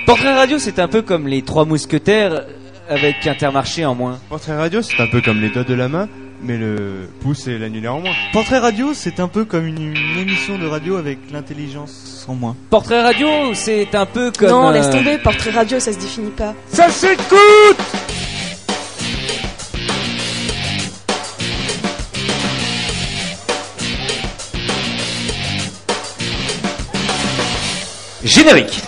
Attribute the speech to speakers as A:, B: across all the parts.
A: Portrait radio, c'est un peu comme les Trois Mousquetaires avec Intermarché en moins.
B: Portrait radio, c'est un peu comme les doigts de la main, mais le pouce et l'annulaire en moins.
C: Portrait radio, c'est un peu comme une émission de radio avec l'intelligence en moins.
A: Portrait radio, c'est un peu comme...
D: Non, laisse tomber, portrait radio, ça se définit pas.
A: Ça s'écoute! Générique.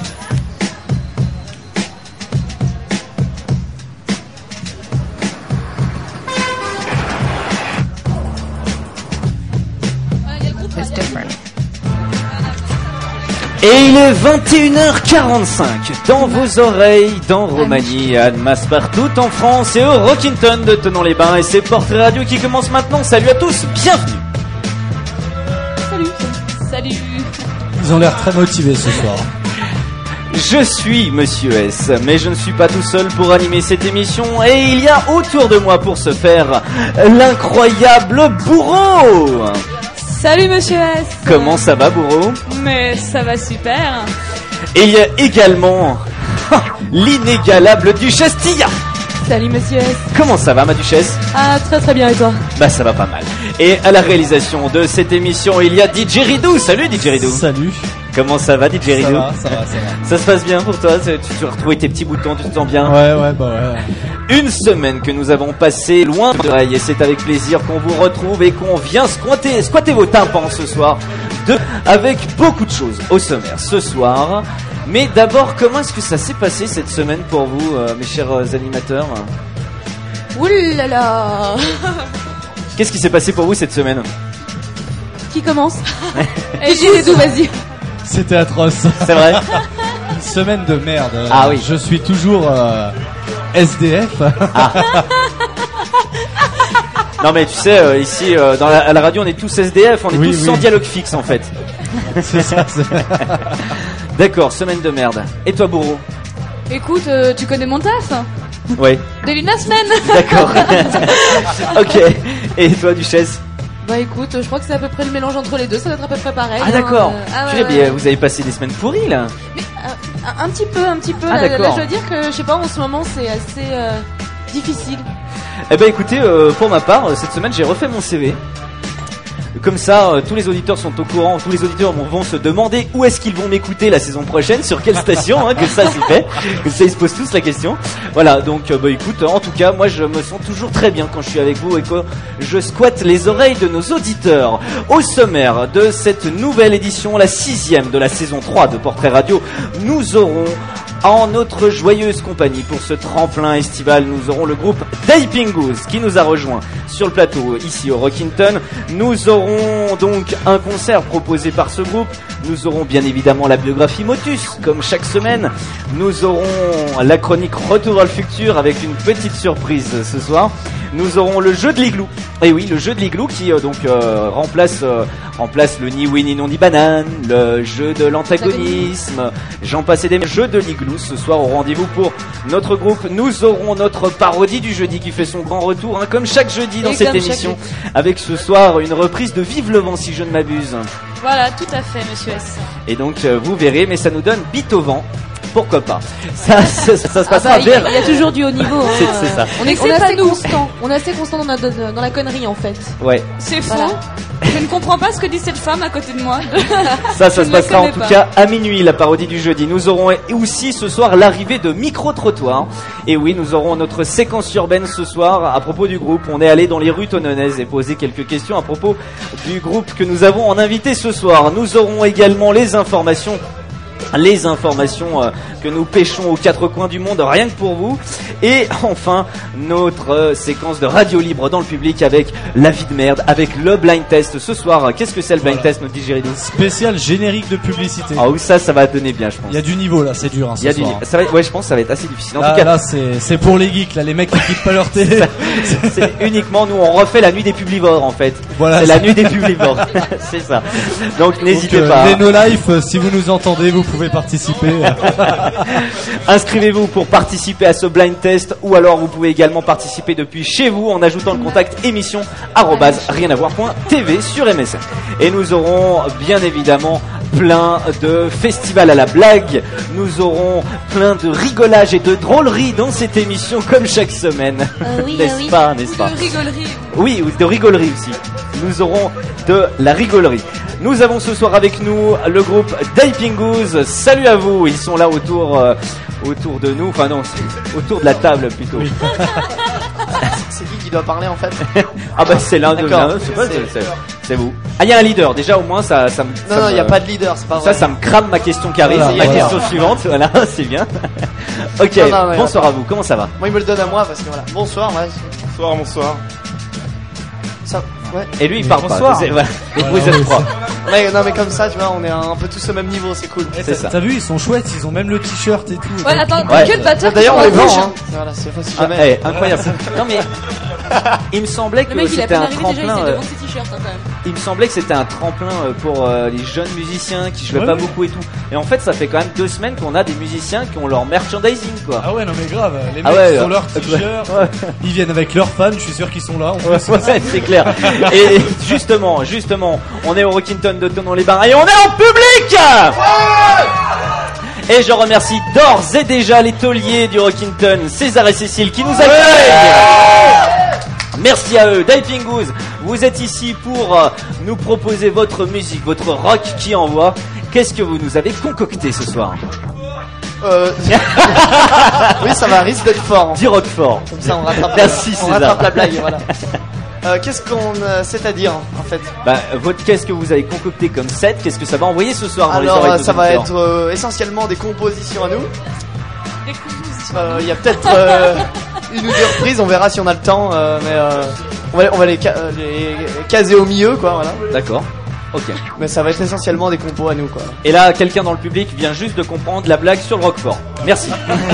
A: Et il est 21h45 dans vos oreilles, dans Romanie, à Annemasse, partout en France et au Rockinton de Thonon-les-Bains. Et c'est Portrait Radio qui commence maintenant. Salut à tous, bienvenue.
E: Salut.
C: Ils ont l'air très motivés ce soir.
A: Je suis Monsieur S, mais je ne suis pas tout seul pour animer cette émission. Et il y a autour de moi pour ce faire l'incroyable Bourreau.
E: Salut Monsieur S.
A: Comment ça va, Bourreau?
E: Mais ça va super.
A: Et il y a également l'inégalable Duchesse Tia.
E: Salut Monsieur S.
A: Comment ça va, ma Duchesse?
E: Ah, très très bien, et toi?
A: Bah ça va pas mal. Et à la réalisation de cette émission, il y a DJ Ridou. Salut DJ Ridou.
C: Salut.
A: Comment ça va, DJ Ridou?
C: Ça va.
A: Ça se passe bien pour toi? Tu as retrouvé tes petits boutons, tu te sens bien?
C: Ouais.
A: Une semaine que nous avons passé loin de l'oreille, et c'est avec plaisir qu'on vous retrouve et qu'on vient squatter vos tympans ce soir, avec beaucoup de choses au sommaire ce soir. Mais d'abord, comment est-ce que ça s'est passé cette semaine pour vous, mes chers animateurs?
E: Oulala.
A: Qu'est-ce qui s'est passé pour vous cette semaine?
E: Qui commence? Et dis-les vas-y.
C: C'était atroce.
A: C'est vrai?
C: Une semaine de merde.
A: Ah oui.
C: Je suis toujours SDF.
A: Ah. Non mais tu sais, ici à la radio on est tous SDF, on est tous sans dialogue fixe en fait.
C: C'est ça.
A: D'accord, semaine de merde. Et toi, Bourreau?
E: Écoute, tu connais mon taf?
A: Ouais.
E: Dès la semaine.
A: D'accord. Ok. Et toi, Duchesse?
E: Bah écoute, je crois que c'est à peu près le mélange entre les deux, ça doit être à peu près pareil.
A: Ah d'accord.
E: Ouais.
A: Vous avez passé des semaines pourries là?
E: Mais, un petit peu.
A: Ah,
E: là,
A: d'accord.
E: je dois dire que, je sais pas, en ce moment c'est assez difficile.
A: Eh ben écoutez, pour ma part, cette semaine j'ai refait mon CV. Comme ça, tous les auditeurs sont au courant, tous les auditeurs vont se demander où est-ce qu'ils vont m'écouter la saison prochaine, sur quelle station, que ça c'est fait, que ça ils se posent tous la question. Voilà, donc écoute, en tout cas, moi je me sens toujours très bien quand je suis avec vous et que je squatte les oreilles de nos auditeurs. Au sommaire de cette nouvelle édition, la 6e de la saison 3 de Portrait Radio, nous aurons en notre joyeuse compagnie pour ce tremplin estival, nous aurons le groupe Daping Goose qui nous a rejoint sur le plateau ici au Rockinton. Nous aurons donc un concert proposé par ce groupe. Nous aurons bien évidemment la biographie Motus comme chaque semaine. Nous aurons la chronique Retour dans le futur avec une petite surprise ce soir. Nous aurons le jeu de l'igloo. Et oui, le jeu de l'igloo qui remplace le ni oui ni non ni banane, le jeu de l'antagonisme, j'en passais des jeux de l'igloo ce soir au rendez-vous pour notre groupe. Nous aurons notre parodie du jeudi qui fait son grand retour, comme chaque jeudi dans cette émission, avec ce soir une reprise de Vive le vent si je ne m'abuse.
E: Voilà, tout à fait, Monsieur S.
A: Et donc vous verrez, mais ça nous donne bite au vent. Pourquoi pas? Ça se passera
E: bien. Il y a toujours du haut niveau.
A: C'est ça.
E: On est assez constant. On est assez constant dans la connerie en fait.
A: Ouais.
E: C'est faux. Voilà. Je ne comprends pas ce que dit cette femme à côté de moi.
A: Ça se passera en tout cas à minuit, la parodie du jeudi. Nous aurons aussi ce soir l'arrivée de Micro-Trottoir. Et oui, nous aurons notre séquence urbaine ce soir à propos du groupe. On est allé dans les rues tonnonnaises et posé quelques questions à propos du groupe que nous avons en invité ce soir. Nous aurons également les informations que nous pêchons aux quatre coins du monde rien que pour vous, et enfin notre séquence de radio libre dans le public avec la vie de merde, avec le blind test ce soir. Qu'est-ce que c'est le blind test, nous dit Géridou?
C: Spécial générique de publicité.
A: Ah oui, ça va donner bien, je pense.
C: Il y a du niveau là, c'est dur.
A: Il y a du niveau. Ouais, je pense que ça va être assez difficile. En
C: là,
A: tout cas,
C: là c'est pour les geeks, là, les mecs qui quittent pas leur télé.
A: C'est uniquement nous, on refait la nuit des publivores en fait.
C: Voilà,
A: c'est la nuit des publivores. C'est ça. Donc n'hésitez pas.
C: Les No Life, si vous nous entendez, vous pouvez participer.
A: Inscrivez-vous pour participer à ce blind test, ou alors vous pouvez également participer depuis chez vous en ajoutant le contact émission@rienavoire.tv sur MSN. Et nous aurons bien évidemment plein de festivals à la blague. Nous aurons plein de rigolage et de drôlerie dans cette émission comme chaque semaine. N'est-ce pas, n'est-ce pas?
E: De rigolerie.
A: Oui, ou de rigolerie aussi. Nous aurons de la rigolerie. Nous avons ce soir avec nous le groupe Daping Goose. Salut à vous, ils sont là autour de nous. Enfin non, autour de la table plutôt. Oui.
F: C'est qui doit parler en fait?
A: Ah bah c'est l'un de
F: D'accord.
A: c'est vous. Ah, il y a un leader. Déjà au moins ça me.
F: Non, il n'y a pas de leader, c'est pas vrai.
A: Ça me crame ma question qui arrive.
F: Voilà,
A: ma question suivante. Voilà, c'est bien. Ok.
F: Non,
A: bonsoir à vous. Comment ça va?
F: Moi, il me le donne à moi parce que voilà. Bonsoir, ouais.
B: Bonsoir.
F: Ça, ouais.
A: Et lui il parle
C: Bonsoir.
A: pas. Vous êtes trois.
F: Ouais, non, mais comme ça, tu vois, on est un peu tous au même niveau, c'est cool.
A: C'est ça.
C: T'as vu, ils sont chouettes, ils ont même le t-shirt et tout.
E: Ouais, attends,
A: Ouais.
E: que le batteur.
F: D'ailleurs, on
E: qui
F: est
E: soit
F: blanc,
E: rouge.
F: hein. Voilà, c'est facile jamais.
A: Incroyable. Non mais il me semblait
E: Le
A: que
E: mec, il a
A: c'était
E: peine
A: un
E: arrivé déjà, il
A: tremplin.
E: s'est devant ses t-shirts hein, quand même.
A: Il me semblait que c'était un tremplin pour les jeunes musiciens qui jouaient
C: Ouais,
A: pas
C: ouais.
A: beaucoup et tout. Et en fait, ça fait quand même 2 semaines qu'on a des musiciens qui ont leur merchandising quoi.
C: Ah ouais, non mais grave, les
A: Ah
C: mecs
A: ouais,
C: ils ont leur t-shirt,
A: ouais.
C: ils viennent avec leurs fans, je suis sûr qu'ils sont là. En plus.
A: Ouais, c'est clair. Et justement, on est au Rockington de Thonon-les-Bains et on est en public. Et je remercie d'ores et déjà les tauliers du Rockington, César et Cécile, qui nous accueillent. Merci à eux. Daping Goose, vous êtes ici pour nous proposer votre musique, votre rock qui envoie. Qu'est-ce que vous nous avez concocté ce soir?
F: Oui, ça va, risque d'être fort.
A: Du rock fort.
F: Comme ça, on rattrape,
A: Merci,
F: on
A: César.
F: rattrape la blague, voilà. Qu'est-ce qu'on sait à dire en fait?
A: Qu'est-ce que vous avez concocté comme set? Qu'est-ce que ça va envoyer ce soir dans les oreilles
F: Alors,
A: de
F: ça
A: nos
F: va
A: auditeurs
F: être essentiellement des compositions à nous.
E: Des compositions.
F: Il y a peut-être une ou deux reprises, on verra si on a le temps, mais on va les caser au milieu, quoi, voilà.
A: D'accord. Ok.
F: Mais ça va être essentiellement des compos à nous, quoi.
A: Et là, quelqu'un dans le public vient juste de comprendre la blague sur le Roquefort. Merci.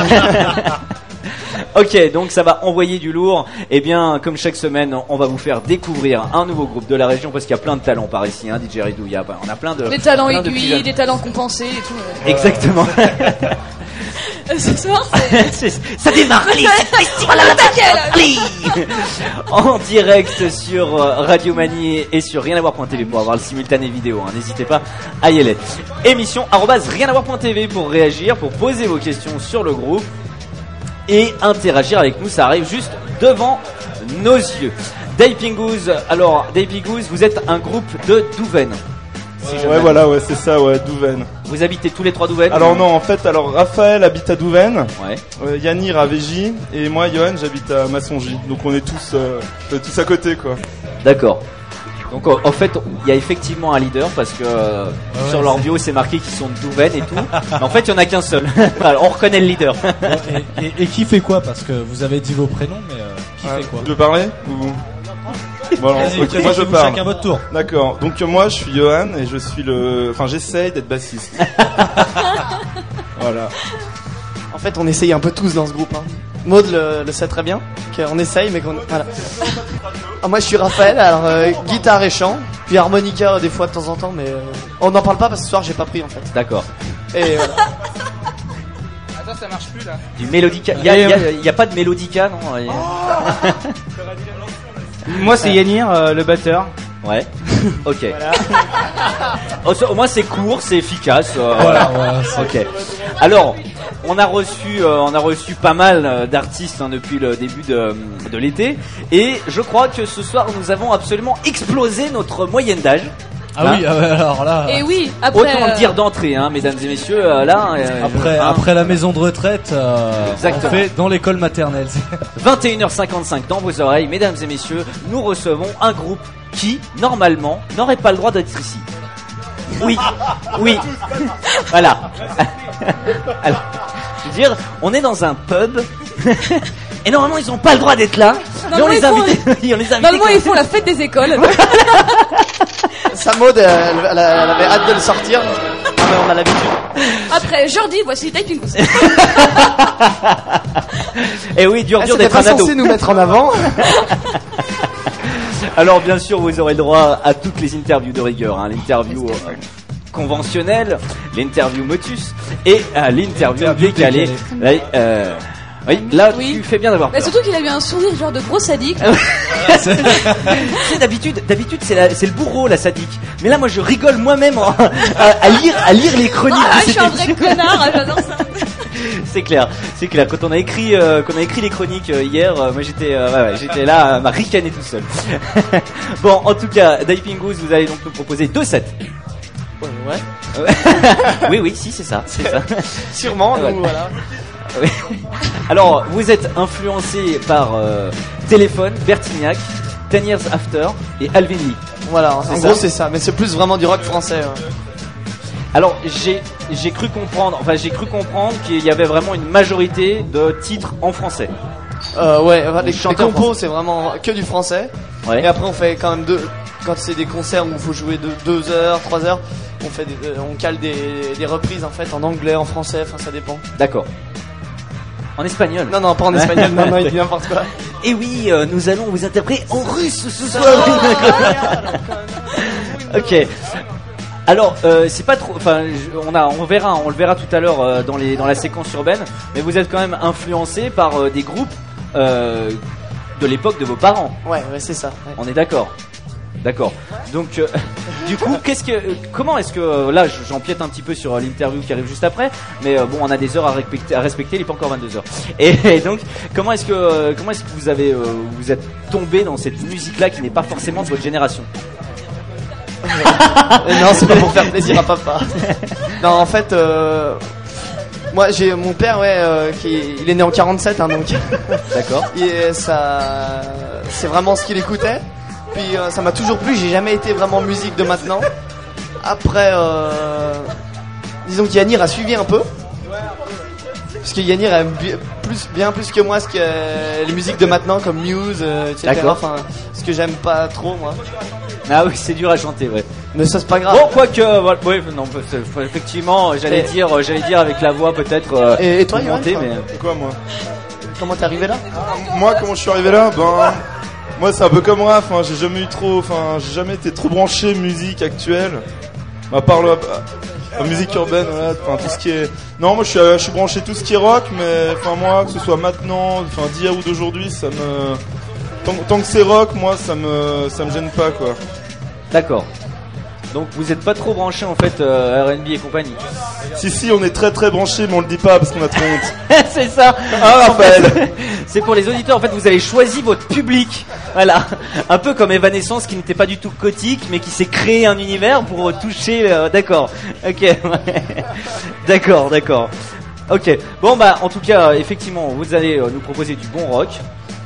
A: Ok, donc ça va envoyer du lourd. Et bien, comme chaque semaine, on va vous faire découvrir un nouveau groupe de la région parce qu'il y a plein de talents par ici, hein, DJ Ridou. On a plein de
E: Des talents
A: plein de petits
E: aiguilles,
A: jeunes.
E: des talents compensés et tout.
A: Exactement.
E: Ce soir, c'est.
A: Ça démarre. Allez, allez. En direct sur Radio Manie et sur rienavoire.tv pour avoir le simultané vidéo. Hein, n'hésitez pas à y aller. Émission @rienavoire.tv pour réagir, pour poser vos questions sur le groupe et interagir avec nous. Ça arrive juste devant nos yeux. Daping Goose. Alors, Daping Goose, vous êtes un groupe de Douvaine. Si je
G: Ouais,
A: m'abuse.
G: voilà, ouais, c'est ça, ouais, Douvaine.
A: Vous habitez tous les trois Douvaine?
G: Alors non, en fait, Raphaël habite à Douvaine,
A: Ouais.
G: Yanir à Végy, et moi, Johan, j'habite à Massongy. Donc on est tous à côté, quoi.
A: D'accord. Donc en fait, il y a effectivement un leader parce que sur leur bio c'est marqué qu'ils sont de Douvaine et tout. Mais en fait, il y en a qu'un seul. Voilà, on reconnaît le leader.
C: Et qui fait quoi? Parce que vous avez dit vos prénoms, mais qui fait quoi?
G: Tu veux parler ou... Bon, alors,
C: Vas-y,
G: ok, moi je
C: présentez-vous
G: parle.
C: chacun votre tour.
G: D'accord. Donc moi, je suis Johan et je suis j'essaye d'être bassiste. Voilà.
F: En fait, on essaye un peu tous dans ce groupe. Hein. Maud le sait très bien. On essaye, mais qu'on. Voilà. Ah, moi, je suis Raphaël. Alors, guitare et chant, puis harmonica des fois de temps en temps, mais on n'en parle pas parce que ce soir, j'ai pas pris en fait.
A: D'accord.
F: Et voilà.
H: Attends, ça marche plus là.
A: Du mélodica. Il y a pas de mélodica, non?
H: Moi, c'est Yanir, le batteur.
A: Ouais. Ok. Au moins c'est court, c'est efficace.
C: Voilà,
A: Ok. Alors, on a reçu pas mal d'artistes depuis le début de l'été, et je crois que ce soir nous avons absolument explosé notre moyenne d'âge.
C: Ah oui, alors là.
E: Et oui, après.
A: Autant le dire d'entrée, hein, mesdames et messieurs. Là,
C: Après la maison de retraite,
A: Exactement.
C: on fait dans l'école maternelle.
A: 21h55 dans vos oreilles, mesdames et messieurs, nous recevons un groupe qui, normalement, n'aurait pas le droit d'être ici. Oui, oui. Voilà. Alors, je veux dire, on est dans un pub, et normalement, ils n'ont pas le droit d'être là, mais on les invite.
E: Normalement, ils font la fête des écoles.
F: Ça, Maud, elle avait hâte de le sortir. Mais on a l'habitude.
E: Après, Jordi, voici Daping Goose.
A: Et oui, dur
F: C'était
A: d'être
F: pas
A: un ado.
F: censé nous mettre en avant.
A: Alors bien sûr, vous aurez le droit à toutes les interviews de rigueur, hein, l'interview conventionnelle, l'interview motus et l'interview décalée. Oui, là,
E: Oui.
A: tu fais bien d'avoir
E: Bah,
A: peur.
E: surtout qu'il a eu un sourire genre de gros sadique.
A: Tu sais, d'habitude, c'est le bourreau, la sadique. Mais là, moi, je rigole moi-même à lire les chroniques
E: Ah,
A: de
E: je suis
A: cette
E: un vrai
A: émission.
E: connard, j'adore ça.
A: C'est clair. Quand on a écrit les chroniques hier, moi j'étais là à m'a ricané tout seul. Bon, en tout cas, Diving Goose, vous allez donc nous proposer 2 sets.
F: Ouais.
A: Oui, si, c'est ça.
F: Sûrement,
A: Ouais.
F: nous, voilà.
A: Oui. Alors, vous êtes influencé par Téléphone, Bertignac, 10 Years After et Alvin Lee.
F: Voilà,
A: C'est
F: en
A: ça.
F: gros, c'est ça. Mais c'est plus vraiment du rock français. Ouais.
A: Alors, j'ai cru comprendre qu'il y avait vraiment une majorité de titres en français.
F: Ouais, enfin, les
A: chanteurs
F: compos,
A: français.
F: c'est vraiment que du français.
A: Ouais.
F: Et après, on fait quand même quand c'est des concerts où il faut jouer de 2 heures, 3 heures, on cale des reprises en fait en anglais, en français, enfin ça dépend.
A: D'accord. En espagnol.
F: Non, pas en espagnol, non, il dit n'importe quoi.
A: Et oui, nous allons vous interpréter en russe ce soir. Ok. Alors, c'est pas trop. Enfin, on le verra tout à l'heure dans la séquence urbaine. Mais vous êtes quand même influencé par des groupes de l'époque de vos parents.
F: Ouais, c'est ça. Ouais.
A: On est d'accord. D'accord. Donc, du coup, comment est-ce que là, j'empiète un petit peu sur l'interview qui arrive juste après, mais bon, on a des heures à respecter. Il est pas encore 22 heures. Et donc, comment est-ce que vous êtes tombé dans cette musique-là qui n'est pas forcément de votre génération?
F: Non, c'est pas pour faire plaisir à papa. Non, en fait, moi j'ai mon père, il est né en 47, hein, donc.
A: D'accord.
F: Et ça, c'est vraiment ce qu'il écoutait. Puis ça m'a toujours plu. J'ai jamais été vraiment musique de maintenant. Après, disons que Yanir a suivi un peu. Parce que Yanir aime bien plus que moi les musiques de maintenant comme Muse, etc.
A: D'accord.
F: Enfin, ce que j'aime pas trop moi.
A: Ah oui, c'est dur à chanter, ouais.
F: Mais ça c'est pas grave.
A: Bon, quoique, voilà, ouais, non, effectivement, j'allais dire avec la voix peut-être.
F: Et toi,
A: augmentée,
F: Yoann,
A: mais
G: Quoi, moi
F: comment t'es arrivé là?
G: Moi, comment je suis arrivé là? Moi, c'est un peu comme Raph, hein, j'ai jamais été trop branché musique actuelle. À part la musique urbaine, voilà, enfin tout ce qui est. Non, moi je suis branché tout ce qui est rock, mais enfin moi, que ce soit maintenant, enfin d'hier ou d'aujourd'hui, ça me. Tant que c'est rock, moi ça me gêne pas quoi.
A: d'accord. Donc vous êtes pas trop branché en fait R&B et compagnie.
G: Si, on est très très branché, mais on le dit pas parce qu'on a trop honte.
A: C'est ça.
G: Ah, Raphaël.
A: C'est pour les auditeurs. En fait, vous avez choisi votre public. Voilà. Un peu comme Evanescence, qui n'était pas du tout gothique, mais qui s'est créé un univers pour toucher. D'accord. Ok. D'accord. Ok. Bon bah, en tout cas, effectivement, vous allez nous proposer du bon rock.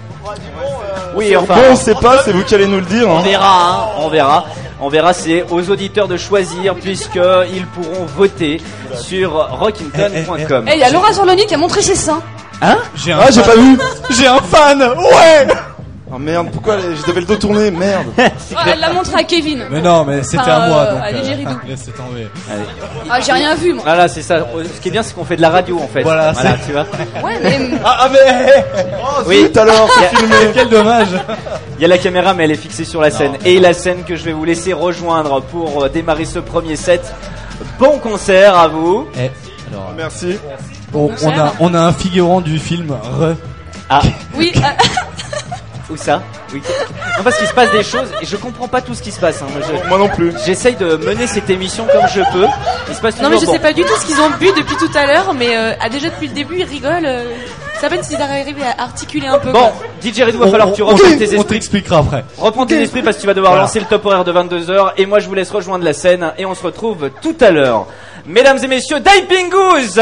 A: Oui, enfin.
G: Bon, on sait pas, c'est vous qui allez nous le dire.
A: On
G: Hein.
A: verra, on verra, c'est aux auditeurs de choisir puisqu'ils pourront voter sur rockinton.com.
D: Eh, il y a Laura Zorloni qui a montré ses seins.
A: Hein?
B: J'ai
G: J'ai pas vu.
B: J'ai un fan. Ouais.
G: Oh merde, pourquoi je devais le dos tourner, merde.
D: Elle l'a montré à Kevin.
B: Mais non, mais c'était
D: Enfin,
B: à moi donc.
D: à Didgeridoo.
B: Laissez tomber.
D: Ah, j'ai rien vu, moi.
A: Voilà, c'est ça. Ce qui est bien, c'est qu'on fait de la radio en fait.
B: Voilà,
A: tu vois.
D: Ouais, mais.
B: Ah mais.
A: Oui,
G: Tout à l'heure, c'est filmé.
B: Quel dommage.
A: il y a la caméra, mais elle est fixée sur la scène. Et la scène que je vais vous laisser rejoindre pour démarrer ce premier set. Bon concert à vous.
B: Alors,
G: Merci.
B: on a un figurant du film Re.
A: Ah,
D: Oui,
A: où ça? Oui. Non, parce qu'il se passe des choses et je comprends pas tout ce qui se passe. Hein.
G: Moi non plus.
A: J'essaye de mener cette émission comme je peux. Il se passe
E: Non mais je
A: toujours
E: sais pas du tout ce qu'ils ont bu depuis tout à l'heure, mais déjà depuis le début ils rigolent. Ça à peine s'ils arrivent à articuler un peu.
A: Bon, DJ Redou, va falloir que tu reprennes tes
B: On
A: esprits.
B: t'expliquera après.
A: Reprends tes esprits parce que tu vas devoir
B: Voilà.
A: lancer le top horaire de 22h et moi je vous laisse rejoindre la scène et on se retrouve tout à l'heure. Mesdames et messieurs, Diving Goose.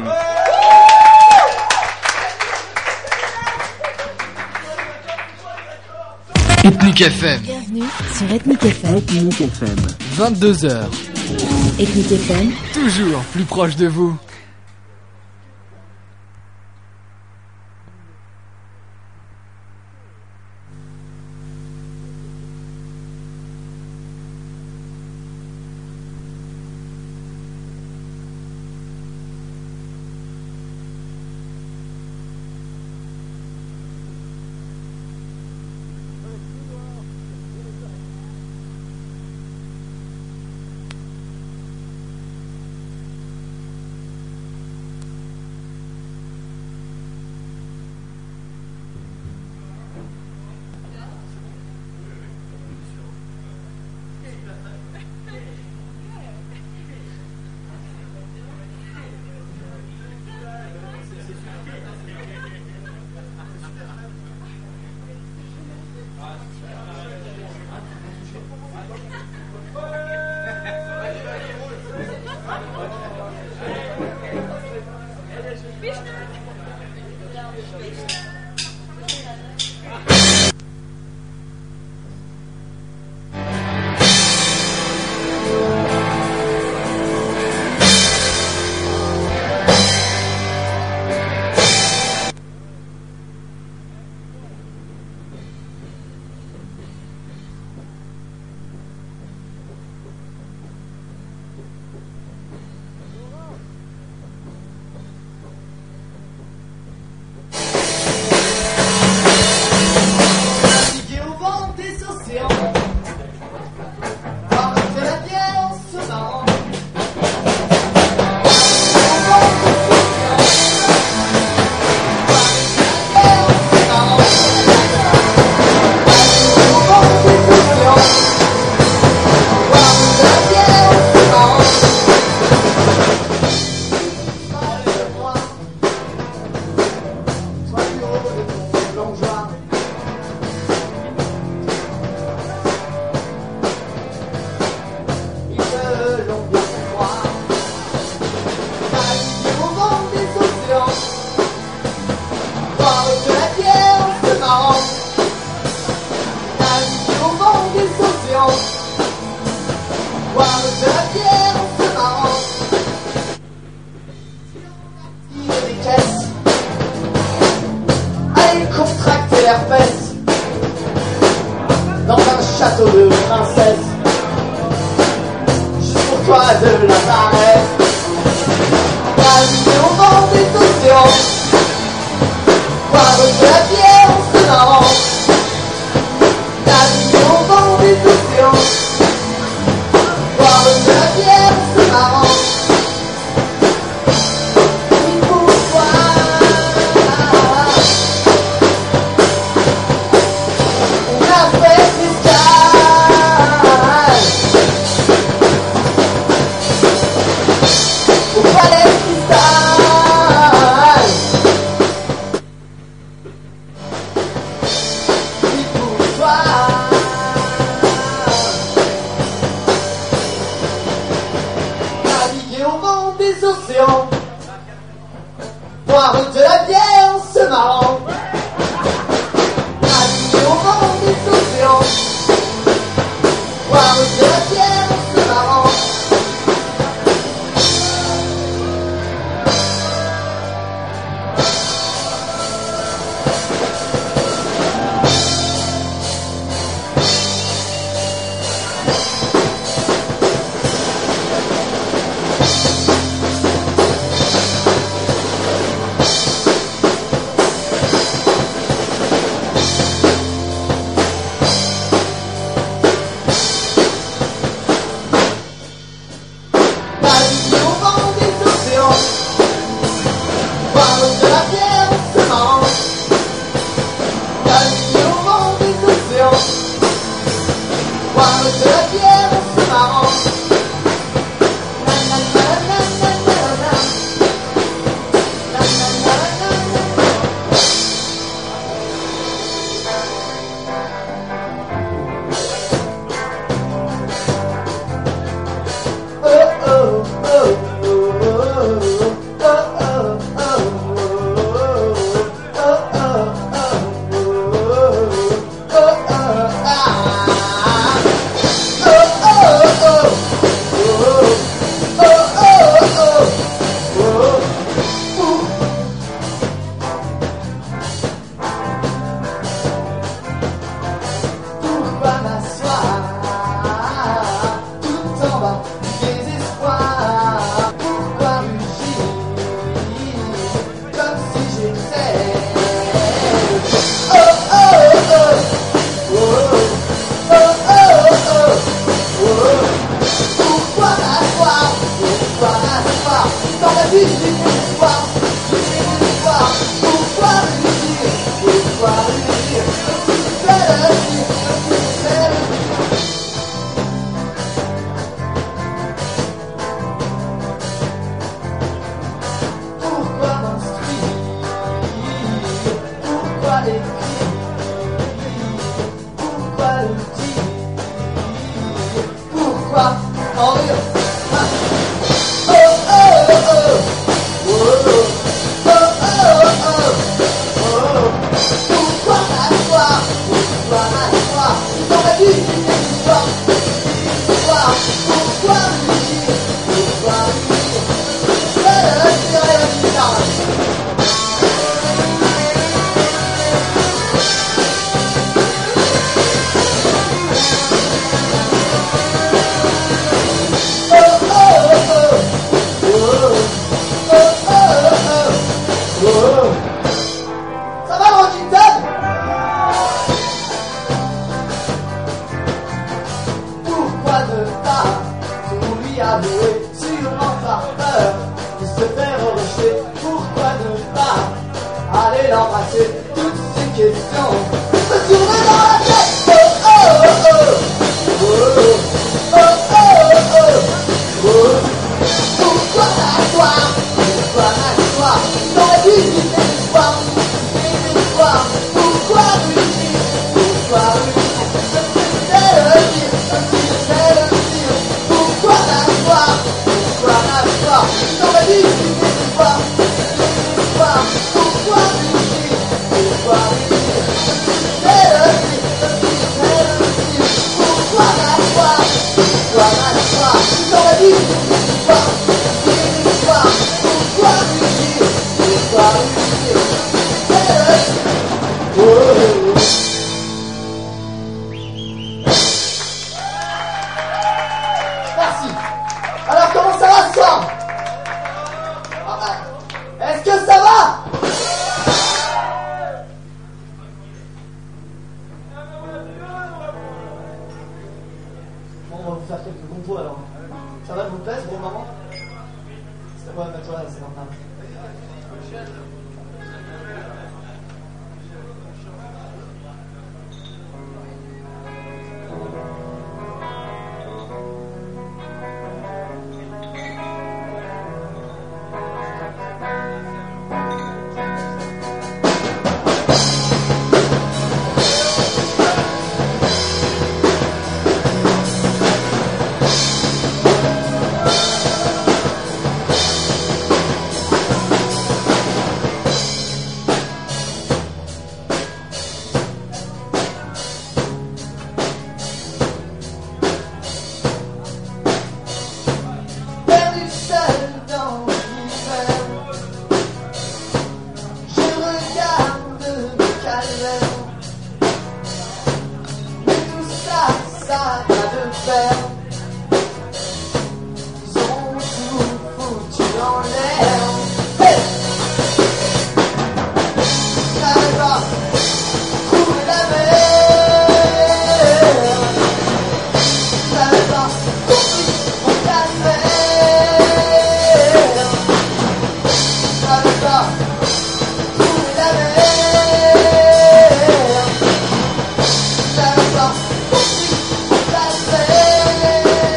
I: Ethnic FM,
J: Bienvenue sur Ethnic FM.
I: 22h,
J: Ethnic FM,
I: toujours plus proche de vous.
K: On a fait des cas. aller l'embrasser. Toutes ces questions me tournent dans la tête. Oh oh oh oh. Oh oh oh oh oh. Pourquoi l'asseoir? Pourquoi l'asseoir? J'aurais dû quitter l'espoir. Quitter l'espoir. Pourquoi réussir? Pourquoi réussir? C'est le dire, c'est le dire. Pourquoi l'asseoir? Pourquoi l'asseoir? J'aurais dû quitter l'espoir. Quitter l'espoir. Pourquoi réussir? Pourquoi réussir? C'est le dire, c'est le dire. Pourquoi l'asseoir? Pourquoi l'asseoir? J'aurais dû quitter l'espoir. Quitter l'espoir. Pourquoi réussir? Pourquoi réussir? C'est le dire. Oh, oh, oh. Merci. Alors comment ça va ce soir? Est-ce que ça va? Bon, on va vous faire quelques compos alors. Ça va, vous plaît, bon maman? C'est quoi, toi, c'est normal. Perdu seul dans l'hiver, je regarde le calvaire. Mais tout ça, ça va de pair. Ils ont tout foutu en l'air. Hey! J'arrive à trouver la mer. J'avais pas compris mon calvaire. J'avais pas trouvé la mer. J'avais pas compris mon calvaire.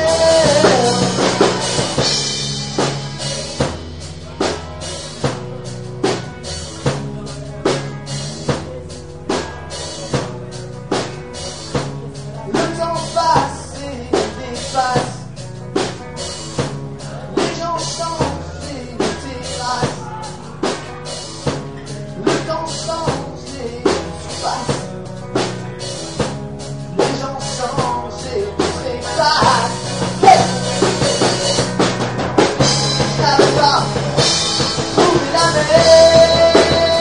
K: Le temps passe et dépasse. Les gens changent les terrasses. Le temps change et passe. Les gens changent et trépassent. Hey! J'avais pas trouvé la mer.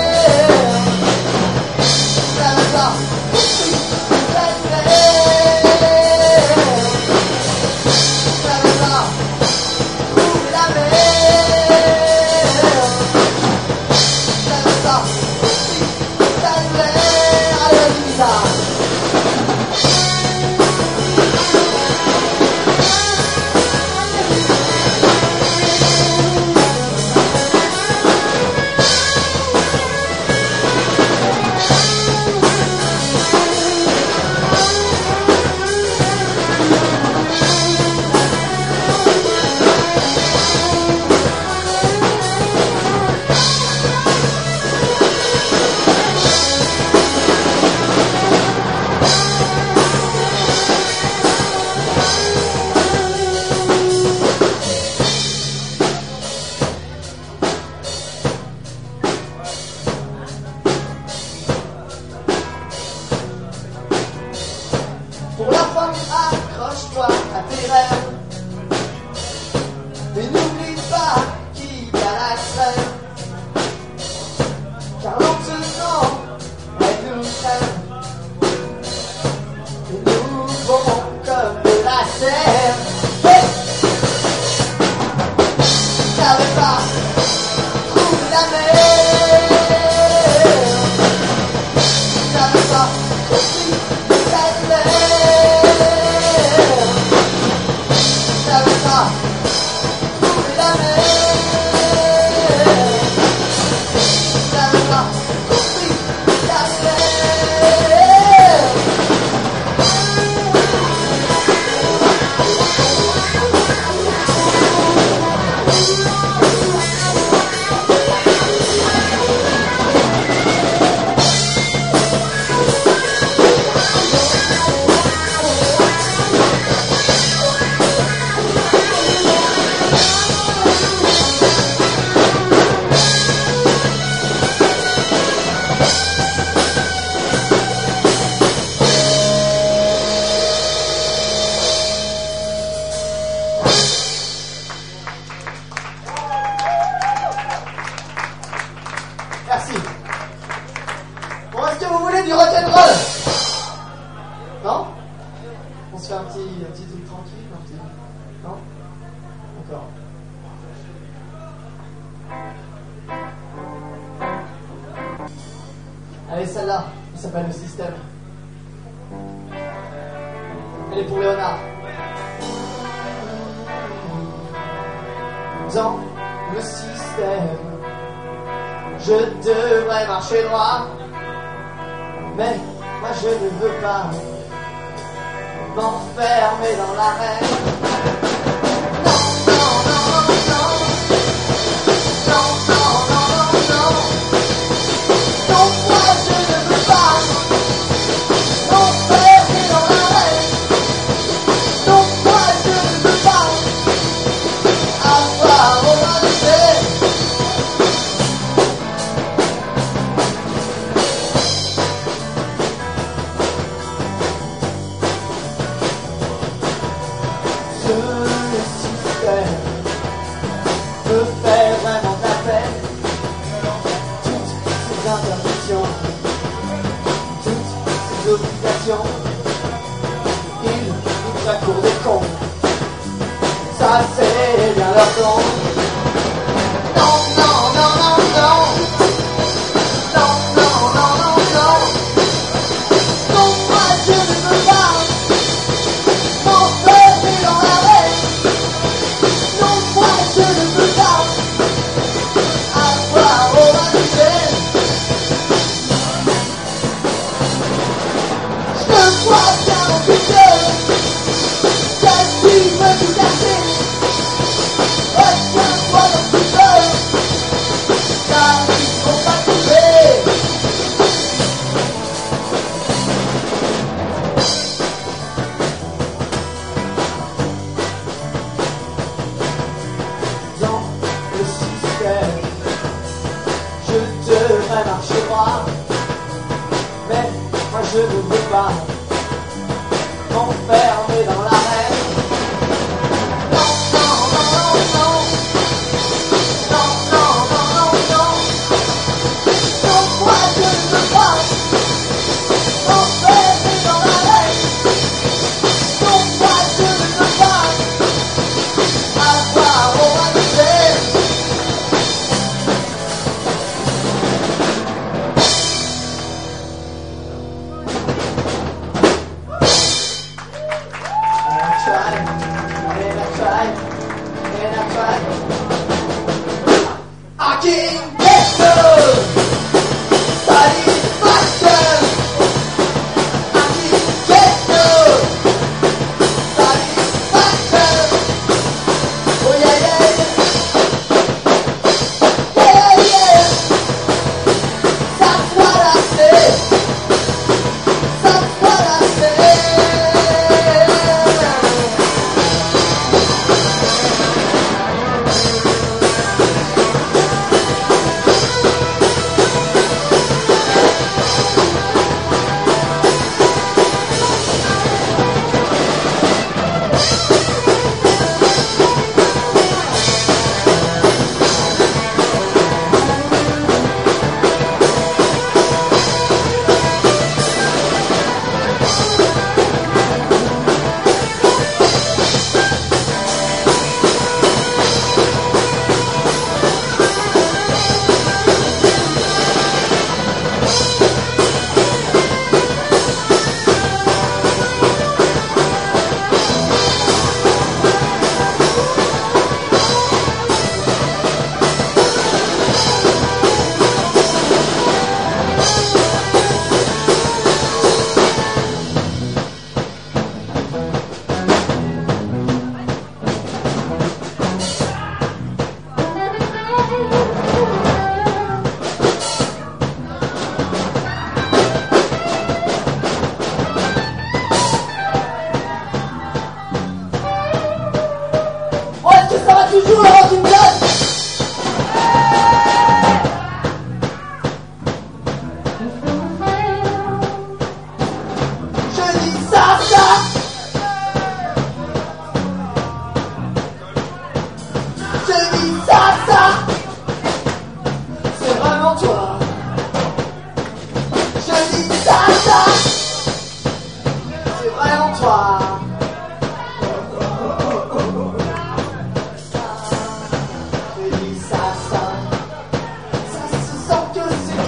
K: J'avais pas compris mon calvaire. J'avais pas trouvé la mer. J'avais pas compris mon calvaire. Allez, la guitare. du rock'n'roll. Non? On se fait un petit truc tranquille, un petit... Non? D'accord. Allez, celle-là, elle s'appelle Le Système. Elle est pour Léonard. Dans le système, je devrais marcher droit, mais moi je ne veux pas m'enfermer dans l'arène. Non, non, non, non, non, non, non, non, non, non. Non, moi je ne veux pas m'enfermer dans l'arène. Non, moi je ne veux pas avoir au moins de fait. Le système peut faire vraiment de la peine. Toutes ces interdictions, toutes ces obligations, ils nous accourent des cons. Ça c'est bien leur don. Non, non, non, non, non. Non, non, non, non, non. Non, moi je ne veux pas m'enfermer dans l'arène. Non, moi je ne veux pas avoir au manigène. Je vois bien mon futur, celle-ci veut tout casser. Retiens-toi dans tout seul, car ils vont pas trouver. Dans le système, je devrais marcher droit, mais moi je ne veux pas m'enfermer dans l'arène. Non, non, non, non, non. Non, non, non, non, non. Non, moi je ne veux pas m'enfermer dans l'arène. Non, moi je ne veux pas avoir au moins de fait.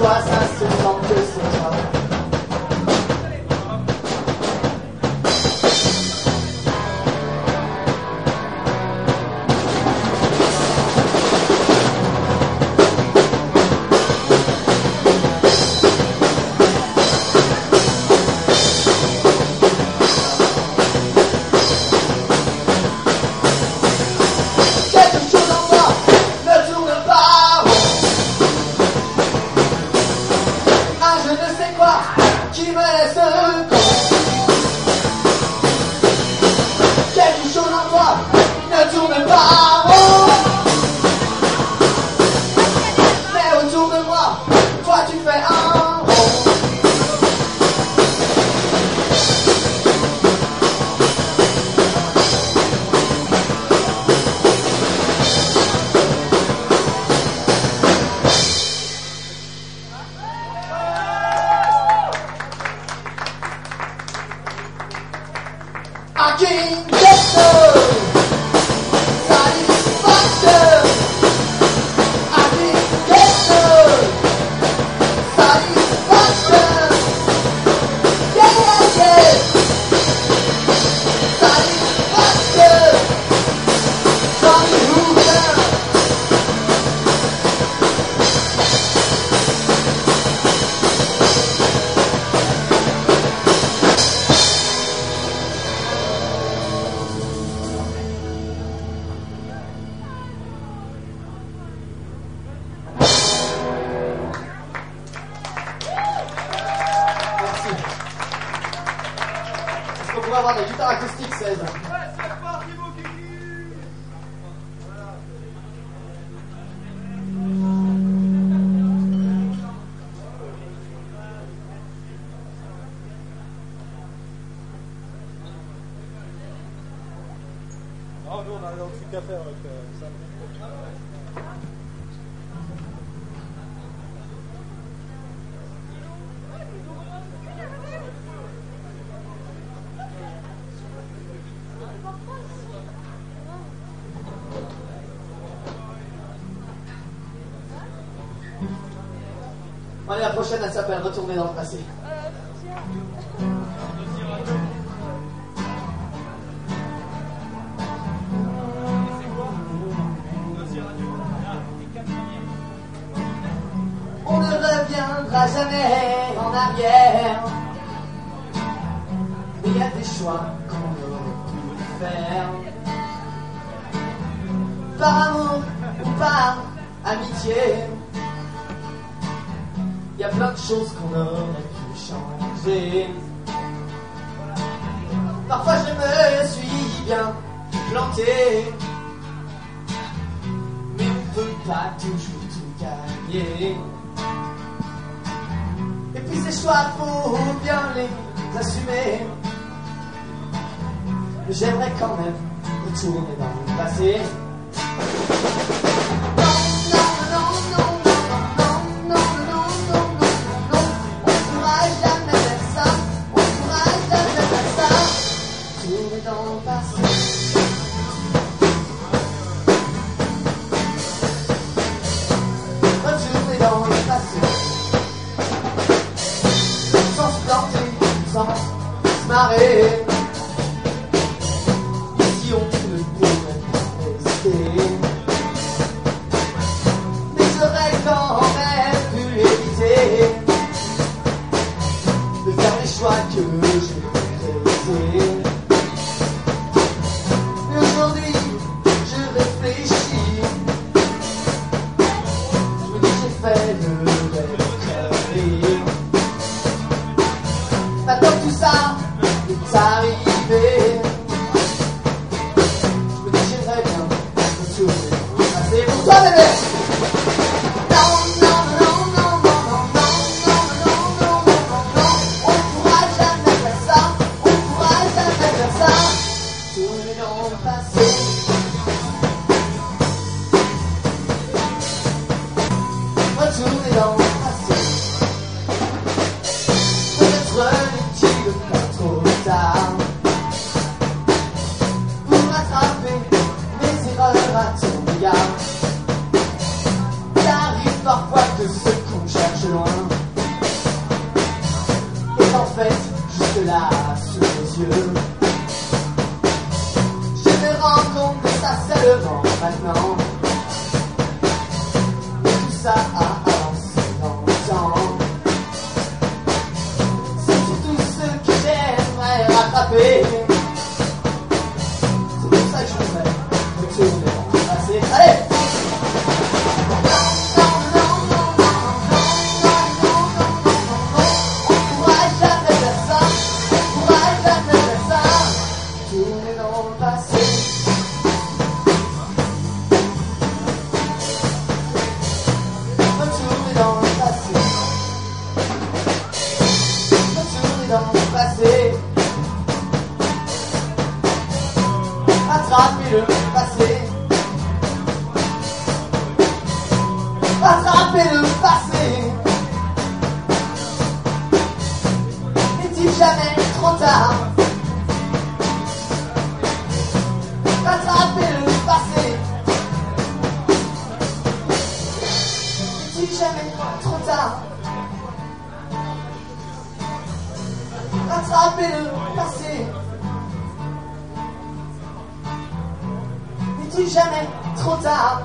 K: toi, ça se sent que c'est toi. Quelque chose en moi ne tourne pas rond. Un je ne sais quoi qui me laisse con. Quelque chose en toi ne tourne pas rond. Mais autour de moi, toi tu fais un rond. I can't get no satisfaction. I can't get no satisfaction. Yeah, yeah, yeah. Satisfaction from you now. Merci. Est-ce qu'on pourrait avoir des guitares acoustiques, 16?
L: Non, nous on a un truc à faire avec ça.
K: Allez, la prochaine, elle s'appelle Retourner dans le passé. On ne reviendra jamais en arrière. Mais il y a des choix qu'on aurait pu faire. Par amour ou par amitié. Il y a plein de choses qu'on aurait pu changer. Parfois je me suis bien planté. Mais on peut pas toujours tout gagner. Et puis ces choix, faut bien les assumer. Mais j'aimerais quand même retourner dans le passé. Retourner dans le passé. Sans se planter, sans se marrer. Si on ne pourrait pas rester. Mais j'aurais quand même pu éviter de faire les choix que j'ai faits. Mais aujourd'hui, je réfléchis. Je me dis j'ai fait le rêve crevé. Maintenant tout ça est arrivé. Je me dis j'aimerais bien retourner dans le passé. Pour toi bébé. Non, non, non, non, non, non, non, non, non, non, non, non. On pourra jamais faire ça. On pourra jamais faire ça. Tourner dans le passé. Retourner dans le passé. Peut-être n'est-il pas trop tard pour rattraper mes erreurs à ton égard. Il arrive parfois que ce qu'on cherche loin le vent maintenant. Tout ça a avancé dans le temps. C'est tout ce que j'aimerais rattraper. C'est pour ça que je voudrais retourner dans le passé. Allez! Attrapez le passé. Attrapez le passé. N'est-il jamais trop tard? Attrapez le passé. N'est-il jamais trop tard? Attrapez le passé. N'est-il jamais trop tard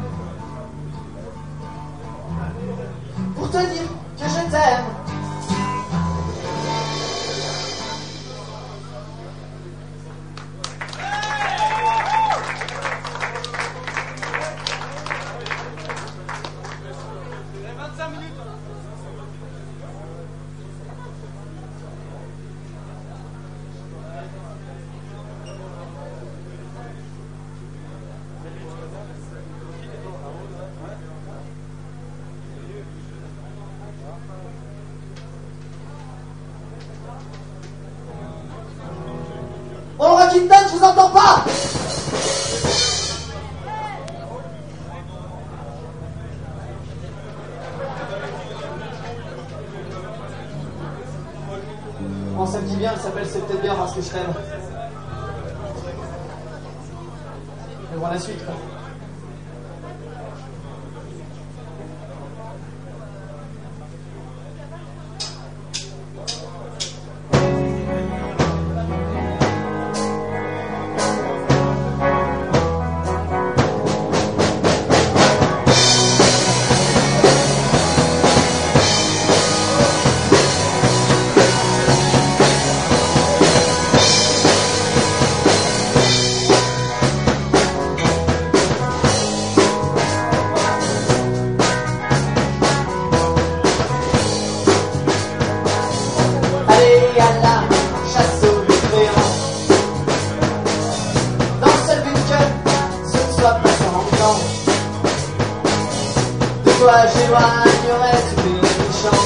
K: pour te dire que je t'aime? Oh, Rockinton, je vous entends pas! Bon, ça me dit bien, elle s'appelle C'est peut-être bien parce que je t'aime. Mais bon, la suite, quoi. J'éloignerai tous les méchants.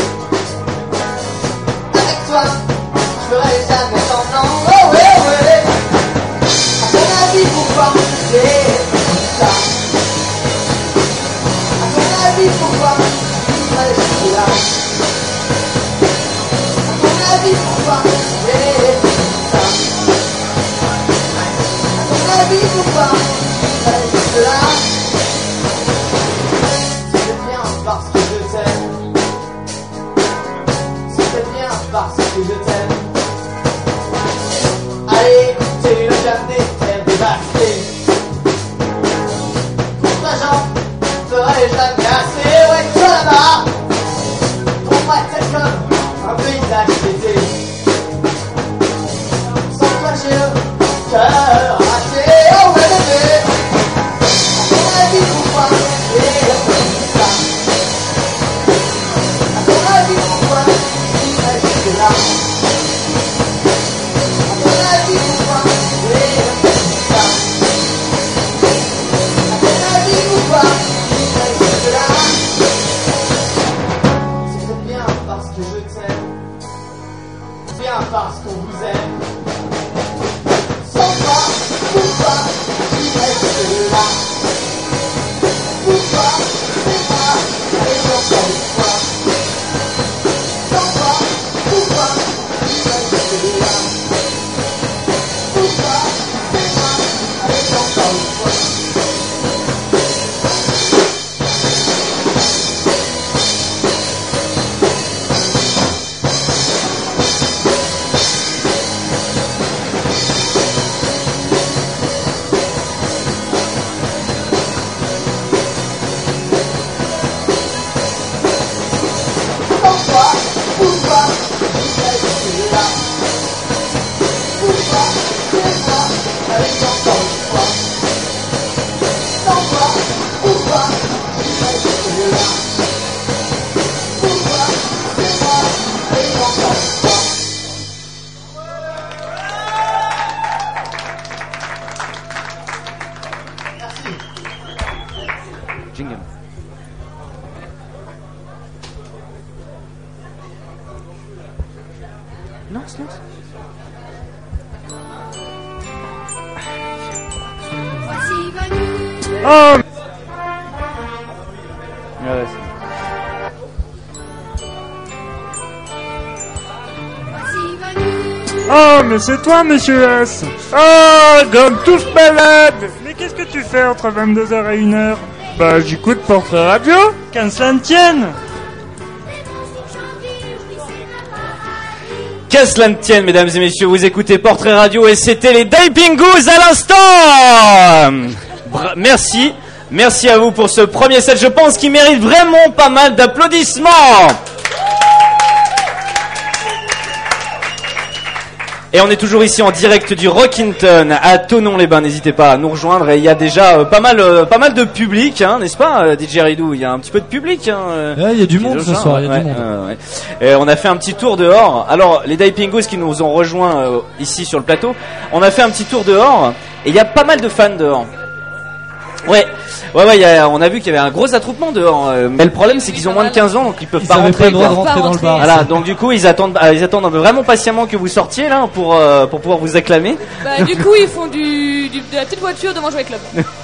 K: Avec toi, je ferai jamais semblant. Oh ouais, ouais. À ton avis, pourquoi c'est ça? À ton avis, pourquoi je suis là? À ton avis, pourquoi c'est ça? À ton avis, pourquoi je suis là? Parce que je t'aime. C'est bien parce que je t'aime. Allez écoutez le jam des terres dévastées. Pour ta jambe, ferai jamais assez. Ouais, toi là-bas, pour moi t'es comme un paysage d'été. Sans toi j'ai le cœur arraché. Oh ouais bébé, à ton avis pourquoi c'est ça? Pourquoi c'est là? À ton avis, pourquoi c'est ça? À ton avis, pourquoi c'est là? C'est bien parce que je t'aime, bien parce qu'on vous aime. Sans toi, pourquoi tu restes là? Pourquoi c'est moi, et encore une fois? Pourquoi tu restes là? Pourquoi c'est moi avec encore une fois?
A: Jingle. Non, silence.
M: Oh
A: Ouais,
M: Oh, mais c'est toi, monsieur S. Oh, comme tout se balade. Mais qu'est-ce que tu fais entre 22h et 1h? Bah, j'écoute Portrait Radio. Qu'un cela ne tienne.
A: Qu'à cela ne tienne, mesdames et messieurs, vous écoutez Portrait Radio et c'était les Dancing Goose à l'instant. Merci, merci à vous pour ce premier set. Je pense qu'il mérite vraiment pas mal d'applaudissements. Et on est toujours ici en direct du Rockington à Thonon-les-Bains. N'hésitez pas à nous rejoindre. Et il y a déjà pas mal de public, hein, n'est-ce pas, DJ Ridou? Il y a un petit peu de public. Hein,
N: il y a du monde ce soir. Il y a du monde.
A: Ouais. Et on a fait un petit tour dehors. Alors les Dancing Goose qui nous ont rejoints ici sur le plateau, on a fait un petit tour dehors. Et il y a pas mal de fans dehors. Ouais, on a vu qu'il y avait un gros attroupement dehors. Mais le problème, c'est qu'ils ont moins de 15 ans, donc ils peuvent pas rentrer.
N: Ils n'avaient pas le droit de rentrer dans le bar.
A: Voilà, donc du coup, ils attendent vraiment patiemment que vous sortiez là pour pouvoir vous acclamer.
D: Bah, du coup, ils font de la petite voiture devant Jouer Club.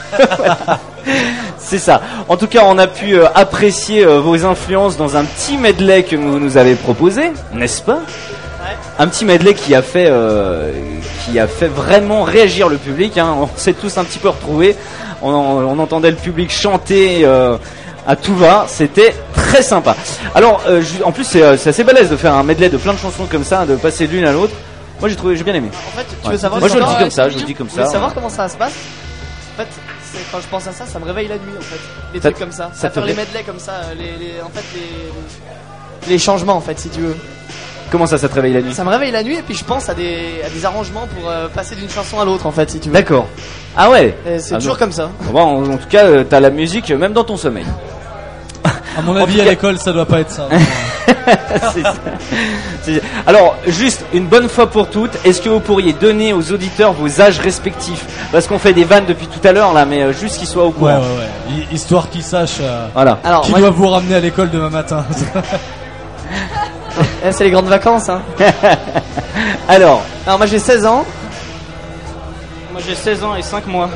A: C'est ça. En tout cas, on a pu apprécier vos influences dans un petit medley que vous nous avez proposé, n'est-ce pas? Un petit medley qui a fait vraiment réagir le public. Hein. On s'est tous un petit peu retrouvés. On entendait le public chanter à tout va. C'était très sympa. Alors, en plus, c'est assez balèze de faire un medley de plein de chansons comme ça, de passer de l'une à l'autre. Moi, j'ai bien aimé.
F: En fait, tu veux savoir?
A: Moi, je le dis comme ça. Je le dis comme ça.
F: Tu veux savoir comment ça se passe? En fait, quand je pense à ça, ça me réveille la nuit. En fait, les trucs comme ça. Ça faire les medleys comme ça, les changements en fait, si tu veux.
A: Comment ça te réveille la nuit?
F: Ça me réveille la nuit et puis je pense à des arrangements pour passer d'une chanson à l'autre en fait, si tu veux.
A: D'accord. Ah ouais.
F: C'est toujours comme ça.
A: Bon, en tout cas, t'as la musique même dans ton sommeil.
N: À mon avis, à l'école, ça doit pas être ça.
A: C'est ça. Alors, juste une bonne fois pour toutes, est-ce que vous pourriez donner aux auditeurs vos âges respectifs? Parce qu'on fait des vannes depuis tout à l'heure là, mais juste qu'ils soient au courant.
N: Ouais. Histoire qu'ils sachent
A: voilà.
F: Alors,
N: qui doit vous ramener à l'école demain matin.
F: C'est les grandes vacances, hein.
A: Alors,
F: moi j'ai 16 ans.
H: Moi j'ai 16 ans et 5 mois.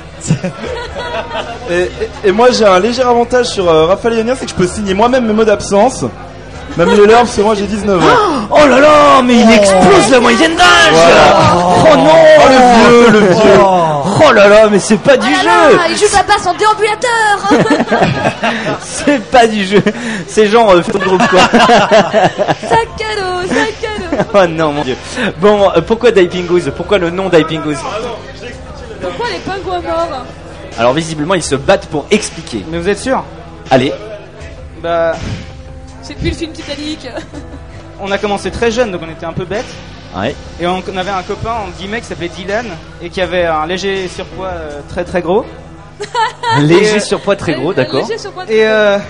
G: Et moi j'ai un léger avantage sur Raphaël et Yannier, c'est que je peux signer moi-même mes mots d'absence. Même les leurs, parce que moi j'ai 19 ans.
A: Oh là là, mais il explose la moyenne d'âge. Voilà. Oh non,
G: le vieux.
A: Oh là là, mais c'est pas du jeu.
D: Il joue la basse en déambulateur.
A: C'est pas du jeu. C'est genre fait de groupe quoi.
D: Sac à dos.
A: Oh non mon dieu. Bon, pourquoi Dancing Goose? Pourquoi le nom Dancing Goose?
D: Pourquoi les pingouins morts?
A: Alors visiblement ils se battent pour expliquer.
H: Mais vous êtes sûr?
A: Allez.
H: Bah,
D: c'est depuis le film Titanic.
H: On a commencé très jeune, donc on était un peu bêtes.
A: Ouais.
H: Et on avait un copain en guillemets qui s'appelait Dylan et qui avait un léger surpoids très très gros.
A: Un léger surpoids très gros, d'accord.
H: Et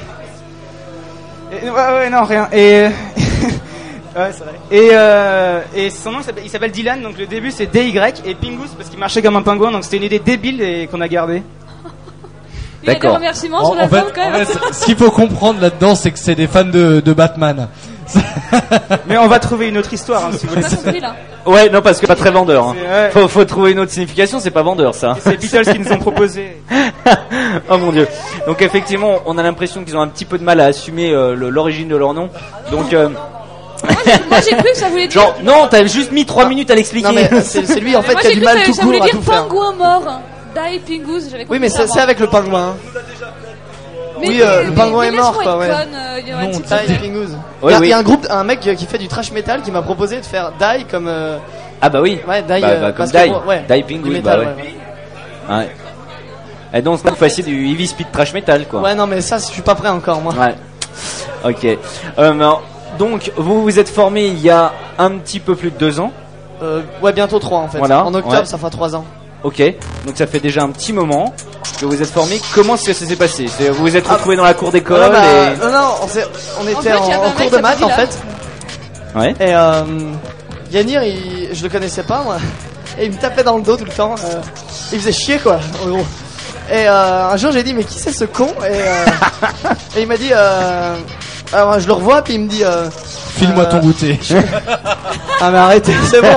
H: ouais, non, rien. Et ouais, c'est vrai. Et son nom il s'appelle Dylan, donc le début c'est DY et Pingus parce qu'il marchait comme un pingouin, donc c'était une idée débile et qu'on a gardée.
D: Il y a des remerciements sur la fin quand même.
N: En fait, ce qu'il faut comprendre là-dedans, c'est que c'est des fans de Batman.
H: Mais on va trouver une autre histoire, hein, si vous voulez.
A: Ouais, non, parce que pas très vendeur. Hein.
H: Ouais.
A: Faut trouver une autre signification, c'est pas vendeur ça.
H: C'est Beatles qui nous ont proposé.
A: Oh mon dieu. Donc effectivement, on a l'impression qu'ils ont un petit peu de mal à assumer l'origine de leur nom. Donc
D: moi j'ai cru que ça voulait dire.
A: Genre, non, t'as juste mis 3 minutes à l'expliquer.
F: Non, mais c'est lui en fait qui a du mal tout
D: ça
F: court
D: voulait
F: à
D: dire
F: tout faire.
D: pingouin mort. Die Pingus, j'avais compris.
F: Oui, mais c'est avec le pingouin. Oui, le pingouin est mort quoi, ouais.
D: Non,
F: Die Pingus. Il y a un mec qui fait du trash metal qui m'a proposé de faire Die comme.
A: Ah bah oui.
F: Ouais, Die.
A: Comme Die Pingus, bah ouais. Ouais. Et donc c'est facile du heavy speed trash metal quoi.
F: Ouais, non mais ça je suis pas prêt encore moi.
A: Ouais. Ok. Donc vous vous êtes formé il y a un petit peu plus de 2 ans.
F: Ouais, bientôt 3 en fait.
A: Voilà,
F: en octobre,
A: ouais.
F: ça fera 3 ans.
A: Ok, donc ça fait déjà un petit moment que vous êtes formé. Comment est-ce que ça s'est passé? Vous vous êtes retrouvés dans la cour d'école
F: Non,
A: et...
F: non, on était en cours de maths en fait.
A: Ouais.
F: Et Yanir, je le connaissais pas moi. Et il me tapait dans le dos tout le temps. Il faisait chier quoi, en gros. Et un jour j'ai dit mais qui c'est ce con? Et il m'a dit alors je le revois puis il me dit
N: file-moi ton goûter.
F: Ah mais arrêtez, c'est bon.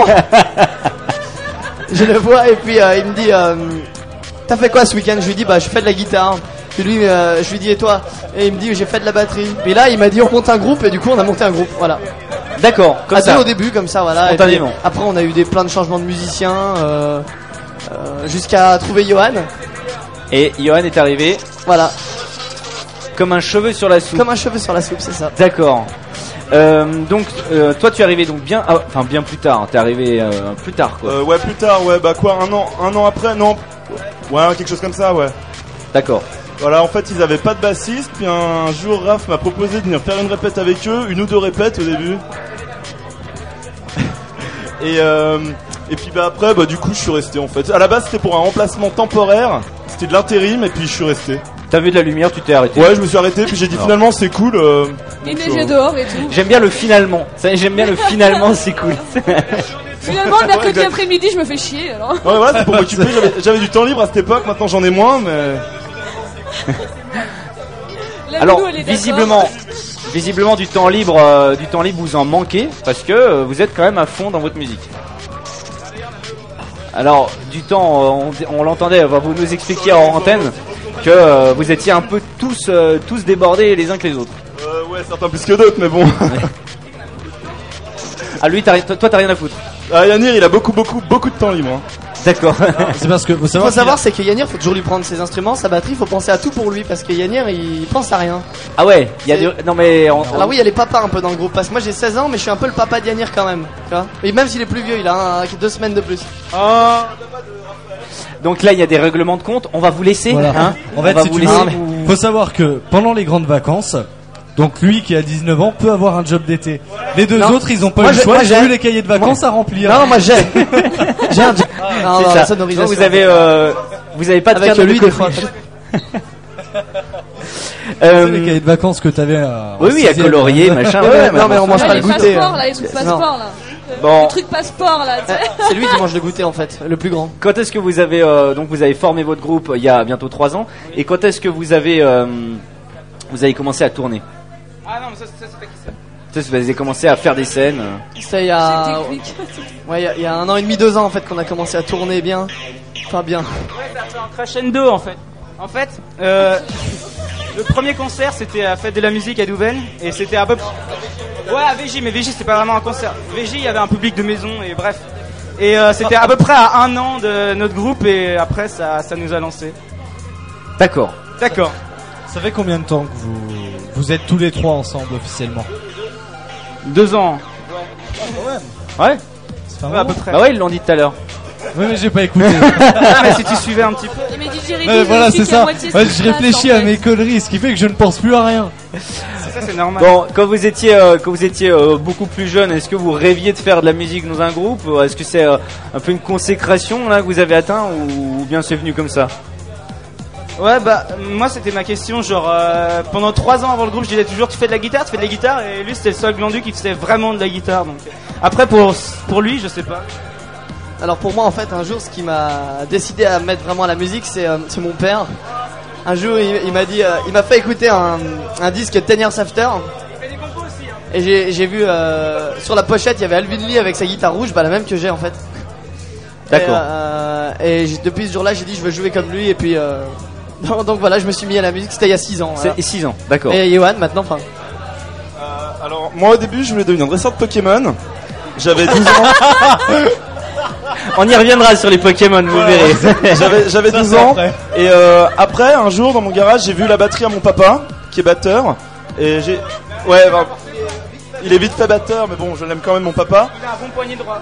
F: Je le vois et puis il me dit t'as fait quoi ce week-end? Je lui dis bah je fais de la guitare. Puis lui je lui dis et toi? Et il me dit j'ai fait de la batterie. Puis là il m'a dit on monte un groupe et du coup on a monté un groupe, voilà.
A: D'accord, comme ça.
F: Deux au début comme ça voilà.
A: Spontanément.
F: Après on a eu plein de changements de musiciens jusqu'à trouver Johan.
A: Et Johan est arrivé.
F: Voilà.
A: Comme un cheveu sur la soupe.
F: Comme un cheveu sur la soupe, c'est ça.
A: D'accord. Donc toi tu es arrivé donc bien plus tard. T'es arrivé plus tard quoi.
G: Ouais, plus tard, ouais. Bah quoi, un an après, non. Ouais, quelque chose comme ça, ouais.
A: D'accord.
G: Voilà, en fait ils avaient pas de bassiste. Puis un jour Raph m'a proposé de venir faire une répète avec eux, 1 ou 2 répètes au début. Et puis bah après bah du coup je suis resté en fait. À la base c'était pour un remplacement temporaire, c'était de l'intérim et puis je suis resté.
A: T'as vu de la lumière, tu t'es arrêté.
G: Ouais, je me suis arrêté puis j'ai dit finalement c'est cool.
D: Il neigeait dehors et tout.
A: J'aime bien le finalement. J'aime bien le finalement, c'est cool.
D: Finalement le mercredi après-midi je me fais chier alors.
G: Ouais voilà, c'est pour m'occuper, j'avais du temps libre à cette époque, maintenant j'en ai moins mais...
A: Alors visiblement du temps libre vous en manquez parce que vous êtes quand même à fond dans votre musique. Alors du temps on l'entendait, vous nous expliquiez en antenne que vous étiez un peu tous débordés les uns que les autres.
G: Ouais, certains plus que d'autres mais bon.
A: Ah lui toi t'as rien à foutre.
G: Ah Yanir il a beaucoup de temps libre hein.
A: D'accord.
N: C'est parce que
F: faut savoir c'est que Yanir faut toujours lui prendre ses instruments, sa batterie, faut penser à tout pour lui parce que Yanir il pense à rien.
A: Ah ouais, il y a non mais
F: alors oui, il y a les papas un peu dans le groupe parce que moi j'ai 16 ans mais je suis un peu le papa de Yanir quand même, tu vois. Et même s'il est plus vieux, il a 2 semaines de plus.
A: Donc là il y a des règlements de compte, on va vous laisser
N: voilà.
A: Hein.
N: En fait, faut savoir que pendant les grandes vacances, donc lui qui a 19 ans peut avoir un job d'été. Les deux autres ils ont pas le choix, j'ai eu les cahiers de vacances à remplir.
F: Non, moi j'ai un job.
A: C'est ça. Donc, vous avez pas de carte de lui des fois.
N: C'est les cahiers de vacances que t'avais à...
A: Oui, à colorier, machin.
F: Non mais on mange pas le goûter.
D: Les trucs passeport là.
A: Bon.
D: Le truc passeport là.
F: C'est lui qui mange le goûter en fait, le plus grand.
A: Quand est-ce que vous avez donc vous avez formé votre groupe il y a bientôt 3 ans et quand est-ce que vous avez commencé à tourner?
H: Ah non mais ça c'est pas qui ça.
A: Vous avez commencé à faire des scènes.
F: Ça il y a il y a 1 an et demi, 2 ans en fait qu'on a commencé à tourner bien. Enfin bien.
H: Ouais, ça a fait un crescendo en fait. En fait, le premier concert c'était à Fête de la musique à Douvaine et c'était à peu ouais à VJ, mais VJ c'était pas vraiment un concert. VJ il y avait un public de maison et bref. Et c'était à peu près à 1 an de notre groupe et après ça nous a lancé.
A: D'accord.
N: Ça fait combien de temps que vous êtes tous les 3 ensemble officiellement?
H: 2 ans.
A: Ouais.
H: À peu près.
A: Bah ouais, ils l'ont dit tout à l'heure.
N: Oui mais j'ai pas écouté.
H: Mais si tu suivais un petit peu.
D: Mais DJ
N: Ouais, voilà c'est ça. Ouais, je réfléchis à mes conneries, ce qui fait que je ne pense plus à rien.
H: Ça c'est normal.
A: Bon, quand vous étiez beaucoup plus jeune, est-ce que vous rêviez de faire de la musique dans un groupe? Est-ce que c'est un peu une consécration là que vous avez atteint ou bien c'est venu comme ça?
H: Ouais bah moi c'était ma question genre pendant 3 ans avant le groupe je disais toujours tu fais de la guitare et lui c'était le seul glandu qui faisait vraiment de la guitare donc après pour lui je sais pas.
F: Alors pour moi en fait un jour ce qui m'a décidé à mettre vraiment à la musique c'est mon père. Un jour il m'a dit il m'a fait écouter un disque 10 Years After.
H: Il fait des compos aussi hein.
F: Et j'ai vu sur la pochette il y avait Alvin Lee avec sa guitare rouge, bah la même que j'ai en fait.
A: D'accord.
F: Et depuis ce jour-là j'ai dit je veux jouer comme lui et puis donc voilà, je me suis mis à la musique, c'était il y a 6 ans. Voilà.
A: C'est 6 ans, d'accord.
F: Et Johan maintenant, enfin.
G: Alors moi au début je voulais devenir dresseur de Pokémon. J'avais 12 ans.
A: On y reviendra sur les Pokémon, vous verrez.
G: J'avais 12 ans. Et après un jour dans mon garage j'ai vu la batterie à mon papa qui est batteur. Et j'ai... Ouais, bah, il est vite fait batteur mais bon je l'aime quand même mon papa.
H: Il a un bon poignet droit.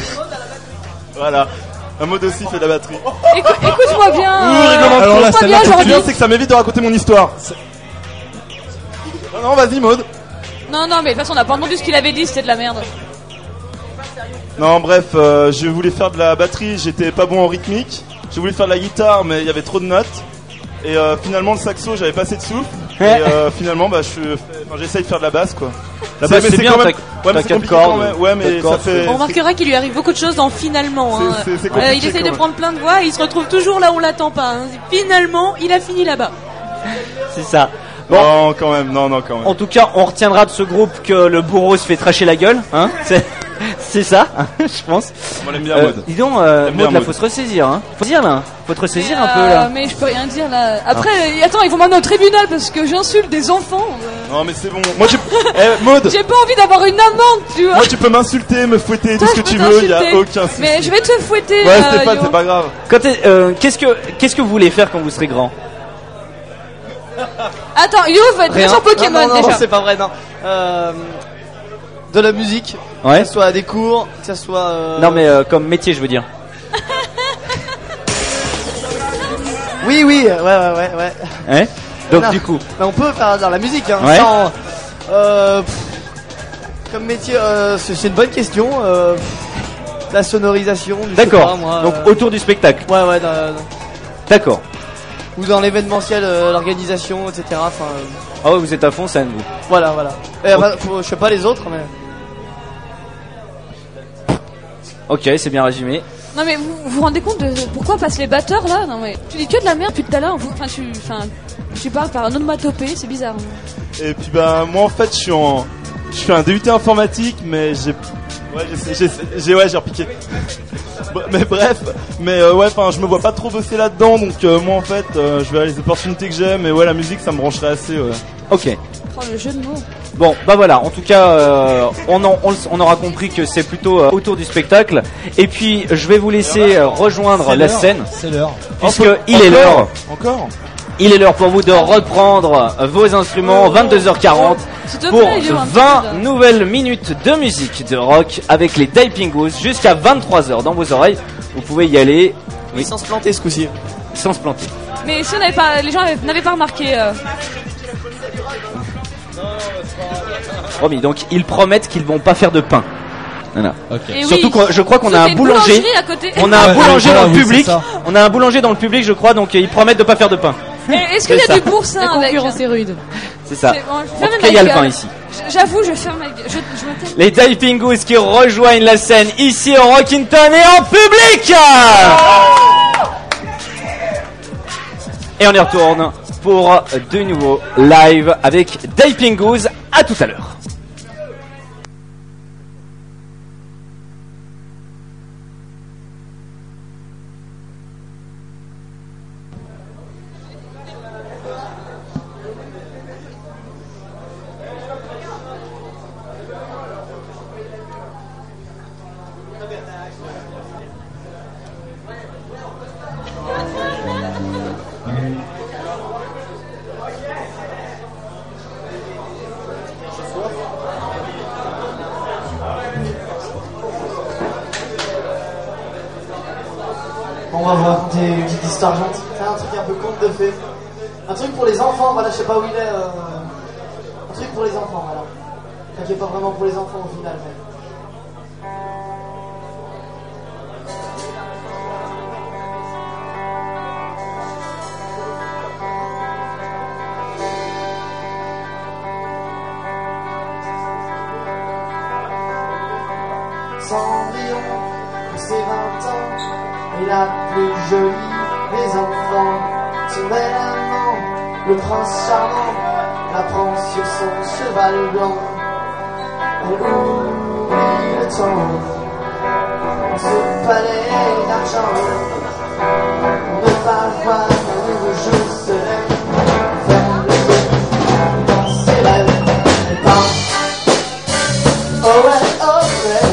G: Voilà. Un mode aussi fait de la batterie.
D: Écoute-moi bien.
G: Alors là,
D: bien,
G: c'est que ça m'évite de raconter mon histoire. Non, vas-y, Maud.
D: Non, mais de toute façon, on n'a pas entendu ce qu'il avait dit, c'était de la merde.
G: Non, bref, je voulais faire de la batterie, j'étais pas bon en rythmique. Je voulais faire de la guitare, mais il y avait trop de notes. Et finalement, le saxo, j'avais pas assez de souffle. Et finalement, j'essaye de faire de la basse, quoi. La basse,
A: c'est bien,
G: quand même...
A: t'as
G: mais
A: 4 cordes.
G: Ouais, mais ça fait...
E: On remarquera qu'il lui arrive beaucoup de choses dans finalement. Hein.
G: C'est compliqué,
E: il essaye de prendre plein de voix et il se retrouve toujours là où on l'attend pas. Hein. Finalement, il a fini là-bas.
A: C'est ça. Bon.
G: Non, quand même.
A: En tout cas, on retiendra de ce groupe que le bourreau se fait tracher la gueule, hein. C'est ça, je pense.
G: On l'aime bien, Maud.
A: Dis donc, Maud, là, faut se ressaisir, hein. Faut dire là, faut te ressaisir un peu là.
D: Mais je peux rien dire là. Après, attends, ils vont m'emmener au tribunal parce que j'insulte des enfants.
G: Non, mais c'est bon. Moi, Maud.
D: J'ai pas envie d'avoir une amende, tu vois.
G: Moi, tu peux m'insulter, me fouetter, tout ce que tu veux, y a aucun souci.
D: Mais je vais te fouetter.
G: Ouais, Stéphane, c'est pas grave.
A: Qu'est-ce que vous voulez faire quand vous serez grand?
D: Attends, Yo va être sur Pokémon
F: non,
D: déjà.
F: Non, c'est pas vrai, non. De la musique,
A: ouais.
F: Que ce soit des cours, que ce soit...
A: Non mais comme métier je veux dire.
F: Oui, ouais.
A: Ouais. Donc du coup...
F: Mais on peut faire dans la musique, hein,
A: ouais.
F: Sans... comme métier, c'est une bonne question. La sonorisation,
A: d'accord, donc autour du spectacle.
F: Ouais,
A: d'accord.
F: Ou dans l'événementiel, l'organisation, etc. Enfin...
A: Ah ouais, vous êtes à fond scène, vous.
F: Voilà. Je sais pas les autres, mais...
A: Ok, c'est bien résumé.
D: Non mais vous vous rendez compte de pourquoi passent les batteurs là? Non mais tu dis que de la merde depuis tout à l'heure. Tu parles par un onomatopée, c'est bizarre.
G: Et puis moi en fait je fais un DUT informatique, mais j'ai repiqué. Mais bref, je me vois pas trop bosser là-dedans, donc moi en fait je vais à les opportunités que j'ai, mais ouais la musique ça me brancherait assez. Ouais.
A: Ok.
D: Oh le jeu de mots.
A: Bon, bah voilà, en tout cas, on aura compris que c'est plutôt autour du spectacle. Et puis, je vais vous laisser rejoindre la scène.
N: C'est l'heure.
A: Puisque il est l'heure.
G: Encore.
A: Il est l'heure pour vous de reprendre vos instruments, 22h40, pour 20 nouvelles minutes de musique de rock avec les Typing Goose jusqu'à 23h dans vos oreilles. Vous pouvez y aller.
F: Oui. Sans se planter ce coup-ci.
A: Sans se planter.
D: Mais si les gens n'avaient pas remarqué...
A: Promis, donc ils promettent qu'ils vont pas faire de pain. Voilà.
D: Okay.
A: Surtout que je crois qu'on a un boulanger. On a un boulanger dans le public. On a un boulanger dans le public, je crois, donc ils promettent de pas faire de pain.
D: Est-ce qu'il y a du boursin avec?
E: La concurrence est rude.
A: C'est ça.
D: Bon,
A: en tout cas, il y a le pain ici.
D: J'avoue, je ferme ma gueule.
A: Les Typing Goose qui rejoignent la scène ici au Rockington et en public. Et on y retourne pour de nouveaux live avec Typing Goose. À tout à l'heure.
F: On va voir une petite histoire gentille, un truc un peu conte de fées. Un truc pour les enfants, voilà, je sais pas où il est. Un truc pour les enfants, voilà. Enfin, qui est pas vraiment pour les enfants au final, mais... Cendrillon, pour ses 20 ans, est la plus jolie des enfants. Son bel amant, le prince charmant, la prend sur son cheval blanc. Elle oublie le temps, dans ce palais d'argent. On ne va voir un nouveau jour se lève, faire le jour dans ses rêves. Elle part, oh ouais, oh ouais.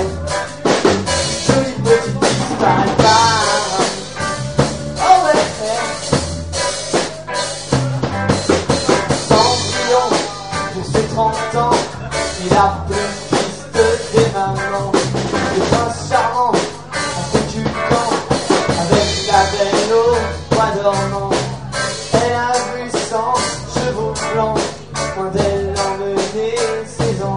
F: Il a plus triste des mamans. Le prince charmant en fait du camp avec la belle au bois dormant. Elle a vu 100 chevaux blancs, loin d'elle emmener ses enfants.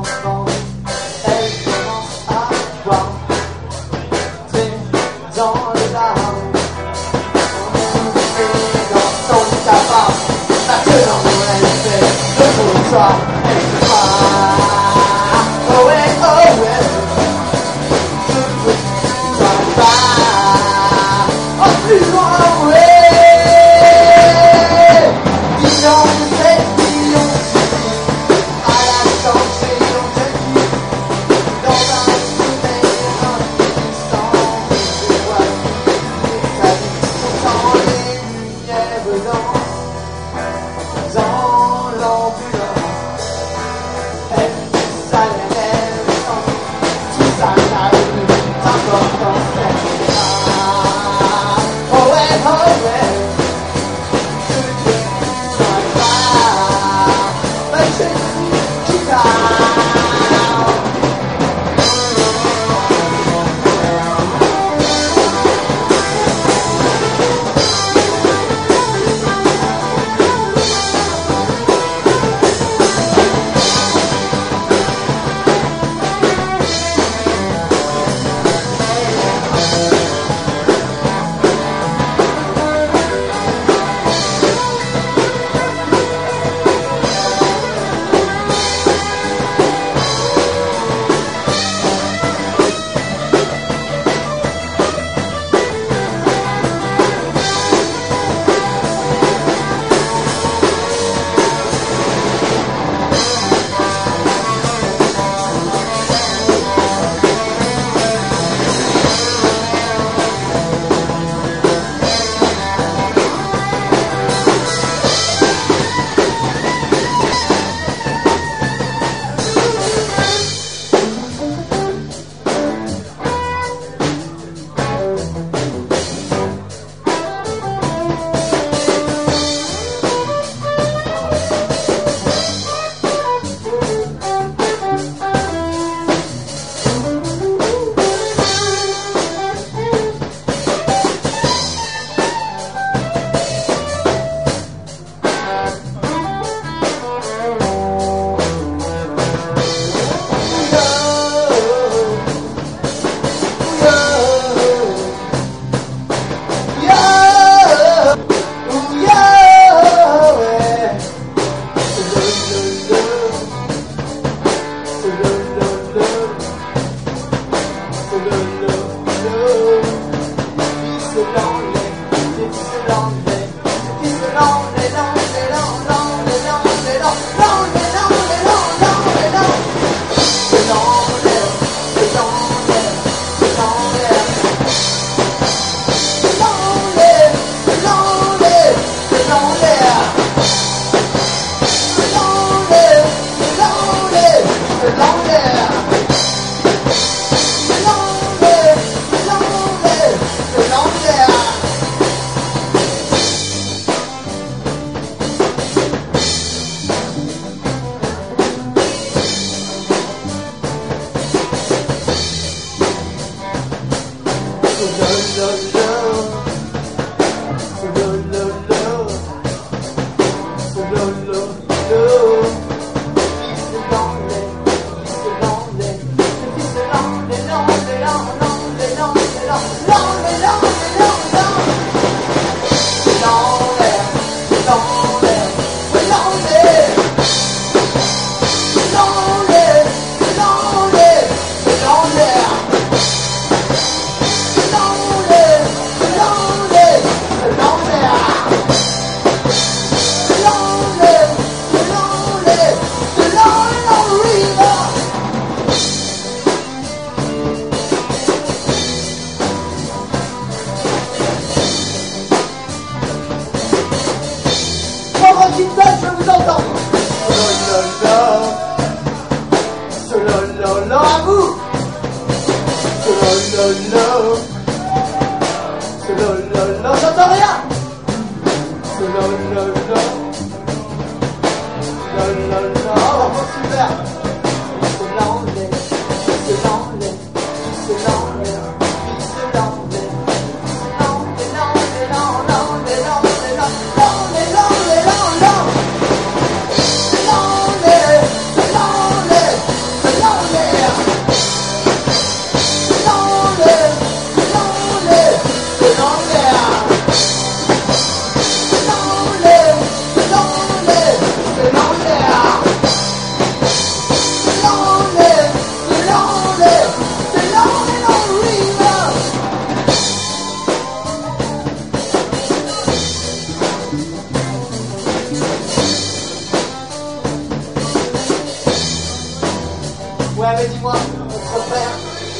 K: Ouais, mais dis-moi, notre père,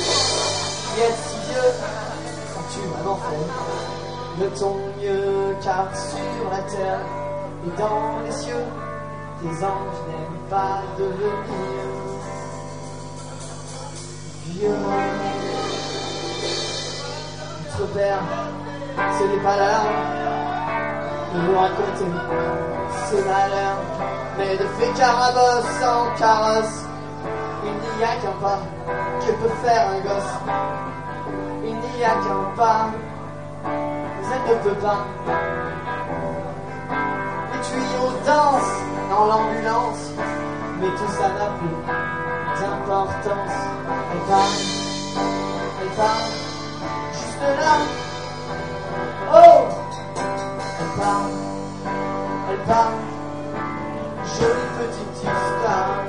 K: qui est si vieux, as-tu vraiment fait de ton mieux, car sur la terre et dans les cieux, tes anges n'aiment pas devenir vieux. Notre père, ce n'est pas l'heure de nous raconter ses malheurs, mais de fait carabosse en carrosse. Il n'y a qu'un pas que peut faire un gosse. Il n'y a qu'un pas, mais elle ne peut pas. Les tuyaux dansent dans l'ambulance, mais tout ça n'a plus d'importance. Elle part, juste là. Oh, elle part, jolie petite histoire.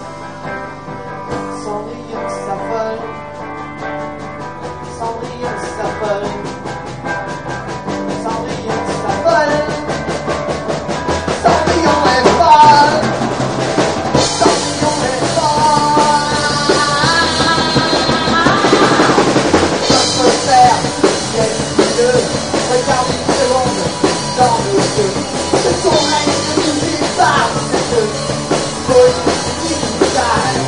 K: Cendrillon s'affole, Cendrillon s'affole, Cendrillon s'affole, Cendrillon est folle, Cendrillon est folle. Notre père, qui est vieux, regarde une seconde dans nos yeux. De son règne de musique par cette folie digitale.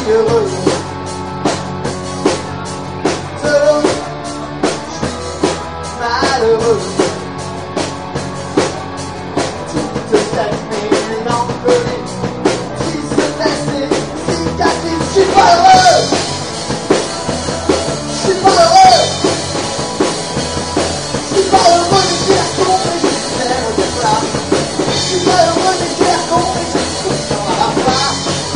K: suis heureux. Solo, malheureux. Toute cette mélancolie qui se laisse des cicatrices. Je suis pas heureux. Je suis pas heureux. Je suis pas heureux de dire qu'on est juste l'air de plat. Je suis pas heureux de dire qu'on est juste dans la part.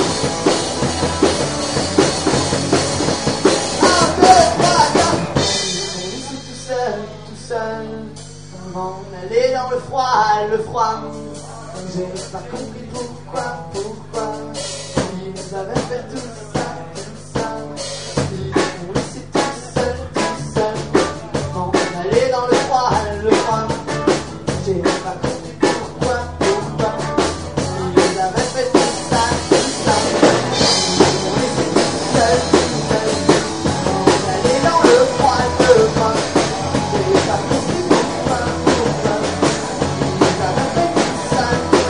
K: Un peu fracas. Ici tout seul, m'en aller dans le froid. J'ai pas compris pourquoi. Ils nous avaient fait tout ça. Ils m'ont laissé tout seul. M'en aller dans le froid. J'ai pas compris pourquoi. Ils nous avaient fait tout ça. Ils m'ont laissé tout seul. M'en aller dans le froid. J'ai pas compris pourquoi. Ils nous avaient fait tout ça.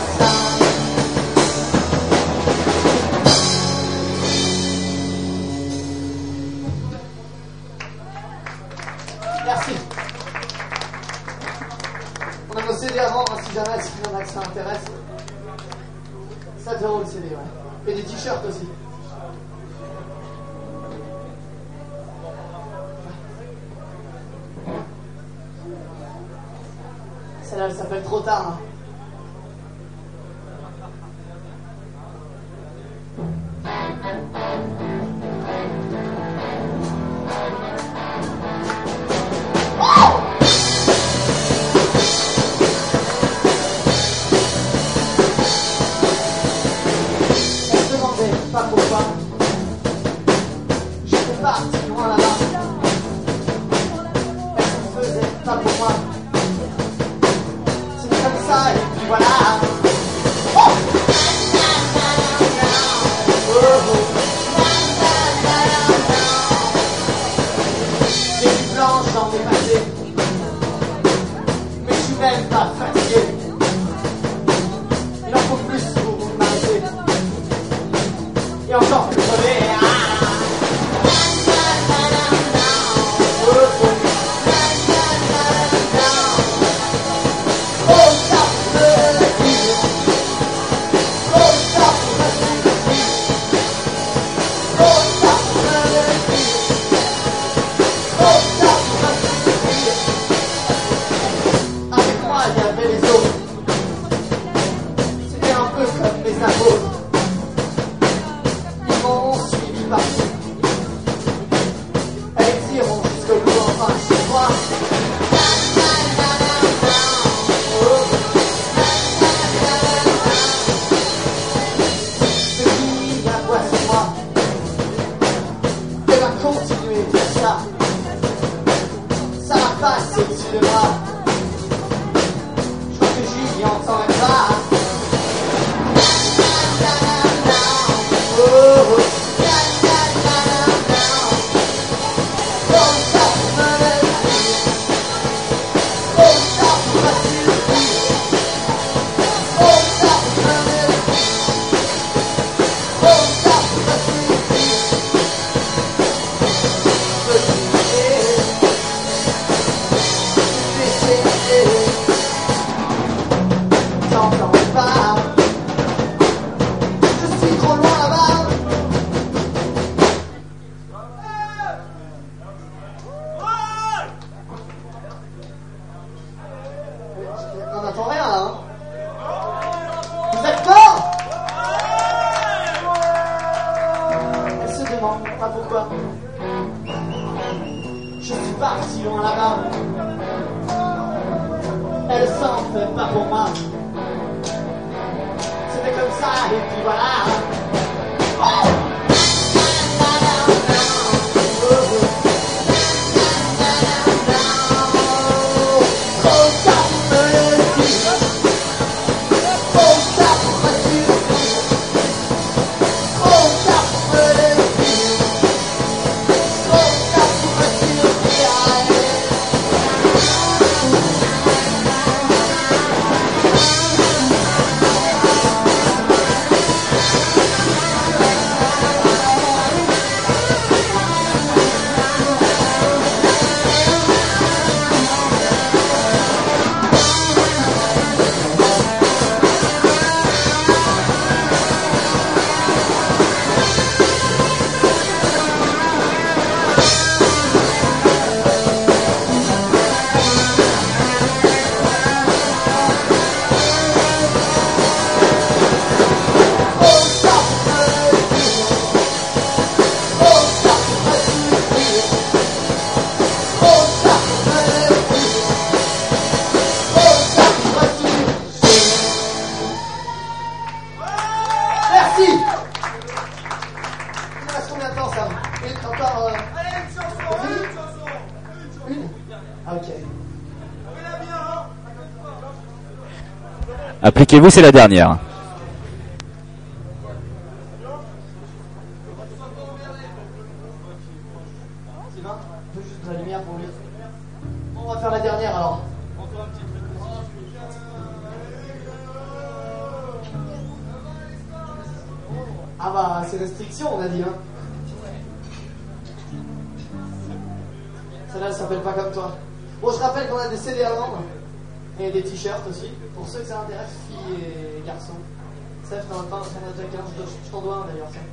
K: Merci. On a nos CD à vendre, si jamais, si y en a que ça intéresse. 7 € le CD, ouais. Et des t-shirts aussi. Celle-là, elle s'appelle Trop tard. Hein. Elle se demandait pas pourquoi. J'étais parti loin là-bas. Elle se faisait pas pour moi. C'était comme ça et puis voilà. Oh! J'ai du blanc, j'en ai passé. Mais je suis même pas fatigué. Il en faut plus pour m'arrêter. Et encore plus crever. Avec moi, il y avait les autres. C'était un peu comme mes apôtres. Ils m'ont suivi partout. Elles iront jusqu'au bout, enfin chez moi. Ce qui a quoi sur moi, elle va continuer de faire ça. Ça va passer dessus de moi. Je crois que j'y entends même pas. J'entends pas. Je suis trop loin là-bas. On n'entend rien là, hein. Vous êtes forts. Elle se demande pas pourquoi. Je suis parti loin là-bas. Elle s'en fait pas pour moi. C'était comme ça et puis voilà. Oh! Trop tard pour me le dire. Trop tard pour me surprendre. Trop tard pour me le dire. Trop tard pour me surprendre.
A: Appliquez-vous, c'est la dernière.
F: Sylvain, un peu juste de la lumière pour lui. On va faire la dernière alors. Ah bah c'est restriction on a dit hein. Celle-là elle s'appelle pas comme toi. Bon je rappelle qu'on a des CD à vendre et des t-shirts aussi. Pour ceux que ça intéresse, filles et garçons. Ça je t'en ai déjà qu'un, je t'en dois un d'ailleurs ça.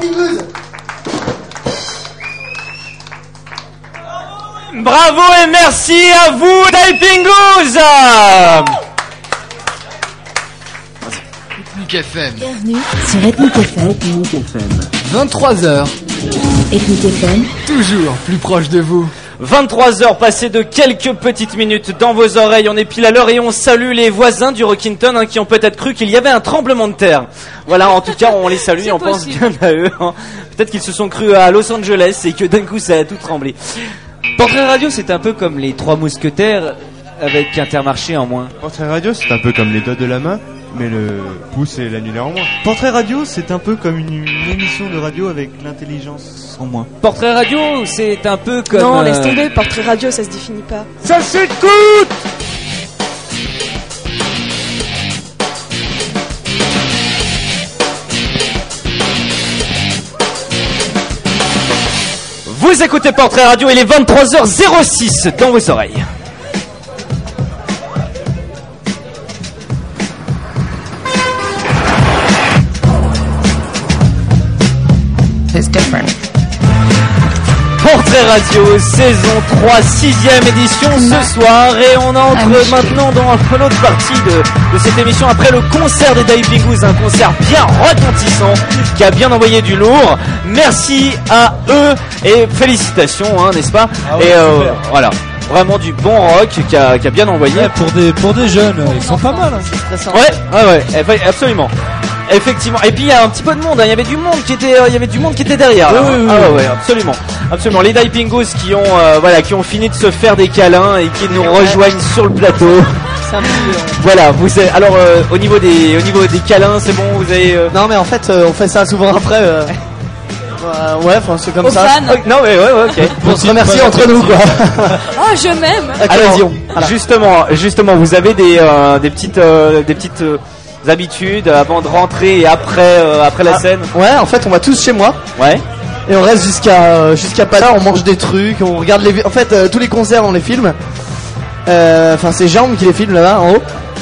K: Pingouz.
A: Bravo et merci à vous, les Pingouz.
I: Ethnic FM.
J: Bienvenue sur Ethnic FM.
I: 23h.
J: Ethnic FM.
I: Toujours plus proche de vous.
A: 23h passées de quelques petites minutes dans vos oreilles, on est pile à l'heure et on salue les voisins du Rockington qui ont peut-être cru qu'il y avait un tremblement de terre. Voilà, en tout cas on les salue et on pense bien à eux. Peut-être qu'ils se sont crus à Los Angeles et que d'un coup ça a tout tremblé. Portrait Radio, c'est un peu comme les Trois Mousquetaires avec Intermarché en moins.
B: Portrait Radio, c'est un peu comme les doigts de la main, mais le pouce et l'annulaire en moins.
C: Portrait Radio, c'est un peu comme une émission de radio avec l'intelligence en moins.
A: Portrait Radio, c'est un peu comme...
O: Non, laisse tomber, portrait radio, ça se définit pas.
M: Ça s'écoute.
A: Vous écoutez Portrait Radio, il est 23h06 dans vos oreilles.
P: It's different.
A: Portrait Radio, saison 3, 6ème édition ce soir et on entre maintenant dans l'autre partie de cette émission après le concert des Diving Goose, un concert bien retentissant qui a bien envoyé du lourd. Merci à eux et félicitations, hein, n'est-ce pas?
N: Ah ouais,
A: et voilà. Vraiment du bon rock qui a bien envoyé.
N: Ouais, pour des jeunes, ils sont pas mal. Hein.
A: Ouais, absolument. Effectivement. Et puis il y a un petit peu de monde. Il y avait du monde qui était derrière. Là,
N: oui,
A: ouais, absolument. Les Dipingos qui ont fini de se faire des câlins et qui nous rejoignent sur le plateau.
F: C'est un petit peu,
A: Voilà. Vous avez, alors au niveau des câlins, c'est bon. Vous avez.
F: Non, mais en fait, on fait ça souvent après. Ouais, enfin c'est comme
D: Aux
F: ça.
D: fans.
A: Non, ouais, ok.
F: On se remercie entre nous, quoi.
D: Oh, je m'aime.
A: Alors, justement, vous avez des petites habitudes avant de rentrer et après la scène.
F: Ouais, en fait, on va tous chez moi.
A: Ouais.
F: Et on reste jusqu'à pas là, on mange des trucs, on regarde en fait, tous les concerts on les filme. Enfin, c'est Jambes qui les filme là-bas en haut.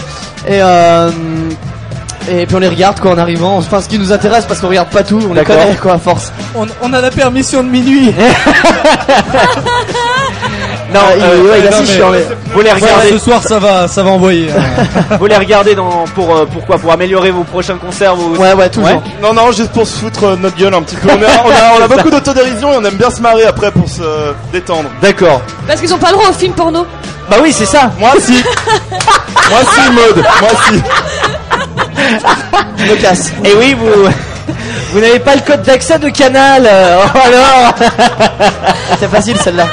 F: Et puis on les regarde quoi en arrivant. Enfin, ce qui nous intéresse parce qu'on regarde pas tout, on les connaît quoi à force.
N: On a la permission de minuit.
F: Non, il est assez chiant.
A: Vous les regardez.
N: Ce soir, ça va envoyer.
A: Vous les regardez pourquoi? Pour améliorer vos prochains concerts
F: Ouais, toujours.
G: Non, juste pour se foutre notre gueule un petit peu. On a beaucoup d'autodérision et on aime bien se marrer après pour se détendre.
A: D'accord.
D: Parce qu'ils ont pas le droit au film porno.
A: Bah oui, c'est ça.
G: Moi si. Moi si, Maud. Moi si.
F: Je me casse.
A: Et oui, vous n'avez pas le code d'accès de Canal. Alors.
F: C'est facile celle-là.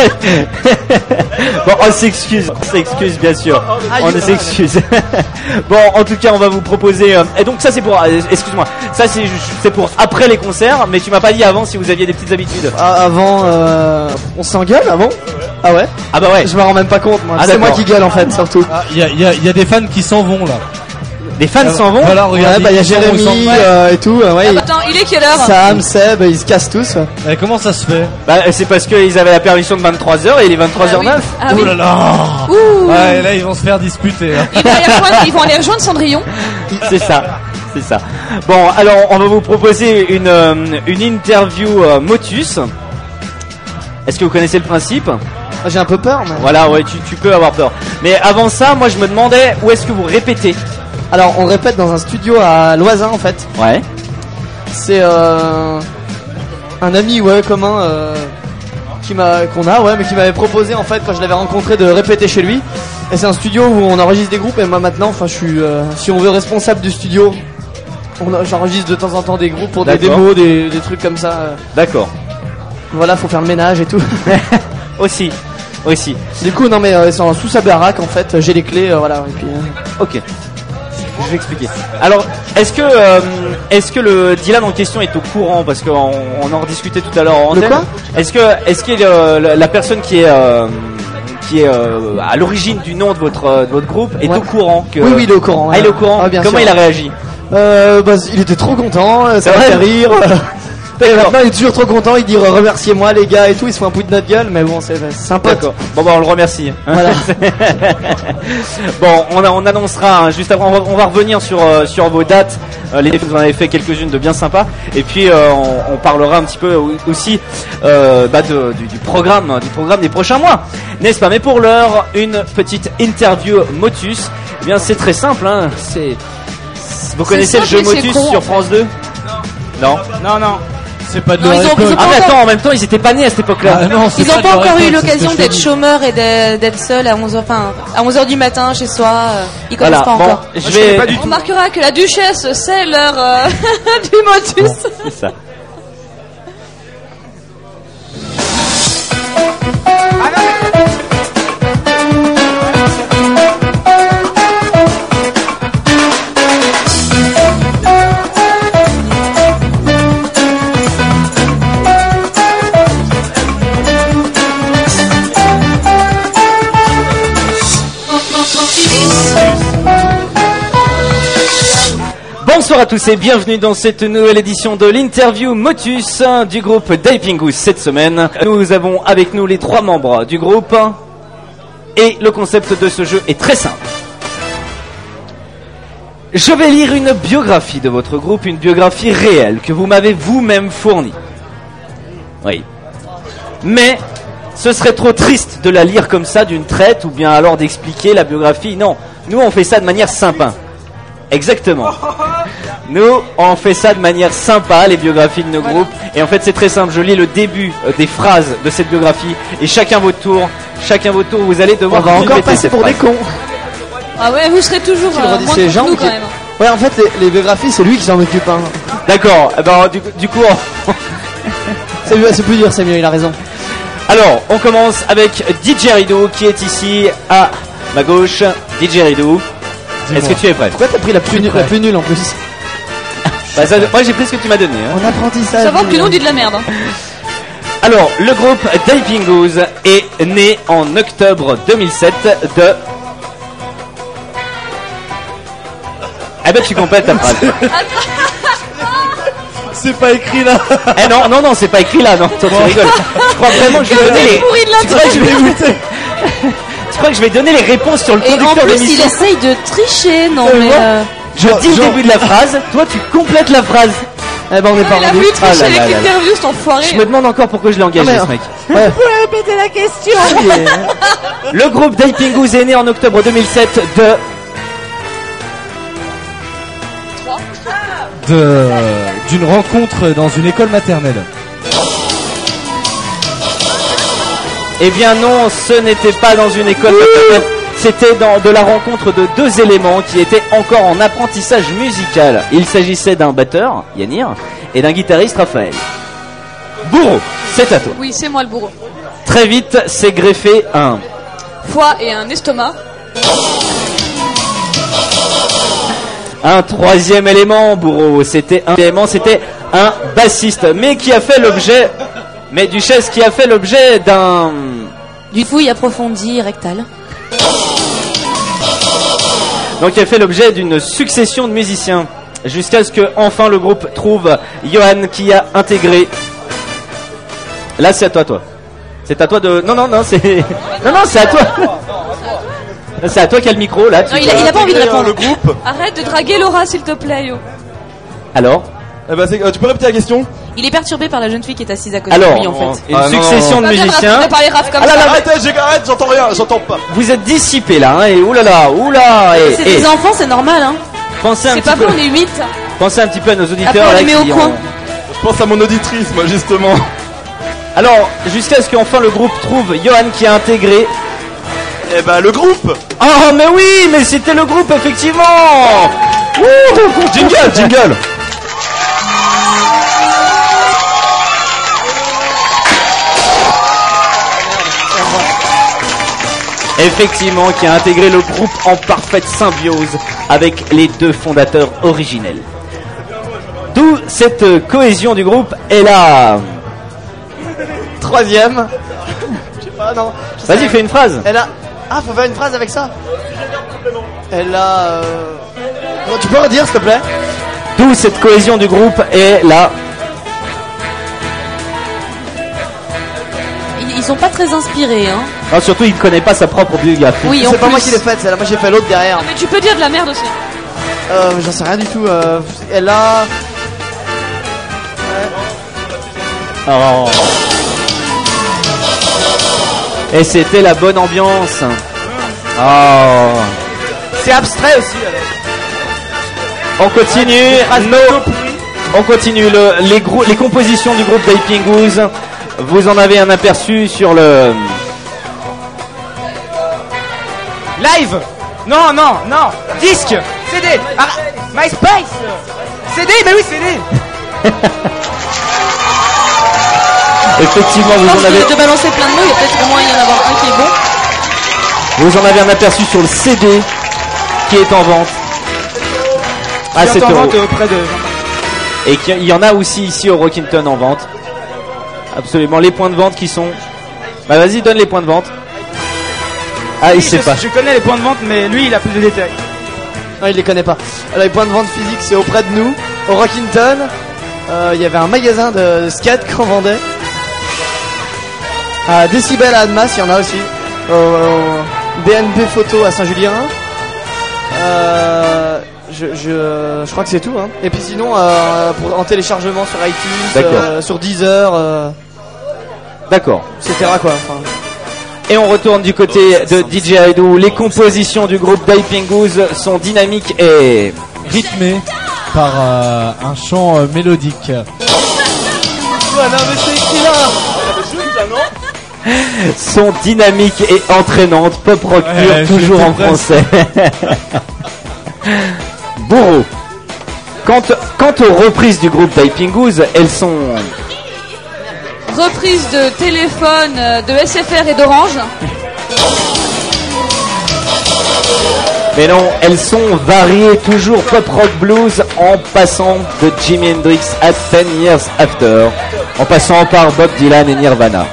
A: Bon, on s'excuse bien sûr. On s'excuse. Bon, en tout cas, on va vous proposer. Et donc ça, c'est pour. Excuse-moi. Ça, c'est pour après les concerts. Mais tu m'as pas dit avant si vous aviez des petites habitudes.
F: Avant, on s'engueule avant. Ah ouais.
A: Ah bah ouais.
F: Je me rends même pas compte. Moi. C'est moi qui gueule en fait, surtout.
N: Il y a des fans qui s'en vont là.
A: Les fans s'en vont.
N: Voilà, regarde.
F: Ouais, il y a Jérémy et tout. Ouais.
D: Attends, il est quelle heure?
F: Sam, Seb, ils se cassent tous.
N: Et comment ça se fait?
A: Bah, c'est parce qu'ils avaient la permission de 23h et il est 23h09.
N: Oh là là.
D: Ouh.
N: Ouais, là ils vont se faire disputer. Hein.
D: Ils vont aller rejoindre Cendrillon.
A: C'est ça. Bon, alors on va vous proposer une interview Motus. Est-ce que vous connaissez le principe?
F: J'ai un peu peur. Mais...
A: Voilà, ouais, tu peux avoir peur. Mais avant ça, moi je me demandais où est-ce que vous répétez?
F: Alors on répète dans un studio à Loisin en fait.
A: Ouais.
F: C'est un ami commun qui m'avait proposé en fait quand je l'avais rencontré de répéter chez lui. Et c'est un studio où on enregistre des groupes et moi maintenant, enfin je suis si on veut responsable du studio. J'enregistre de temps en temps des groupes pour des démos, des trucs comme ça.
A: D'accord.
F: Voilà, faut faire le ménage et tout.
A: Aussi.
F: Du coup non mais c'est sous sa baraque en fait. J'ai les clés, voilà. Et puis.
A: Ok. Je vais expliquer. Alors, est-ce que le Dylan en question est au courant parce qu'on en rediscutait tout à l'heure en antenne.
F: De quoi?
A: Est-ce que la personne qui est à l'origine du nom de votre groupe est au courant que...
F: Oui, il est au courant.
A: Ah, il est au courant.
F: Bien
A: Comment
F: sûr.
A: il a réagi?
F: Il était trop content, ça m'a fait rire. Et maintenant il est toujours trop content, il dit remerciez-moi les gars et tout, il se fout un peu de notre gueule, mais bon c'est sympa.
A: D'accord. Bon bah on le remercie.
F: Voilà.
A: Bon, on annoncera juste avant, on va revenir sur vos dates. Vous en avez fait quelques-unes de bien sympas. Et puis on parlera un petit peu aussi du programme des prochains mois, n'est-ce pas? Mais pour l'heure, une petite interview Motus. Eh bien c'est très simple, hein. Vous connaissez le jeu Motus sur France 2? Non.
N: C'est pas de
E: Non,
N: leur
E: ils ont-
N: époque.
E: ils ont
A: Ah mais
E: pas
A: attends, en même temps ils étaient pas nés à cette époque-là.
N: Ah non, c'est
E: Ils
N: pas
E: n'ont
N: de
E: pas
N: leur
E: encore eu
N: époque, c'est ce
E: l'occasion
N: que je
E: d'être
N: te dis.
E: chômeurs et d'être seuls à 11h du matin chez soi. Ils connaissent pas
A: Bon,
E: encore.
D: On remarquera que la duchesse, c'est l'heure du Motus.
A: C'est ça. Bonsoir à tous et bienvenue dans cette nouvelle édition de l'interview Motus du groupe Dapingus. Cette semaine, nous avons avec nous les 3 membres du groupe et le concept de ce jeu est très simple. Je vais lire une biographie de votre groupe, une biographie réelle que vous m'avez vous-même fournie. Oui. Mais ce serait trop triste de la lire comme ça d'une traite ou bien alors d'expliquer la biographie. Non, nous on fait ça de manière sympa. Exactement. Nous, on fait ça de manière sympa, les biographies de nos groupes. Et en fait, c'est très simple. Je lis le début des phrases de cette biographie. Et chacun votre tour, vous allez devoir...
F: On va encore
A: compléter
F: passer
A: cette
F: pour des
A: phrase.
F: cons.
D: Ah ouais, vous serez toujours
F: Tu le redis,
D: moins
F: c'est
D: contre
F: Jean
D: nous
F: qui-
D: quand même.
F: Ouais, en fait les biographies c'est lui qui s'en occupe. Hein.
A: D'accord. Eh ben, du coup...
F: C'est plus dur, c'est mieux, il a raison.
A: Alors, on commence avec DJ Ridou qui est ici à ma gauche. DJ Ridou, est-ce que tu es prêt?
F: Pourquoi t'as pris la plus nulle en plus?
A: Bah, ça, moi j'ai pris ce que tu m'as donné. Hein.
F: En apprentissage.
D: Savoir que nous on dit de la merde. Hein.
A: Alors, le groupe Dapingus est né en octobre 2007 de... Eh ben tu complètes ta phrase.
N: C'est pas écrit là.
A: Eh non, c'est pas écrit là, non. Toi, tu rigoles. Tu crois vraiment que je vais donner les... Tu crois que je vais... Tu crois que je vais donner les réponses sur le
E: Et en
A: conducteur
E: plus, il
A: d'émission?
E: essaye de tricher. Non, mais.
A: Je dis le début de la phrase, toi tu complètes la phrase.
F: Eh ben on est pas
D: Il a
F: rendu.
D: voulu tricher
A: Ah là
D: avec
A: là là.
D: l'interview, cet enfoiré.
A: Je me demande encore pourquoi je l'ai engagé,
F: Ah, mais-
A: ce mec.
F: Ouais.
E: Répétez la question.
A: Le groupe Dapingus est né en octobre 2007
N: d'une rencontre dans une école maternelle.
A: Eh bien non, ce n'était pas dans une école maternelle. C'était de la rencontre de 2 éléments qui étaient encore en apprentissage musical. Il s'agissait d'un batteur, Yanir, et d'un guitariste, Raphaël. Bourreau, c'est à toi.
D: Oui, c'est moi le bourreau.
A: Très vite, s'est greffé un...
D: Foie et un estomac.
A: Un 3e élément, Bourreau. C'était un bassiste, mais qui a fait l'objet... Mais Duchesse qui a fait l'objet d'un...
E: Du fouille approfondie rectale.
A: Donc il a fait l'objet d'une succession de musiciens. Jusqu'à ce que enfin le groupe trouve Johan qui a intégré... Là c'est à toi. C'est à toi de... Non, c'est... Non, c'est à toi. C'est à toi qui a le micro, là.
E: Non, il a pas envie de répondre.
G: Le groupe.
D: Arrête de draguer Laura, s'il te plaît, yo.
A: Alors
G: Eh ben, tu peux répéter la question?
E: Il est perturbé par la jeune fille qui est assise à côté
A: Alors,
E: de lui en fait.
A: une succession de musiciens.
D: Comme ça.
G: Arrête, j'entends rien, j'entends pas.
A: Vous êtes dissipés là, hein, et oulala.
E: C'est des enfants, c'est normal, hein.
A: Pensez un
D: C'est
A: petit
D: pas
A: peu.
D: vrai, on est 8.
A: Pensez un petit peu à nos auditeurs.
E: Après, on
A: là,
E: les met au
A: qui
E: coin.
A: ont-
G: Je pense à mon auditrice, moi, justement.
A: Alors, jusqu'à ce qu'enfin le groupe trouve Johan qui a intégré...
G: Eh ben, le groupe.
A: Oh, mais oui, mais c'était le groupe, effectivement. Wouh, jingle. Effectivement, qui a intégré le groupe en parfaite symbiose avec les 2 fondateurs originels. D'où cette cohésion du groupe est là.
F: 3e. Je sais pas, non.
A: Vas-y, fais une phrase.
F: Elle a... Ah, faut faire une phrase avec ça. Elle a... Bon, tu peux redire, s'il te plaît?
A: D'où cette cohésion du groupe est là.
E: sont pas très inspirés, hein.
A: Non, surtout, il connaît pas sa propre biographie.
E: Oui, en
F: C'est pas
E: plus.
F: moi qui l'ai faite, celle-là. Moi j'ai fait l'autre derrière.
D: Mais tu peux dire de la merde aussi.
F: J'en sais rien du tout. Elle a.
A: Oh. Et c'était la bonne ambiance. Oh.
H: C'est abstrait aussi.
A: On continue. On continue les compositions du groupe Daping Goose. Vous en avez un aperçu sur le
H: Live. Non. Disque. CD. Ah, MySpace. CD, mais oui, CD.
A: Effectivement, vous en avez.
E: De balancer plein de mots, il y a peut-être au moins y en avoir un qui est bon.
A: Vous en avez un aperçu sur le CD qui est en vente à 7 euros.
H: Auprès de...
A: Et il y en a aussi ici au Rockington en vente. Absolument, les points de vente qui sont. Bah vas-y, donne les points de vente. Ah, il sait pas.
H: Je connais les points de vente, mais lui, il a plus de détails.
F: Non, il les connaît pas. Alors, les points de vente physiques, c'est auprès de nous, au Rockington. Il y avait un magasin de skate qu'on vendait. À Décibel à Annemasse, il y en a aussi. DNP Photo à Saint-Julien. Je crois que c'est tout. Hein. Et puis sinon, en téléchargement sur iTunes, sur Deezer,
A: d'accord,
F: etc. quoi. Enfin.
A: Et on retourne du côté de DJ Aidou. Les compositions du groupe Daping Goose sont dynamiques et
N: rythmées par un chant mélodique.
A: Sont dynamiques et entraînantes, pop rock pur, toujours en français. Bourreau. Quant aux reprises du groupe Daping Goose, elles sont
D: reprise de téléphone de SFR et d'Orange.
A: Mais non, elles sont variées, toujours pop rock blues, en passant de Jimi Hendrix à 10 Years After, en passant par Bob Dylan et Nirvana.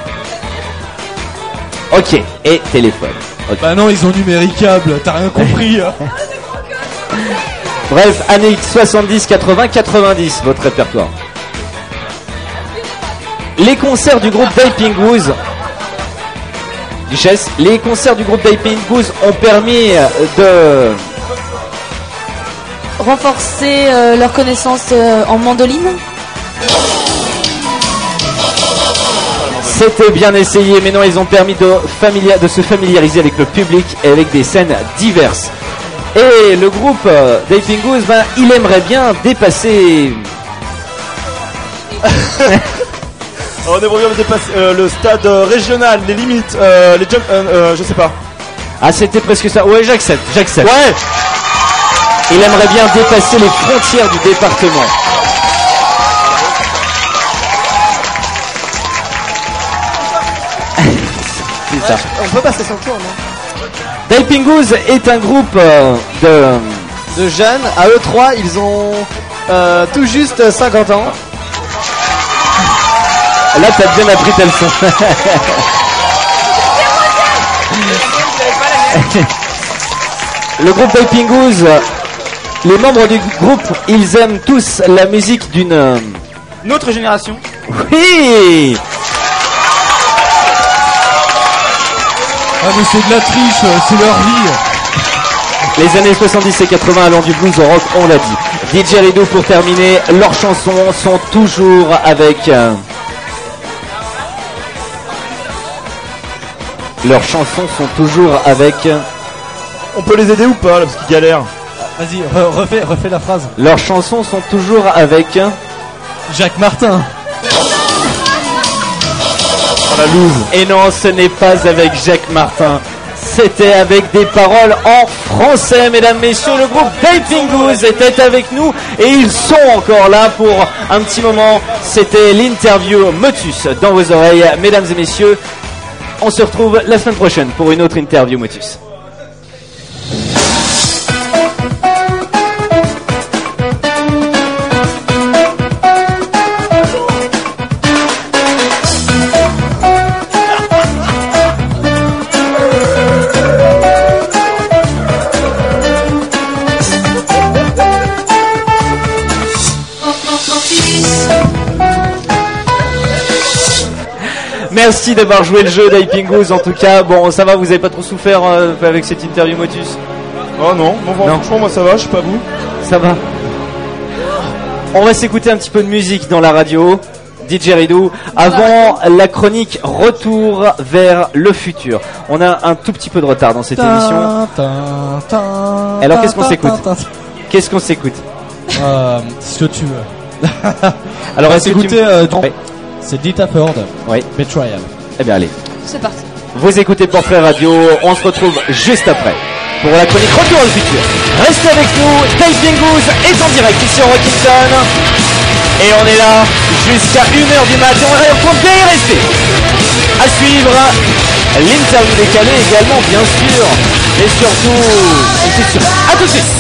A: Ok, et téléphone. Okay.
N: Bah non, ils ont numéricable, t'as rien compris.
A: Bref, années 70, 80, 90, votre répertoire. Les concerts du groupe Daping Goose, Duchesse, les concerts du groupe Daping Goose ont permis de
E: renforcer leur connaissance en mandoline.
A: C'était bien essayé, mais non, ils ont permis de se familiariser avec le public et avec des scènes diverses. Et le groupe Daping Goose, ben, il aimerait bien dépasser...
G: On aimerait bien dépasser le stade régional, les limites, je sais pas.
A: Ah, c'était presque ça. Ouais, j'accepte.
G: Ouais.
A: Il aimerait bien dépasser les frontières du département. C'est ça.
F: On peut passer son tour, non?
A: Daping Goose est un groupe
F: de jeunes. À eux trois, ils ont tout juste 50 ans.
A: Là, t'as bien appris ta leçon. Le groupe Daping Goose, les membres du groupe, ils aiment tous la musique d'une
H: autre génération.
A: Oui.
N: Ah mais c'est de la triche, c'est leur vie.
A: Les années 70 et 80 allant du blues au rock, on l'a dit. DJ Rideau pour terminer, leurs chansons sont toujours avec... Leurs chansons sont toujours avec...
G: On peut les aider ou pas là, parce qu'ils galèrent.
N: Vas-y, refais la phrase.
A: Leurs chansons sont toujours avec...
N: Jacques Martin.
A: La loose. Et non, ce n'est pas avec Jacques Martin. C'était avec des paroles en français, mesdames, messieurs. Le groupe Daping Goose était avec nous et ils sont encore là pour un petit moment. C'était l'interview Motus dans vos oreilles, mesdames et messieurs. On se retrouve la semaine prochaine pour une autre interview Motus. merci d'avoir joué le jeu d'Hyping Goose. En tout cas, bon, ça va, vous avez pas trop souffert avec cette interview Motus?
G: Oh non, franchement, moi ça va, je sais pas vous.
A: Ça va. On va s'écouter un petit peu de musique dans la radio. DJ Ridou, avant la chronique Retour vers le futur. On a un tout petit peu de retard dans cette émission. Alors qu'est-ce qu'on s'écoute? Qu'est-ce qu'on s'écoute?
N: Ce que tu veux.
A: Alors est-ce que
N: écoutez, c'est Dita Ford.
A: Oui.
N: Betrayal.
A: Eh bien allez.
D: C'est parti.
A: Vous écoutez Portrait Radio. On se retrouve juste après pour la chronique Retour vers le futur. Restez avec nous. Typing Goose est en direct ici en Rockington. Et on est là jusqu'à 1h du matin. On compte bien y rester. À suivre l'interview décalée également, bien sûr. Et surtout, c'est sûr. À tout de suite.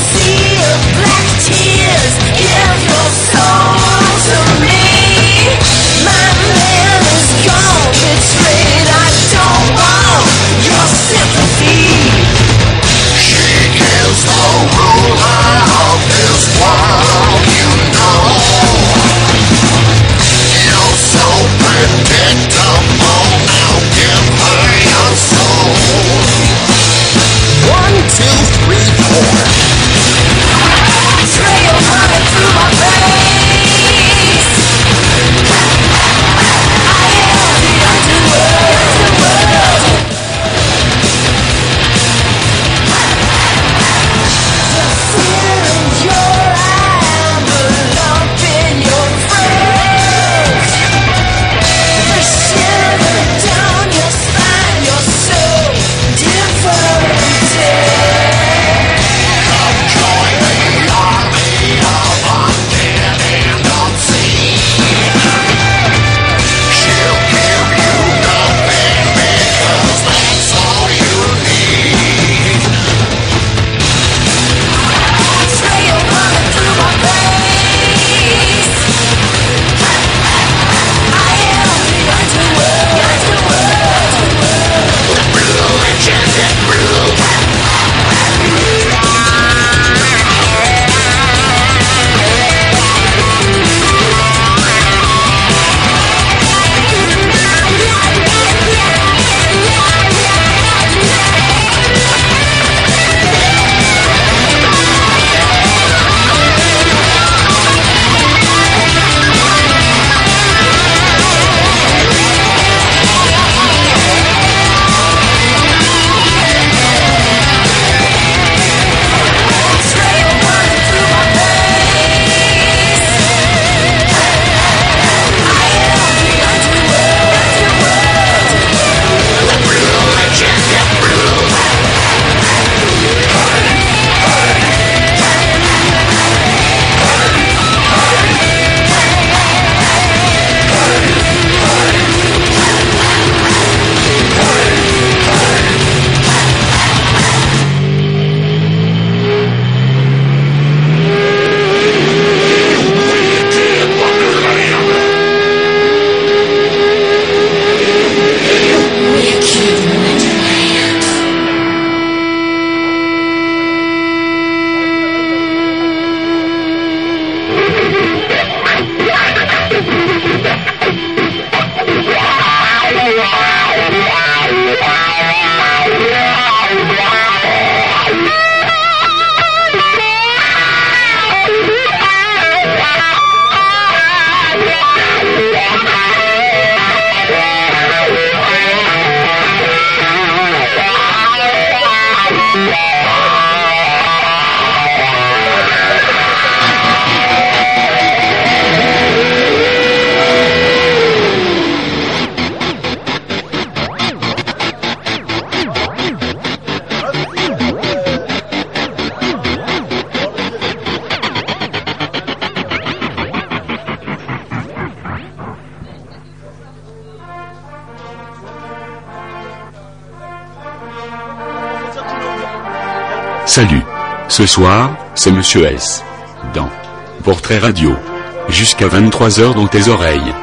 Q: Salut. Ce soir, c'est Monsieur S. Dans Portrait Radio. Jusqu'à 23h dans tes oreilles.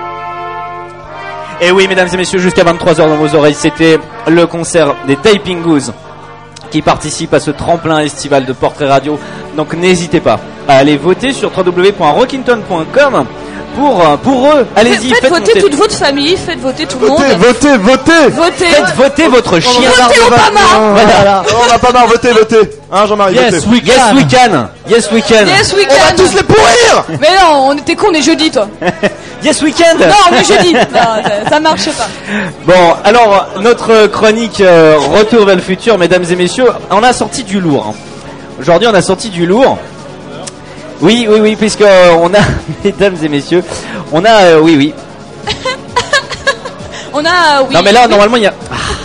A: Et oui, mesdames et messieurs, jusqu'à 23h dans vos oreilles, c'était le concert des Typing Goose qui participent à ce tremplin estival de Portrait Radio. Donc n'hésitez pas à aller voter sur www.rockington.com pour eux. Allez-y,
D: faites voter
A: monter.
D: toute votre famille, faites voter tout le monde. Votez.
A: Faites voter votre chien.
D: Votez Obama.
A: Voilà.
G: On n'a pas marre, votez. Hein, Jean-Marie,
A: Yes,
G: votez.
A: we can. Yes, we can.
D: Yes, we
G: On va
D: can.
G: tous les pourrir.
D: Mais non, on était con, on est jeudi, toi.
A: Yes, we can.
D: Non, on est jeudi. Non, ça marche pas.
A: Bon, alors, notre chronique Retour vers le futur, mesdames et messieurs, on a sorti du lourd. Hein. Aujourd'hui, on a sorti du lourd. Oui, puisque on a, mesdames et messieurs, on a, oui.
D: On a, oui.
A: Non, mais là, normalement, il y a...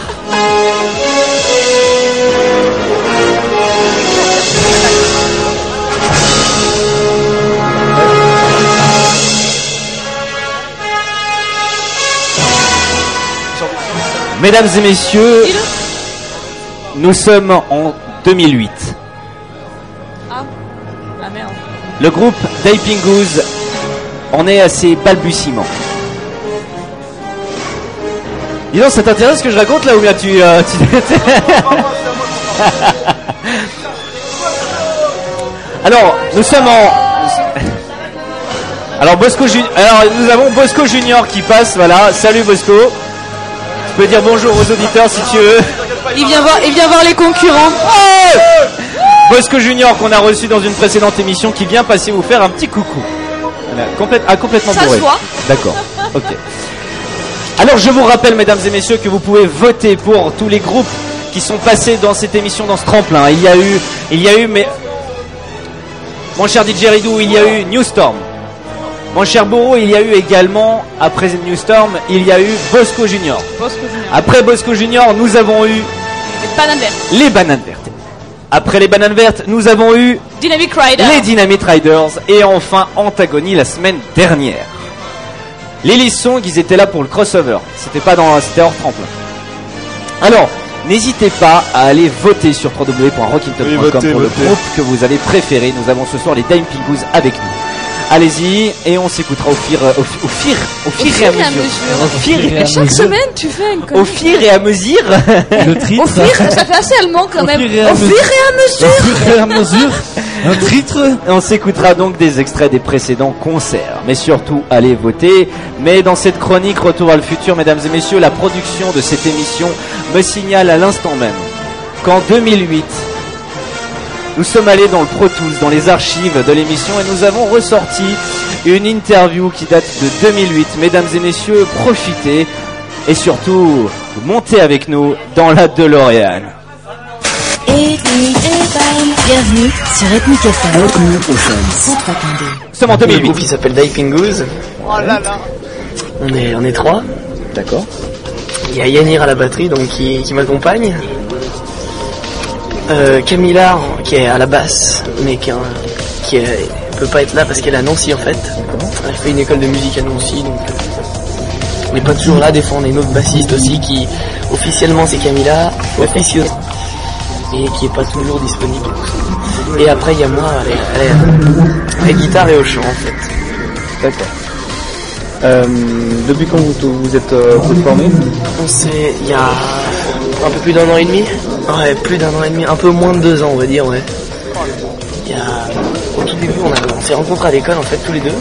A: Mesdames et messieurs, nous sommes en 2008.
D: Ah merde.
A: Le groupe Daping Goose en est à ses balbutiements. Dis donc, ça t'intéresse ce que je raconte là ou bien tu... Alors, nous sommes en... Alors, nous avons Bosco Junior qui passe, voilà. Salut Bosco. Tu peux dire bonjour aux auditeurs si tu veux.
D: Il vient voir les concurrents.
A: Bosco Junior qu'on a reçu dans une précédente émission qui vient passer vous faire un petit coucou. Voilà, complètement
D: Ça
A: bourré.
D: se voit.
A: D'accord, ok. Alors je vous rappelle mesdames et messieurs que vous pouvez voter pour tous les groupes qui sont passés dans cette émission, dans ce tremplin. Il y a eu, mais... Mon cher DJ Ridou, il y a eu New Storm. Mon cher Bourreau, il y a eu également, après New Storm, il y a eu Bosco Junior. Après Bosco Junior, nous avons eu... Les Bananes Vertes. Après les Bananes Vertes, nous avons eu...
D: Dynamite Rider.
A: Les Dynamite Riders. Et enfin, Antagonie la semaine dernière. Les Lissons, ils étaient là pour le crossover. C'était hors tremplin. Alors, n'hésitez pas à aller voter sur www.rockintop.com pour le groupe que vous avez préféré. Nous avons ce soir les Dime Pingoos avec nous. Allez-y, et on s'écoutera au fur et à mesure.
D: Chaque semaine, tu fais une
A: Au fur et à mesure.
N: Le titre.
D: Au fur, ça fait assez allemand quand même.
N: Au fur et à mesure. Un titre.
A: On s'écoutera donc des extraits des précédents concerts. Mais surtout, allez voter. Mais dans cette chronique Retour à le futur, mesdames et messieurs, la production de cette émission me signale à l'instant même qu'en 2008, nous sommes allés dans le Pro Tools, dans les archives de l'émission, et nous avons ressorti une interview qui date de 2008. Mesdames et messieurs, profitez et surtout montez avec nous dans la DeLorean.
J: Bienvenue sur Ethnic FM. 103.2.
A: Nous sommes en 2008.
F: Le groupe qui s'appelle Daping Goose.
K: Oh là là.
F: On est trois.
A: D'accord.
F: Il y a Yanir à la batterie donc qui m'accompagne. Camilla qui est à la basse mais qui peut pas être là parce qu'elle est à Nancy en fait. Elle fait une école de musique à Nancy donc on n'est pas toujours là. Des fois on a une autre bassiste aussi qui officiellement c'est Camilla et qui est pas toujours disponible. Et après il y a moi à la guitare et au chant en fait.
A: D'accord. Depuis quand vous êtes formé?
F: On s'est il y a un peu plus d'un an et demi. Ouais, plus d'un an et demi, un peu moins de 2 ans on va dire, ouais. Au tout début on s'est rencontrés à l'école en fait tous les deux.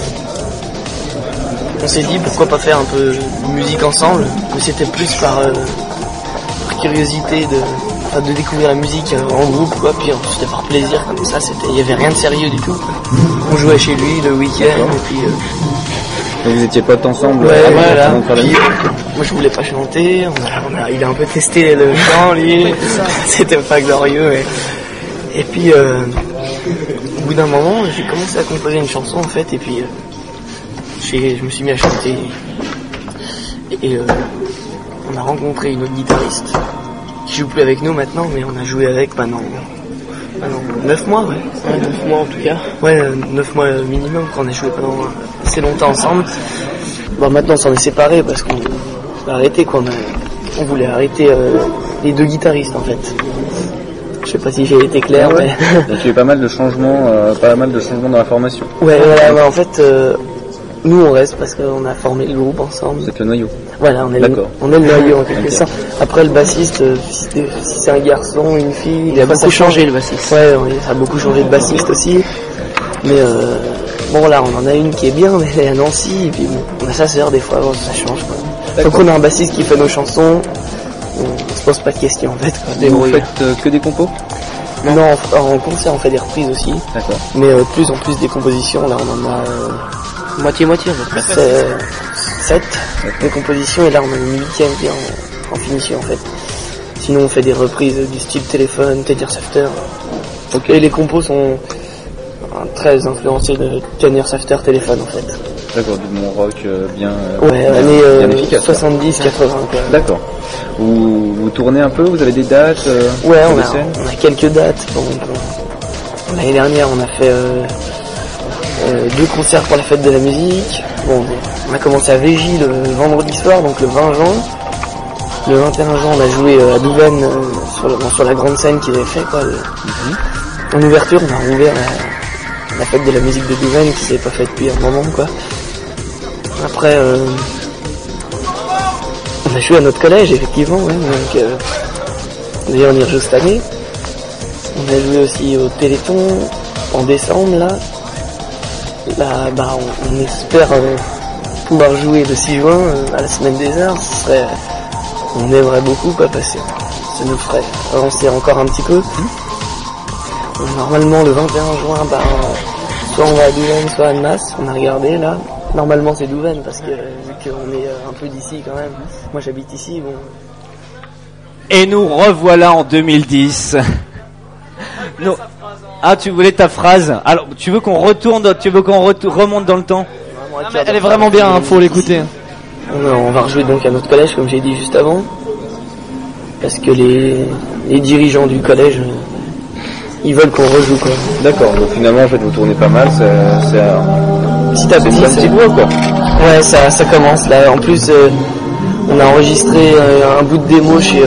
F: On s'est dit pourquoi pas faire un peu de musique ensemble, mais c'était plus par curiosité de découvrir la musique en groupe quoi, puis c'était par plaisir comme ça, il y avait rien de sérieux du tout quoi. On jouait chez lui le week-end et puis
A: et vous étiez potes ensemble?
F: Ouais, voilà. Puis, moi je voulais pas chanter, il a un peu testé le chant lui, c'était pas glorieux et puis au bout d'un moment j'ai commencé à composer une chanson en fait et puis je me suis mis à chanter et on a rencontré une autre guitariste qui joue plus avec nous maintenant mais on a joué avec pendant 9 mois, ouais. 9 mois en tout cas. Ouais, 9 mois minimum, qu'on a joué pendant assez longtemps ensemble. Bon, maintenant on s'en est séparés parce qu'on a arrêté, quoi. On voulait arrêter les deux guitaristes en fait. Je sais pas si j'ai été clair, mais...
A: Il y a eu pas mal de changements dans la formation.
F: Ouais, voilà, en fait, nous on reste parce qu'on a formé le groupe ensemble.
A: C'est le noyau.
F: Voilà, on est le noyau en quelque sorte. Après le bassiste, si c'est un garçon, une fille... Il a beaucoup changé le bassiste. Ouais, ça a beaucoup changé de bassiste aussi. Mais
R: Bon là on en a une qui est bien, mais elle est à Nancy, et puis bon, on a sa sœur des fois, bon, ça change quoi. Donc on a un bassiste qui fait nos chansons, on se pose pas de questions en fait quoi.
S: Et vous faites que des compos?
R: Non, en concert on fait des reprises aussi.
S: D'accord.
R: Mais de plus en plus des compositions, là on en a moitié-moitié, 7 de compositions, et là on a une 8e qui est en finition en fait. Sinon on fait des reprises du style Téléphone, Tenir Safter. Okay. Et les compos sont très influencés de Tenir Safter, Téléphone en fait.
S: D'accord, du bon rock bien
R: années
S: efficace.
R: 70, 80 quoi.
S: D'accord. Vous tournez un peu, vous avez des dates
R: Ouais, on a quelques dates. Bon, l'année dernière on a fait 2 concerts pour la fête de la musique. Bon, on a commencé à Végy le vendredi soir, donc le 20 juin. Le 21 juin, on a joué à Douvaine sur la grande scène qu'ils avaient fait quoi. En ouverture, on a rouvert la fête de la musique de Douvaine qui s'est pas faite depuis un moment quoi. Après, on a joué à notre collège effectivement, ouais, donc d'ailleurs on y rejoue cette année. On a joué aussi au Téléthon en décembre là. Là, on espère pouvoir jouer le 6 juin à la Semaine des Arts. On aimerait beaucoup quoi, parce que ça nous ferait avancer encore un petit peu. Normalement le 21 juin, soit on va à Douvaine, soit à Annemasse. On a regardé là. Normalement c'est Douvaine parce que vu qu'on est un peu d'ici quand même. Moi j'habite ici. Bon.
A: Et nous revoilà en 2010. Non. Ah, tu voulais ta phrase. Alors, tu veux qu'on remonte dans le temps?
F: Elle est vraiment bien, hein, faut l'écouter.
R: On va rejouer donc à notre collège, comme j'ai dit juste avant. Parce que les dirigeants du collège, ils veulent qu'on rejoue, quoi.
S: D'accord, donc finalement, en fait, vous tournez pas mal, c'est un petit bois, quoi.
R: Ouais, ça commence, là. En plus, on a enregistré un bout de démo chez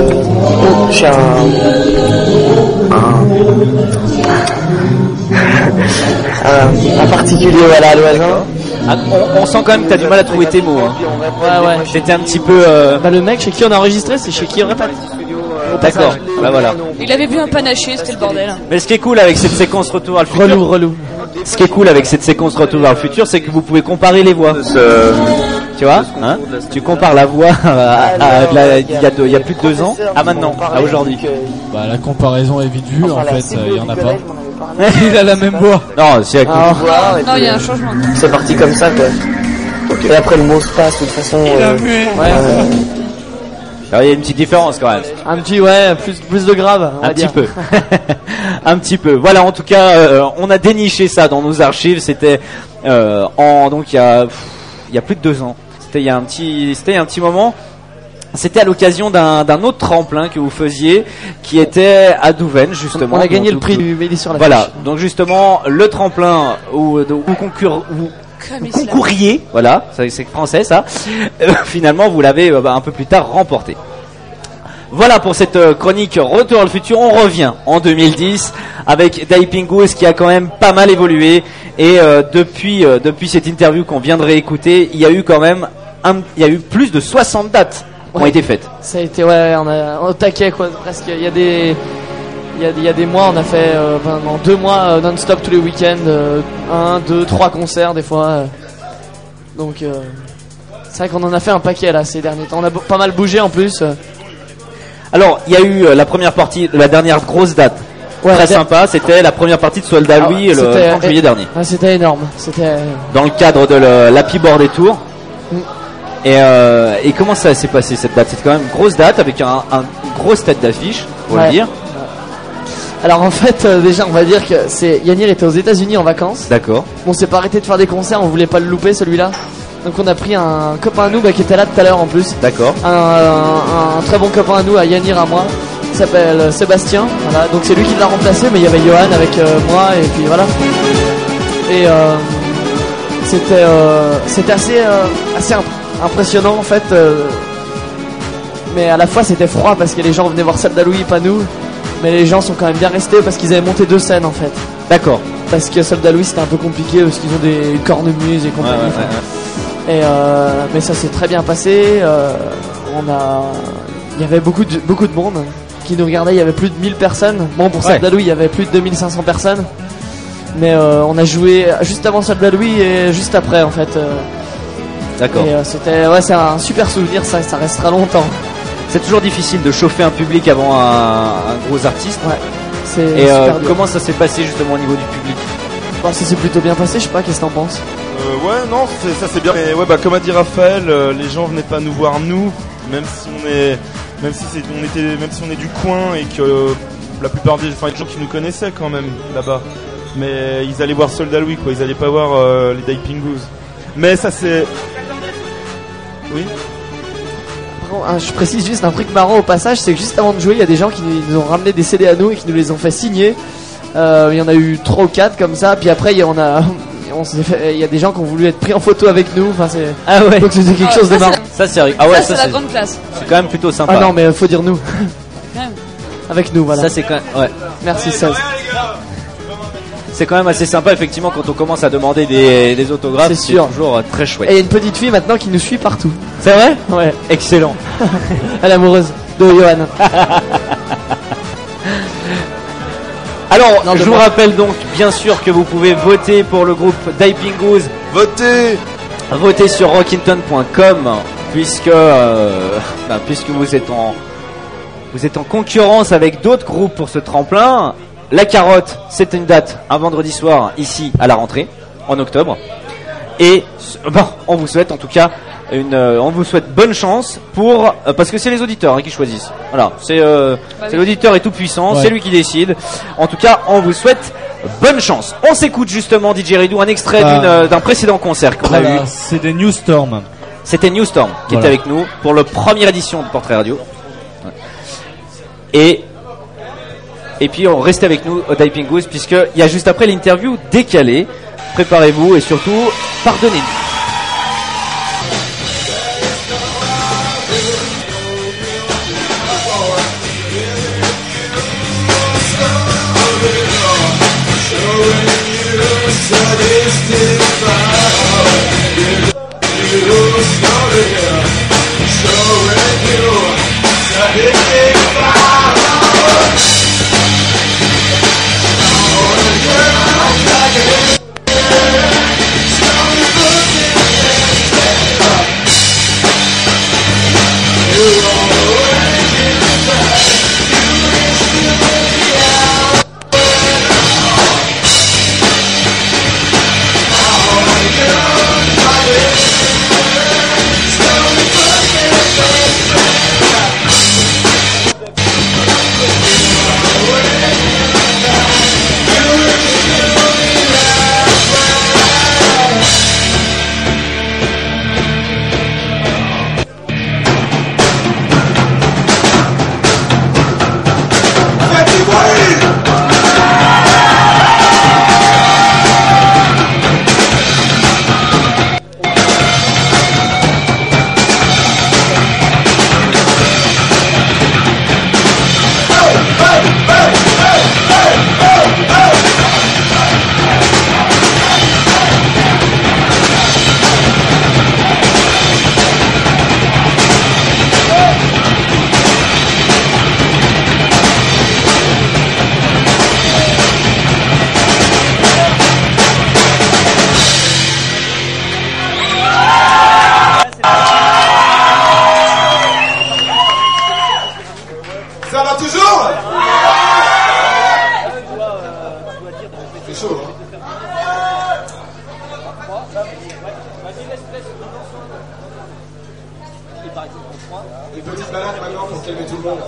R: un particulier, voilà, à l'Oisin.
A: Ah, on sent quand même que t'as du mal à trouver tes mots. Hein.
F: Ouais.
A: J'étais un petit peu.
F: Le mec chez qui on a enregistré, c'est chez qui on répète.
A: D'accord. Bah voilà.
D: Il avait vu un panaché, c'était le bordel.
A: Mais ce qui est cool avec cette séquence retour à le futur.
F: Relou.
A: Ce qui est cool avec cette séquence retour vers le futur, c'est que vous pouvez comparer les voix. Tu vois, hein? Tu compares la voix il y a plus de 2 ans à maintenant, à aujourd'hui.
T: Bah la comparaison est vite vue, en fait, il y en a pas.
N: Il a la même voix.
A: Non, c'est
D: Non, il y a un changement.
R: C'est parti comme ça, quoi. Okay. Et après le mot se passe de toute façon.
A: Alors, il y a une petite différence quand même.
F: Un petit, plus de grave.
A: Un petit peu. Un petit peu. Voilà, en tout cas, on a déniché ça dans nos archives. C'était donc il y a plus de 2 ans. C'était il y a un petit moment. C'était à l'occasion d'un autre tremplin que vous faisiez, qui était à Douvaine justement.
F: On a gagné le prix du Mélis sur la
A: Voilà,
F: fiche.
A: donc justement le tremplin où concouriez, voilà, c'est français ça. Finalement, vous l'avez un peu plus tard remporté. Voilà pour cette chronique Retour à le futur. On revient en 2010 avec Dai Pingus qui a quand même pas mal évolué, et depuis cette interview qu'on vient de réécouter, il y a eu quand même plus de 60 dates ont été faites.
F: Ça a été, on a au taquet quoi, presque. Il y a des mois, on a fait pendant 2 mois non-stop tous les week-ends, 1, 2, 3 concerts des fois. Donc c'est vrai qu'on en a fait un paquet là ces derniers temps. On a pas mal bougé en plus.
A: Alors il y a eu la première partie, la dernière grosse date. Très sympa, c'était la première partie de Soldat Louis le 30 juillet dernier.
F: C'était énorme. C'était
A: dans le cadre de l'Happy Board Tour. Et comment ça s'est passé cette date? C'était quand même une grosse date avec une grosse tête d'affiche, faut le dire.
F: Alors en fait, déjà on va dire que Yanir était aux États-Unis en vacances.
A: D'accord.
F: On s'est pas arrêté de faire des concerts, on voulait pas le louper celui-là. Donc on a pris un copain à nous qui était là tout à l'heure en plus.
A: D'accord.
F: Un très bon copain à nous, à Yanir, à moi, qui s'appelle Sébastien. Voilà. Donc c'est lui qui l'a remplacé, mais il y avait Johan avec moi, et puis voilà. Et c'était assez impressionnant en fait, mais à la fois c'était froid parce que les gens venaient voir Soldat Louis, pas nous, mais les gens sont quand même bien restés parce qu'ils avaient monté 2 scènes en fait.
A: D'accord.
F: Parce que Soldat Louis c'était un peu compliqué parce qu'ils ont des cornemuses et compagnie. Et mais ça s'est très bien passé. Il y avait beaucoup de monde qui nous regardait. Il y avait plus de 1000 personnes. Bon, pour Soldat Louis il y avait plus de 2500 personnes. Mais on a joué juste avant Soldat Louis et juste après en fait.
A: D'accord.
F: Et c'est un super souvenir, ça restera longtemps.
A: C'est toujours difficile de chauffer un public avant un gros artiste.
F: Ouais.
A: Et comment ça s'est passé justement au niveau du public?
F: Ça s'est plutôt bien passé, je sais pas, qu'est-ce que t'en penses?
G: Ouais, non, ça c'est bien. Mais ouais, comme a dit Raphaël, les gens venaient pas nous voir nous, même si on est du coin et que la plupart des gens qui nous connaissaient quand même là-bas. Mais ils allaient voir Soldat Louis, quoi. Ils allaient pas voir les Daiping Goose. Mais ça c'est. Oui.
F: Je précise juste un truc marrant au passage, c'est que juste avant de jouer, il y a des gens qui nous ont ramené des CD à nous et qui nous les ont fait signer. Il y en a eu 3 ou 4 comme ça, puis après il y a des gens qui ont voulu être pris en photo avec nous. Enfin, c'est...
A: Ah ouais.
F: Donc c'était quelque chose de marrant.
A: Ça c'est
D: c'est la grande classe.
A: C'est quand même plutôt sympa.
F: Ah non, mais faut dire nous. Avec nous, voilà.
A: Ça c'est quand même... Ouais.
F: Merci 16.
A: C'est quand même assez sympa effectivement quand on commence à demander des autographes.
F: C'est sûr.
A: Toujours très chouette.
F: Et il y a une petite fille maintenant qui nous suit partout.
A: C'est vrai?
F: Ouais.
A: Excellent.
F: Elle est amoureuse de Johan.
A: Alors, je vous rappelle donc bien sûr que vous pouvez voter pour le groupe Daiping Goose. Votez sur rockinton.com puisque vous êtes en concurrence avec d'autres groupes pour ce tremplin. La Carotte, c'est une date, un vendredi soir, ici, à la rentrée, en octobre. Et on vous souhaite en tout cas on vous souhaite bonne chance parce que c'est les auditeurs qui choisissent. Voilà, c'est l'auditeur est tout puissant, c'est lui qui décide. En tout cas, on vous souhaite bonne chance. On s'écoute justement DJ Redou un extrait d'un précédent concert qu'on a eu.
N: C'était New Storm.
A: C'était New Storm qui était avec nous pour la première édition de Portrait Radio. Et puis on reste avec nous au Daiping Goose puisqu'il y a juste après l'interview décalée. Préparez-vous et surtout pardonnez-nous.
K: Une petite balade maintenant pour calmer tout le monde.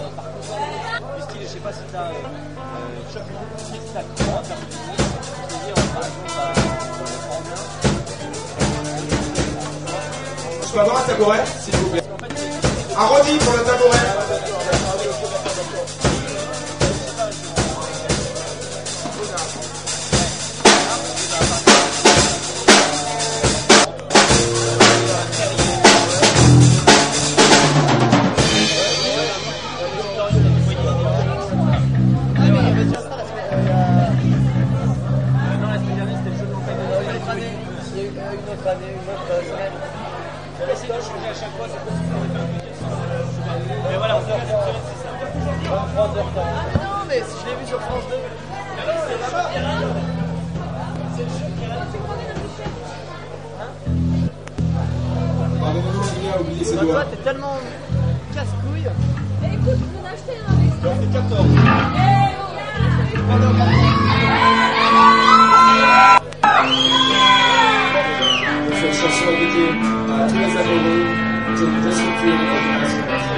L: Du style, je sais pas si t'as
K: Je peux avoir un tabouret, s'il vous plaît. Un rôti pour le tabouret.
F: Toi, t'es tellement casse-couille.
D: Écoute, on a acheté un avec
K: Cette chanson est dédiée à tous les amoureux de restituer notre génération.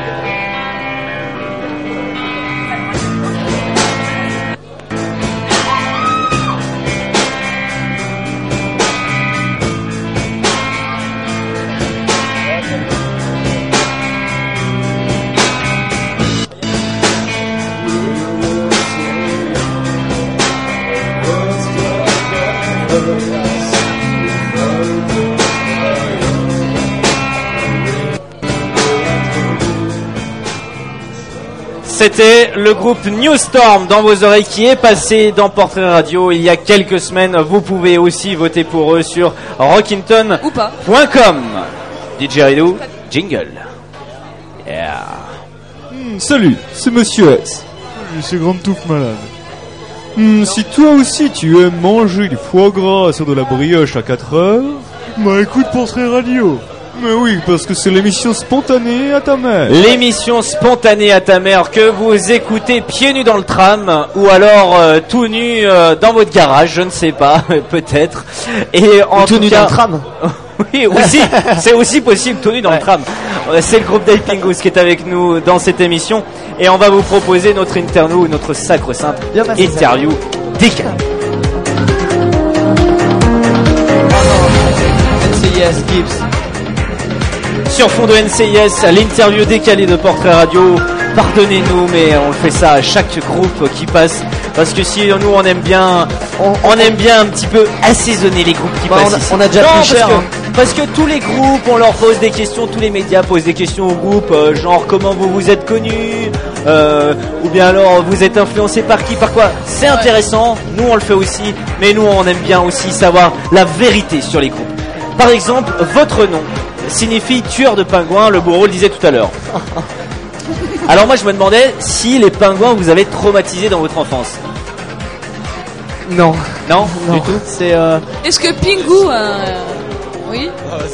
A: C'était le groupe New Storm dans vos oreilles qui est passé dans Portrait Radio il y a quelques semaines. Vous pouvez aussi voter pour eux sur rockinton.com. DJ Ridou, jingle. Yeah.
B: Salut, c'est Monsieur S.
C: C'est Grande Touffe Malade.
B: Si toi aussi tu aimes manger du foie gras sur de la brioche à 4 heures,
C: bah écoute Portrait Radio.
B: Mais oui, parce que c'est l'émission spontanée à ta mère.
A: L'émission spontanée à ta mère que vous écoutez pieds nus dans le tram ou alors tout nu dans votre garage, je ne sais pas, peut-être. Et en
F: tout nu dans le tram.
A: Oui, aussi, c'est aussi possible tout nu dans le tram. C'est le groupe Dave Pingus qui est avec nous dans cette émission et on va vous proposer notre interview, notre sacro-sainte interview décalée.
F: NCIS Gibbs.
A: Sur fond de NCIS, l'interview décalée de Portrait Radio. Pardonnez-nous, mais on fait ça à chaque groupe qui passe. Parce que si nous on aime bien, on aime bien un petit peu assaisonner les groupes qui passent ici.
F: On a déjà plus cher.
A: Parce que tous les groupes, on leur pose des questions, tous les médias posent des questions aux groupes, genre comment vous vous êtes connus, ou bien alors vous êtes influencé par qui, par quoi. C'est intéressant, nous on le fait aussi, mais nous on aime bien aussi savoir la vérité sur les groupes. Par exemple, votre nom signifie tueur de pingouins, le bourreau le disait tout à l'heure. Alors moi je me demandais si les pingouins vous avaient traumatisé dans votre enfance.
F: Non.
A: Non, du tout.
F: C'est
D: Est-ce que Pingu oui.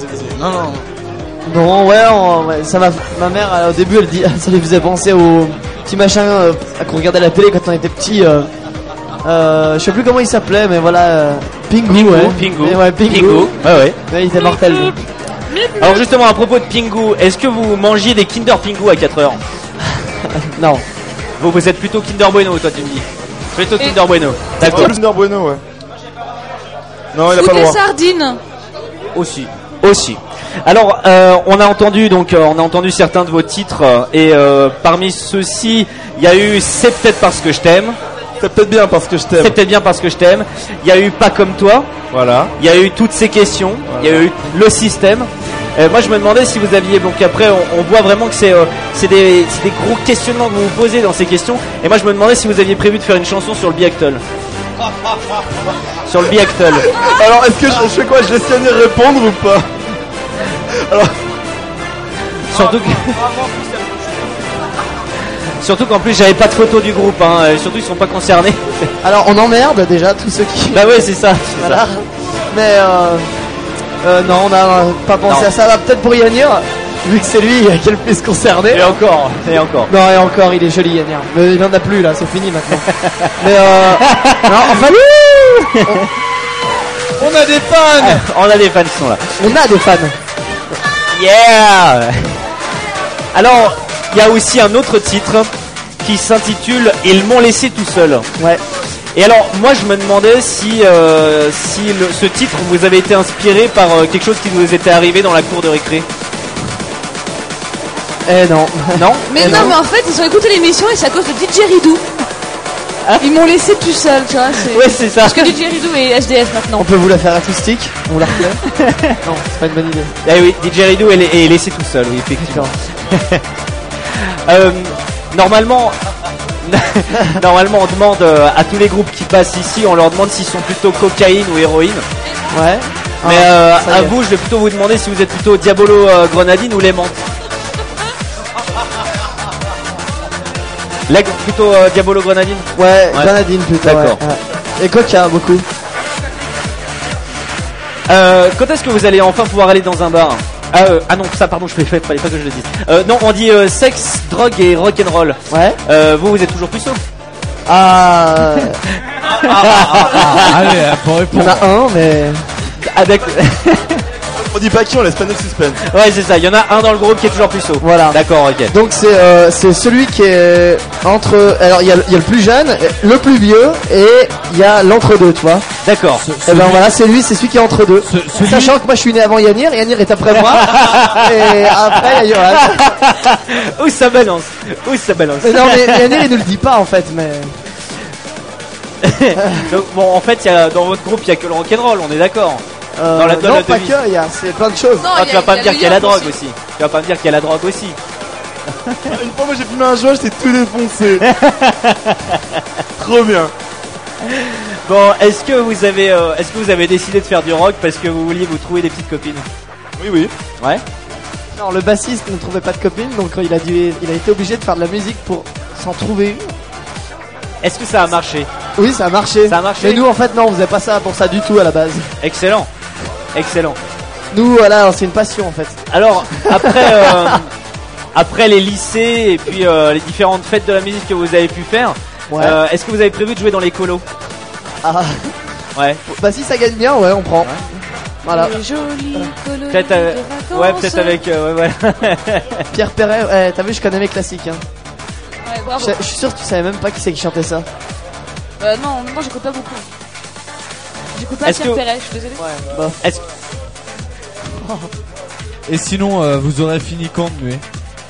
F: Non, ouais, ça ma mère au début elle dit ça lui faisait penser au petit machin qu'on regardait à la télé quand on était petit. Je sais plus comment il s'appelait, mais voilà, Pingu.
A: Pingu.
F: Ouais, Pingu.
A: Ouais.
F: Ouais, il était mortel. Lui.
A: Alors justement à propos de Pingu, est-ce que vous mangiez des Kinder Pingu à 4 heures?
F: Non.
A: Vous êtes plutôt Kinder Bueno, toi tu me dis. Plutôt Kinder Bueno.
G: D'accord. Kinder Bueno, ouais. Non, il a
D: Ou
G: pas le
D: des
G: droit.
D: sardines.
A: Aussi. Alors, on a entendu certains de vos titres et parmi ceux-ci, il y a eu C'est peut-être parce que je t'aime.
G: C'est peut-être bien parce que je t'aime.
A: C'est peut-être bien parce que je t'aime. Il y a eu Pas comme toi.
G: Voilà.
A: Il y a eu Toutes ces questions. Il y a eu Le système. Moi, je me demandais si vous aviez. Donc après, on voit vraiment que c'est des gros questionnements que vous vous posez dans ces questions. Et moi, je me demandais si vous aviez prévu de faire une chanson sur le Biactol. Sur le Biactol.
G: Alors, est-ce que je fais quoi? Je laisse Yannick répondre ou pas? Alors.
A: Surtout qu'en plus j'avais pas de photo du groupe, hein. Surtout ils sont pas concernés.
F: Alors on emmerde déjà tous ceux qui.
A: Bah ouais c'est ça.
F: Voilà. Mais non on n'a pas pensé à ça. Là, peut-être pour Yanir, vu que c'est lui qui est le plus concerné.
A: Et encore.
F: Non et encore il est joli Yanir. Mais il en a plus là, c'est fini maintenant. Mais non enfin.
A: On a des fans. On a des fans qui sont là.
F: On a des fans.
A: Yeah. Alors. Il y a aussi un autre titre qui s'intitule Ils m'ont laissé tout seul.
F: Ouais.
A: Et alors, moi, je me demandais si ce titre vous avait été inspiré par quelque chose qui vous était arrivé dans la cour de récré.
F: Non.
A: Non.
D: Mais mais en fait, ils ont écouté l'émission et c'est à cause de DJ Ridou. Ils m'ont laissé tout seul, tu vois.
A: Ouais, c'est ça.
D: Parce que DJ Ridou est SDF maintenant.
F: On peut vous la faire acoustique? On la refait? Non, c'est pas une bonne idée.
A: Eh oui, DJ Ridou est laissé tout seul, oui, effectivement. Normalement, on demande à tous les groupes qui passent ici, on leur demande s'ils sont plutôt cocaïne ou héroïne.
F: Ouais.
A: Mais à vous, je vais plutôt vous demander si vous êtes plutôt Diabolo Grenadine ou les menthes. Plutôt Diabolo Grenadine.
F: Ouais, Grenadine plutôt.
A: D'accord.
F: Ouais. Et coca beaucoup.
A: Quand est-ce que vous allez enfin pouvoir aller dans un bar? Ah non, ça pardon, fallait pas que je le dise. Non, on dit sexe, drogue et rock'n'roll.
F: Ouais.
A: Vous êtes toujours puceau.
N: Allez, pour
F: Il y en
N: répondre.
F: a un, mais.
G: On dit pas qui, on laisse pas de suspense.
A: Ouais, c'est ça. Il y en a un dans le groupe qui est toujours puceau.
F: Voilà.
A: D'accord, ok.
F: Donc c'est celui qui est entre. Alors il y a le plus jeune, le plus vieux et il y a l'entre-deux, tu vois.
A: D'accord.
F: Et ben voilà, c'est lui, c'est celui qui est entre deux. Sachant que moi je suis né avant Yanir est après moi. Et après il y a Johan.
A: Où ça balance.
F: Mais non, mais Yanir il nous le dit pas en fait, mais.
A: Donc bon, en fait, dans votre groupe, il y a que le rock'n'roll, on est d'accord. Dans la
F: non, pas
A: devise.
F: que, c'est plein de choses.
D: Non,
A: Tu vas pas me dire qu'il y a la drogue aussi. Tu vas pas me dire qu'il y a la drogue aussi.
G: Une fois, moi j'ai fumé un joint, j'étais tout défoncé. Trop bien.
A: Bon, est-ce que vous avez décidé de faire du rock parce que vous vouliez vous trouver des petites copines?
G: Oui.
A: Ouais.
F: Non, le bassiste ne trouvait pas de copine, donc il a été obligé de faire de la musique pour s'en trouver une.
A: Est-ce que ça a marché?
F: Oui, ça a marché. Mais nous, en fait, non, on faisait pas ça pour ça du tout à la base.
A: Excellent.
F: Nous, voilà, c'est une passion en fait.
A: Alors, après les lycées et puis les différentes fêtes de la musique que vous avez pu faire,
F: Ouais.
A: est-ce que vous avez prévu de jouer dans les colos?
F: Ah.
A: Ouais.
F: Bah si ça gagne bien, ouais, on prend. Voilà.
A: Peut-être peut-être avec
F: Pierre Perret, ouais, t'as vu, je connais mes classiques. Hein.
D: Ouais, bravo.
F: Je suis sûr que tu savais même pas qui c'est qui chantait ça.
D: Non, j'écoute pas beaucoup. J'écoute pas Pierre Perret, je suis désolé.
F: Ouais, bof.
N: Et sinon, vous aurez fini quand de muer?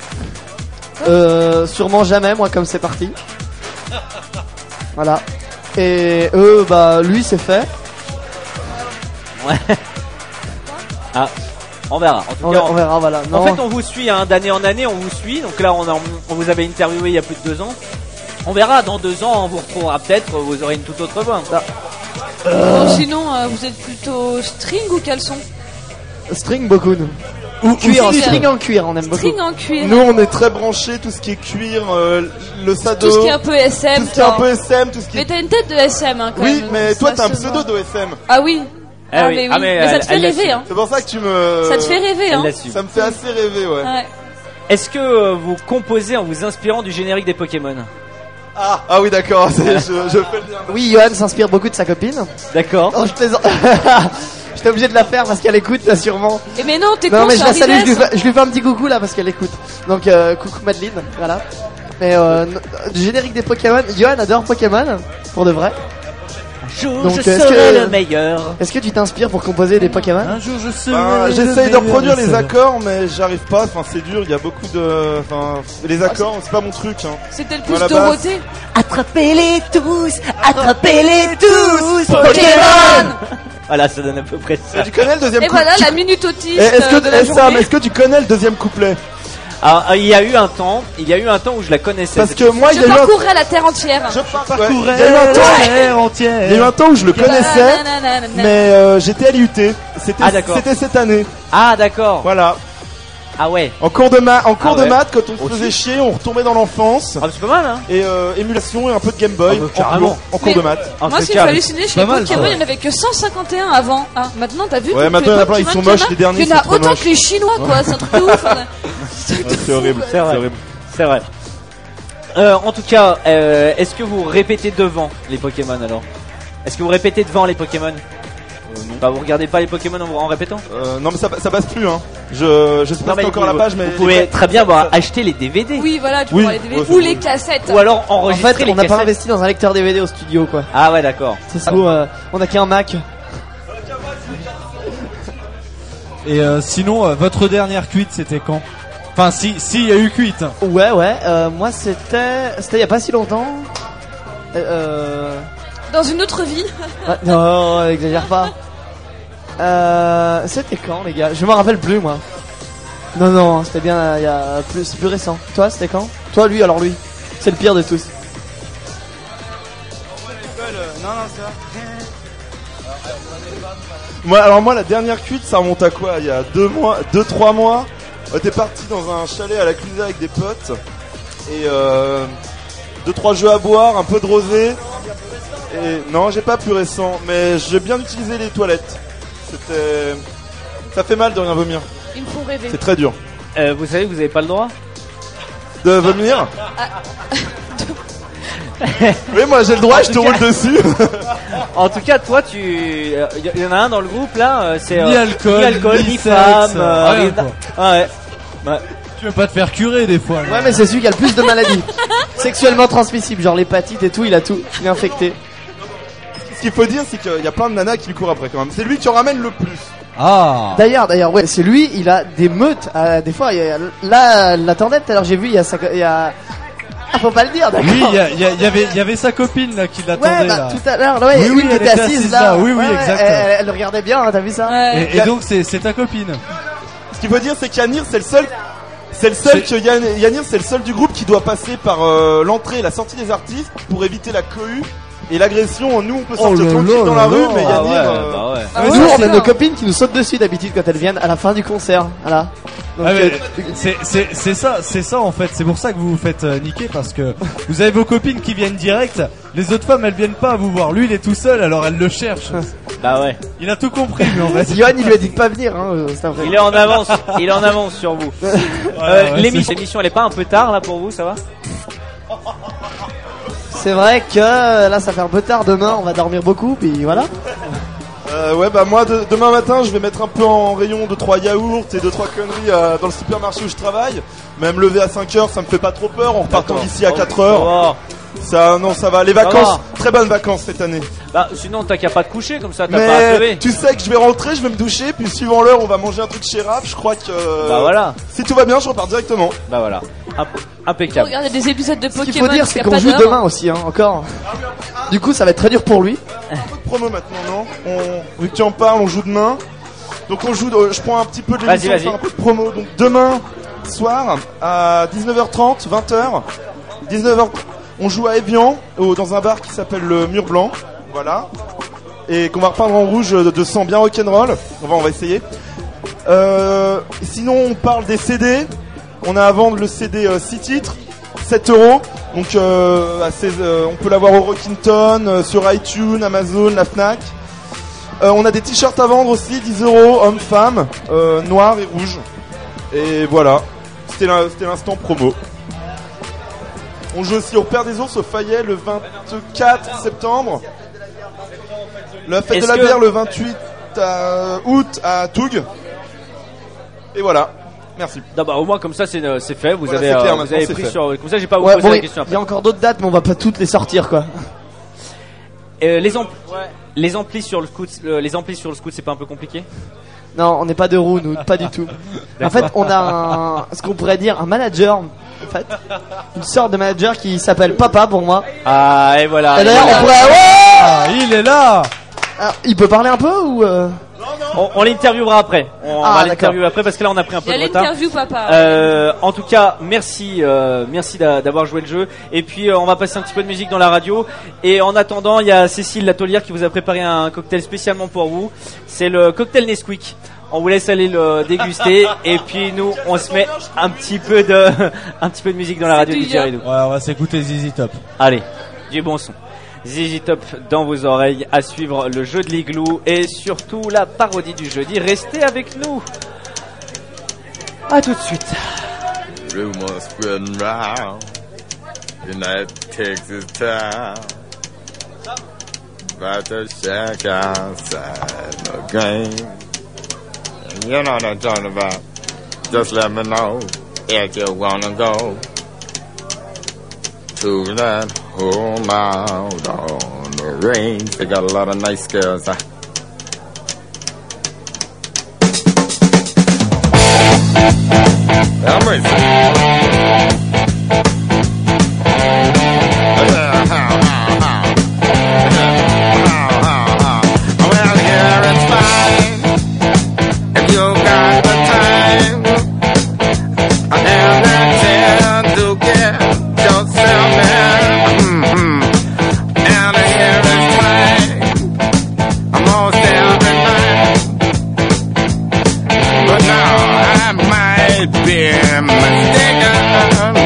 F: Sûrement jamais, moi, comme c'est parti. Voilà. Et eux, bah, lui, c'est fait.
A: Ouais. Ah, on verra. En tout cas,
F: On verra, voilà. Non.
A: En fait, on vous suit d'année en année, on vous suit. Donc là, on vous avait interviewé il y a plus de 2 ans. On verra, dans 2 ans, on vous retrouvera peut-être, vous aurez une toute autre voix.
D: Bon, sinon, vous êtes plutôt string ou caleçon?
F: String beaucoup, nous. Ou cuir, string en cuir, on aime beaucoup.
D: String en cuir.
G: Nous, on est très branchés, tout ce qui est cuir, le sado.
D: Tout ce qui est un peu SM.
G: Tout ce qui est un peu SM, tout ce qui est.
D: Mais t'as une tête de SM, hein, quand
G: Oui,
D: même.
G: mais toi, t'as un
D: Ça se
G: pseudo
D: voit.
G: de SM.
D: Ah oui.
A: Ah oui.
D: Mais
A: Ah, mais
D: ça te fait
A: elle
D: rêver, hein.
G: C'est pour ça que tu me.
D: Ça te fait rêver, hein.
G: Ça me fait assez rêver, ouais.
D: Ouais.
A: Est-ce que vous composez en vous inspirant du générique des Pokémon?
G: Ah oui, d'accord, je fais le dire.
F: Oui, Johan s'inspire beaucoup de sa copine.
A: D'accord.
F: Oh, je plaisante. J'étais obligé de la faire parce qu'elle écoute, là, sûrement.
D: Et mais non, t'es
F: Non,
D: con,
F: mais je la
D: c'est
F: salue,
D: Arribas.
F: je lui fais un petit coucou là parce qu'elle écoute. Donc, coucou Madeleine, voilà. Mais du générique des Pokémon, Johan adore Pokémon, pour de vrai.
A: Un jour,
F: Donc,
A: je serai le meilleur.
F: Est-ce que tu t'inspires pour composer des Pokémon?
N: Un jour je serai.
G: J'essaye de reproduire les accords, mais j'arrive pas. Enfin, c'est dur. Il y a beaucoup de. Enfin, les accords, c'est pas mon truc. Hein.
D: C'était le plus
G: Voilà,
D: Dorothée.
K: Attrapez-les tous, attrapez-les tous,
D: Pokémon.
A: Voilà, ça donne à peu près ça.
G: Tu connais le deuxième
D: Et
G: couplet?
D: voilà, la minute autiste
G: Est-ce
D: de la
G: que Sam,
D: journée.
G: est-ce que tu connais le deuxième couplet?
A: Alors, il y a eu un temps où je la connaissais.
G: Parce que moi, il y
D: Je
G: a eu un.
D: parcourrais la terre entière.
G: Il y a eu un temps. Il y a eu un temps où je le connaissais, mais j'étais à l'IUT.
A: Ah, d'accord.
G: C'était cette année.
A: Ah d'accord.
G: Voilà.
A: Ah ouais.
G: En cours de maths,
A: ouais.
G: quand on se faisait chier, on retombait dans l'enfance.
A: Ah, c'est pas mal, hein.
G: Et émulation et un peu de Game Boy
A: carrément.
G: en cours de maths.
A: En
D: Moi,
A: tout
D: ce qui
A: cas,
D: m'a halluciné chez les
N: pas mal,
D: Pokémon,
N: ça.
D: il n'y en avait que 151 avant. Ah, maintenant, t'as vu?
G: Ouais,
D: toutes
G: maintenant,
D: les
G: il y en a plein, ils
D: Pokémon
G: sont moches,
D: qu'il y en a,
G: les derniers,
D: il y en a
G: sont trop
D: autant
G: moches.
D: que les Chinois, quoi. C'est un truc de ouf.
G: C'est horrible.
A: C'est vrai.
G: horrible.
A: C'est vrai. En tout cas, est-ce que vous répétez devant les Pokémon alors? Est-ce que vous répétez devant les Pokémon?
G: Non.
A: Bah vous regardez pas les Pokémon en répétant?
G: Non, mais ça passe plus, hein. Je sais pas si encore la page, mais.
A: Vous pouvez très bien acheter les DVD.
D: Oui, voilà, tu peux
G: Oui.
D: voir les DVD.
G: Ouais,
D: Ou
G: c'est
D: les
G: cool.
D: cassettes.
A: Ou alors
F: En
A: enregistrer
F: fait,
A: les
F: on n'a pas
A: cassettes.
F: investi dans un lecteur DVD au studio, quoi.
A: Ah ouais, d'accord.
F: C'est ça. On a qu'un Mac.
N: Et sinon, votre dernière cuite, c'était quand? Enfin, si il y a eu cuite.
F: Ouais, moi c'était il y a pas si longtemps.
D: Dans une autre vie.
F: Ouais, non, exagère pas. C'était quand, les gars? Je m'en rappelle plus, moi. Non, c'était bien il y a c'est plus récent. Toi, c'était quand? Toi, lui, alors lui. C'est le pire de tous.
H: Non, ça.
G: Moi, la dernière cuite, ça remonte à quoi? Il y a 2-3 mois. T'es parti dans un chalet à la Clusa avec des potes. Et 2-3 jeux à boire, un peu de rosé. Et non, j'ai pas plus récent, mais j'ai bien utilisé les toilettes. Ça fait mal de rien vomir.
D: Ils me font rêver.
G: C'est très dur.
A: Vous savez, vous avez pas le droit
G: de vomir.
A: Oui,
G: moi j'ai le droit, je te roule dessus.
A: En tout cas, toi, il y en a un dans le groupe là, c'est
N: ni alcool,
A: ni femme.
N: Rien, quoi.
A: Ouais. Bah,
N: tu veux pas te faire curer des fois.
F: Ouais, mais c'est celui qui a le plus de maladies sexuellement transmissibles, genre l'hépatite et tout, il a tout, il est infecté.
G: Ce qu'il faut dire, c'est qu'il y a plein de nanas qui lui courent après quand même. C'est lui qui en ramène le plus.
N: Ah.
F: D'ailleurs, ouais, c'est lui, il a des meutes. Des fois, là, l'attendait tout à l'heure, j'ai vu, il y a. Ah, faut pas le dire, d'accord.
N: Oui, il y avait sa copine là qui l'attendait.
F: Ouais,
N: là.
F: Tout à l'heure, ouais,
N: oui,
F: une qui
N: elle
F: était assise là.
N: Oui, exactement.
F: Elle le regardait bien, hein, t'as vu ça?
N: Ouais. Et donc c'est ta copine.
G: Ce qu'il faut dire, c'est qu'Yanir, c'est le seul c'est le seul du groupe qui doit passer par l'entrée et la sortie des artistes pour éviter la cohue et l'agression. Nous, on peut sortir tranquille dans la rue, mais Yanir.
F: Nous, on a nos copines qui nous sautent dessus d'habitude quand elles viennent à la fin du concert. Voilà. Donc,
N: c'est ça en fait. C'est pour ça que vous vous faites niquer, parce que vous avez vos copines qui viennent direct. Les autres femmes, elles viennent pas vous voir. Lui, il est tout seul, alors elles le cherchent.
A: Bah ouais.
N: Il a tout compris, mais en fait.
F: Johan, il lui a dit de pas venir. Hein,
A: il est en avance sur vous. L'émission, elle est pas un peu tard là pour vous, ça va?
F: C'est vrai que là, ça fait un peu tard. Demain, on va dormir beaucoup, puis voilà.
G: Ouais, bah moi demain matin je vais mettre un peu en rayon 2-3 yaourts et 2-3 conneries dans le supermarché où je travaille. Même lever à 5h, ça me fait pas trop peur. En repartant d'ici à 4h. Ça va. Les vacances, très bonnes vacances cette année.
A: Bah sinon t'as qu'à pas te coucher, comme ça t'as
G: mais
A: pas à te lever.
G: Tu sais que je vais rentrer, je vais me doucher, puis suivant l'heure on va manger un truc chez Raph. Je crois que
A: bah voilà.
G: Si tout va bien, je repars directement.
A: Bah voilà. Impeccable.
D: Regardez des épisodes de Pokémon.
F: Ce qu'il faut dire, c'est qu'on joue demain aussi, hein, encore. Du coup, ça va être très dur pour lui.
G: Un peu de promo maintenant, non? Vu que tu en parles, on joue demain. Donc on joue, je prends un petit peu de l'émission, faire un peu de promo. Donc demain soir à 19h30, 20h, 19h, on joue à Evian, dans un bar qui s'appelle le Mur Blanc. Voilà. Et qu'on va repeindre en rouge de sang bien rock'n'roll. On va essayer. Sinon, on parle des CD. On a à vendre le CD 6 titres, 7€. Donc on peut l'avoir au Rockington, sur iTunes, Amazon, la Fnac. On a des t-shirts à vendre aussi, 10€, hommes-femmes, noirs et rouges. Et voilà, c'était l'instant promo. On joue aussi au Père des Ours au Fayet le 24 septembre. La fête de la bière le 28 août à Toug. Et voilà. Merci.
A: Non, bah, au moins comme ça c'est fait. Vous
G: voilà,
A: avez,
G: clair,
A: vous avez pris
G: fait.
A: sur. Comme ça j'ai pas vous poser la question.
F: Il y a encore d'autres dates, mais on va pas toutes les sortir quoi.
A: Les amplis sur le scout, c'est pas un peu compliqué?
F: Non, on n'est pas de roue, nous, pas du tout. En fait, on a ce qu'on pourrait dire un manager. En fait, une sorte de manager qui s'appelle Papa pour moi.
A: Ah, et voilà.
F: Et d'ailleurs, on pourrait.
N: Il est là.
F: Alors, il peut parler un peu ou
A: On l'interviewera après. On va l'interviewer après parce que là on a pris un peu de retard.
D: L'interview papa.
A: En tout cas, merci d'avoir joué le jeu. Et puis on va passer un petit peu de musique dans la radio. Et en attendant, il y a Cécile Latolière qui vous a préparé un cocktail spécialement pour vous. C'est le cocktail Nesquik. On vous laisse aller le déguster. Et puis nous, on se met un petit peu de musique dans la radio du Thierry.
N: Ouais, on va s'écouter ZZ Top.
A: Allez, du bon son. ZZ Top dans vos oreilles, à suivre le jeu de l'igloo et surtout la parodie du jeudi. Restez avec nous. À tout de suite.
U: Rumors spreading round in that Texas town about the shack outside the game. You know what I'm talking about. Just let me know if you wanna go to that home out on the range. They got a lot of nice girls. I'm racing. Well, here it's fine if you got the time and the chance to get yourself in. And here it's fine almost every night. But now I might be mistaken.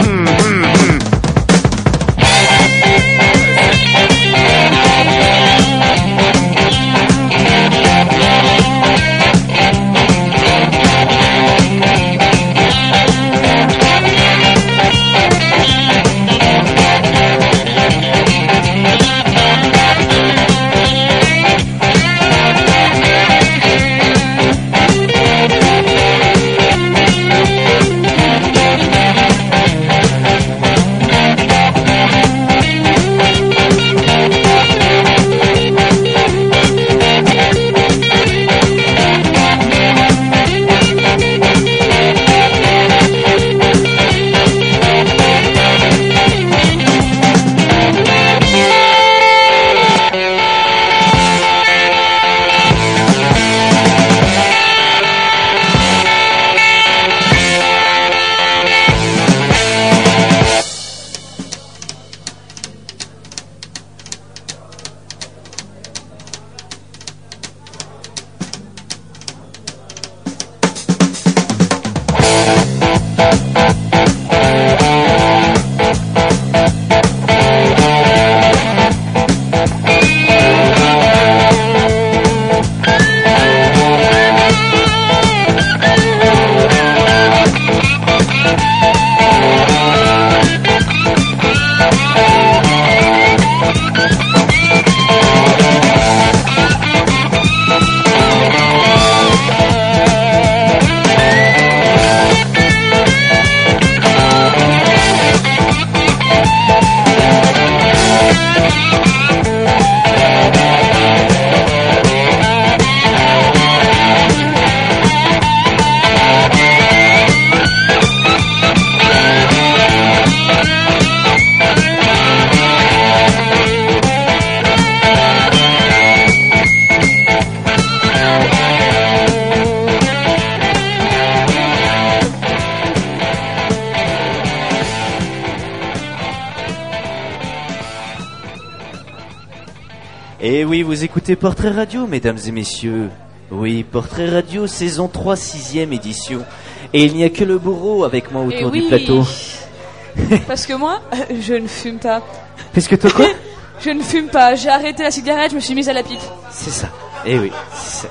A: Et oui, vous écoutez Portrait Radio, mesdames et messieurs. Oui, Portrait Radio, saison 3, 6e édition. Et il n'y a que le bourreau avec moi autour du plateau.
D: Parce que moi, je ne fume pas.
A: Parce que toi quoi?
D: Je ne fume pas, j'ai arrêté la cigarette, je me suis mise à la pipe.
A: C'est ça. Eh oui, c'est ça.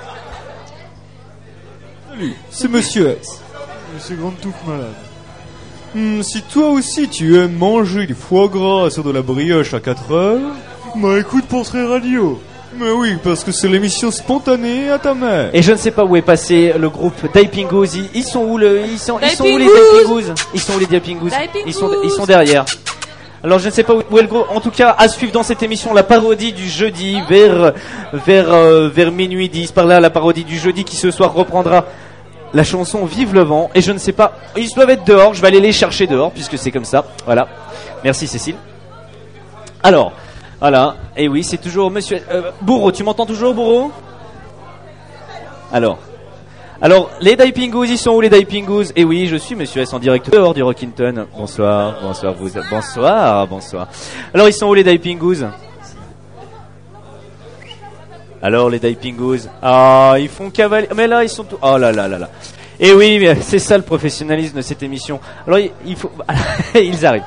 B: Salut, c'est Monsieur S. Monsieur Grande Touffe Malade. Si toi aussi tu aimes manger du foie gras sur de la brioche à 4 heures, bah écoute Portrait Radio. Mais oui, parce que c'est l'émission spontanée à ta mère.
A: Et je ne sais pas où est passé le groupe Daipingos. Ils sont où ils sont où les Daipingos? Ils sont où les Daipingos? Ils sont derrière. Alors je ne sais pas où est le groupe. En tout cas, à suivre dans cette émission la parodie du jeudi vers minuit 10. Par là, la parodie du jeudi qui ce soir reprendra la chanson Vive le vent. Et je ne sais pas, ils doivent être dehors. Je vais aller les chercher dehors puisque c'est comme ça. Voilà. Merci Cécile. Alors. Voilà, et oui, c'est toujours Monsieur Bourreau, tu m'entends toujours, Bourreau? Alors, les Daipingos, ils sont où les Daipingos? Et oui, je suis Monsieur S en direct dehors du Rockington. Bonsoir. Alors, ils sont où les Daipingos? Alors, les Daipingos, ils font cavalier. Mais là, ils sont tout. Oh là là là là. Et oui, mais c'est ça le professionnalisme de cette émission. Alors, il faut. Ils arrivent.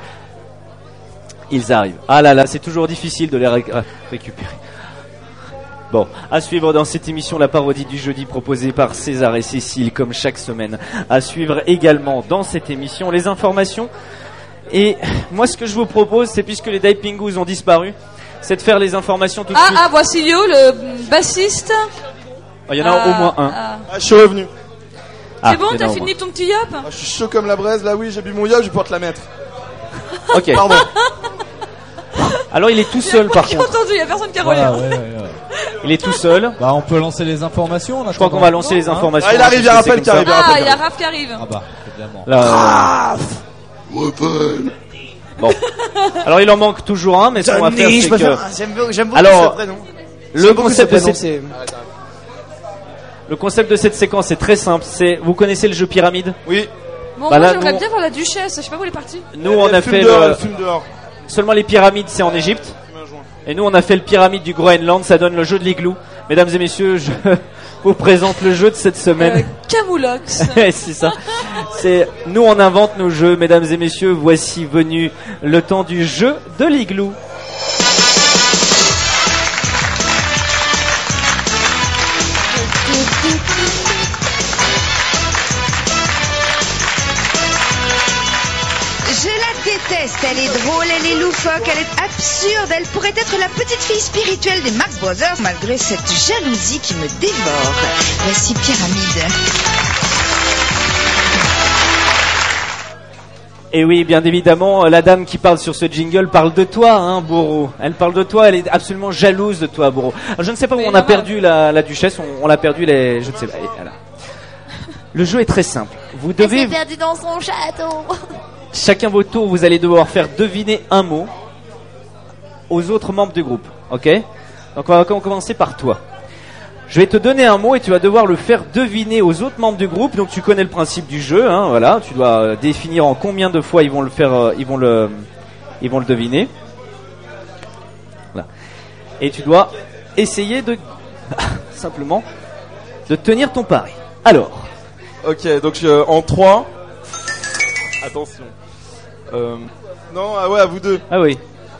A: Ah là là, c'est toujours difficile de les récupérer. Bon, à suivre dans cette émission la parodie du jeudi proposée par César et Cécile comme chaque semaine. À suivre également dans cette émission les informations. Et moi ce que je vous propose, c'est puisque les Daipingos ont disparu, c'est de faire les informations tout de suite.
D: Voici Yo, le bassiste.
A: Il y en a au moins un.
G: Je suis revenu.
D: C'est bon, t'as fini ton petit yop?
G: Je suis chaud comme la braise, là oui, j'ai bu mon yop, je vais pouvoir te la mettre.
A: Ok.
G: Pardon.
A: Alors il est tout seul par contre.
D: J'ai entendu, il y a personne qui a relève.
A: Il est tout seul.
N: Bah on peut lancer les informations là.
A: Je crois qu'on va lancer les informations.
G: Il arrive, il y a Raphaël qui arrive.
D: Il y a Raph qui arrive.
N: Ah bah évidemment.
A: Bon. Alors il en manque toujours un, mais ce qu'on va faire c'est que.
F: J'aime beaucoup
A: alors,
F: ce prénom.
A: Le concept de cette séquence est très simple. Vous connaissez le jeu pyramide?
G: Oui.
D: Bon, moi j'aimerais bien voir la duchesse. Je sais pas où elle est partie.
A: Nous on a fait seulement les pyramides, c'est en Égypte. Et nous on a fait le pyramide du Groenland. Ça donne le jeu de l'igloo. Mesdames et messieurs, je vous présente le jeu de cette semaine.
D: Camoulox.
A: C'est ça. Nous on invente nos jeux. Mesdames et messieurs, voici venu le temps du jeu de l'igloo.
I: Elle est drôle, elle est loufoque, elle est absurde, elle pourrait être la petite fille spirituelle des Marx Brothers malgré cette jalousie qui me dévore. Voici Pyramide.
A: Et oui, bien évidemment, la dame qui parle sur ce jingle parle de toi, hein, Bourreau. Elle parle de toi, elle est absolument jalouse de toi, Bourreau. Alors, je ne sais pas où on a perdu la duchesse, on l'a perdu je ne sais pas. Voilà. Le jeu est très simple. Vous devez...
I: Elle s'est perdue dans son château.
A: Chacun votre tour, vous allez devoir faire deviner un mot aux autres membres du groupe, ok? Donc on va commencer par toi. Je vais te donner un mot et tu vas devoir le faire deviner aux autres membres du groupe. Donc tu connais le principe du jeu, hein, voilà. Tu dois définir en combien de fois ils vont le faire, ils vont le deviner. Voilà. Et tu dois essayer de simplement de tenir ton pari. Alors.
G: Ok, donc en 3. Attention. Non, ah ouais, à vous deux.
A: Ah oui.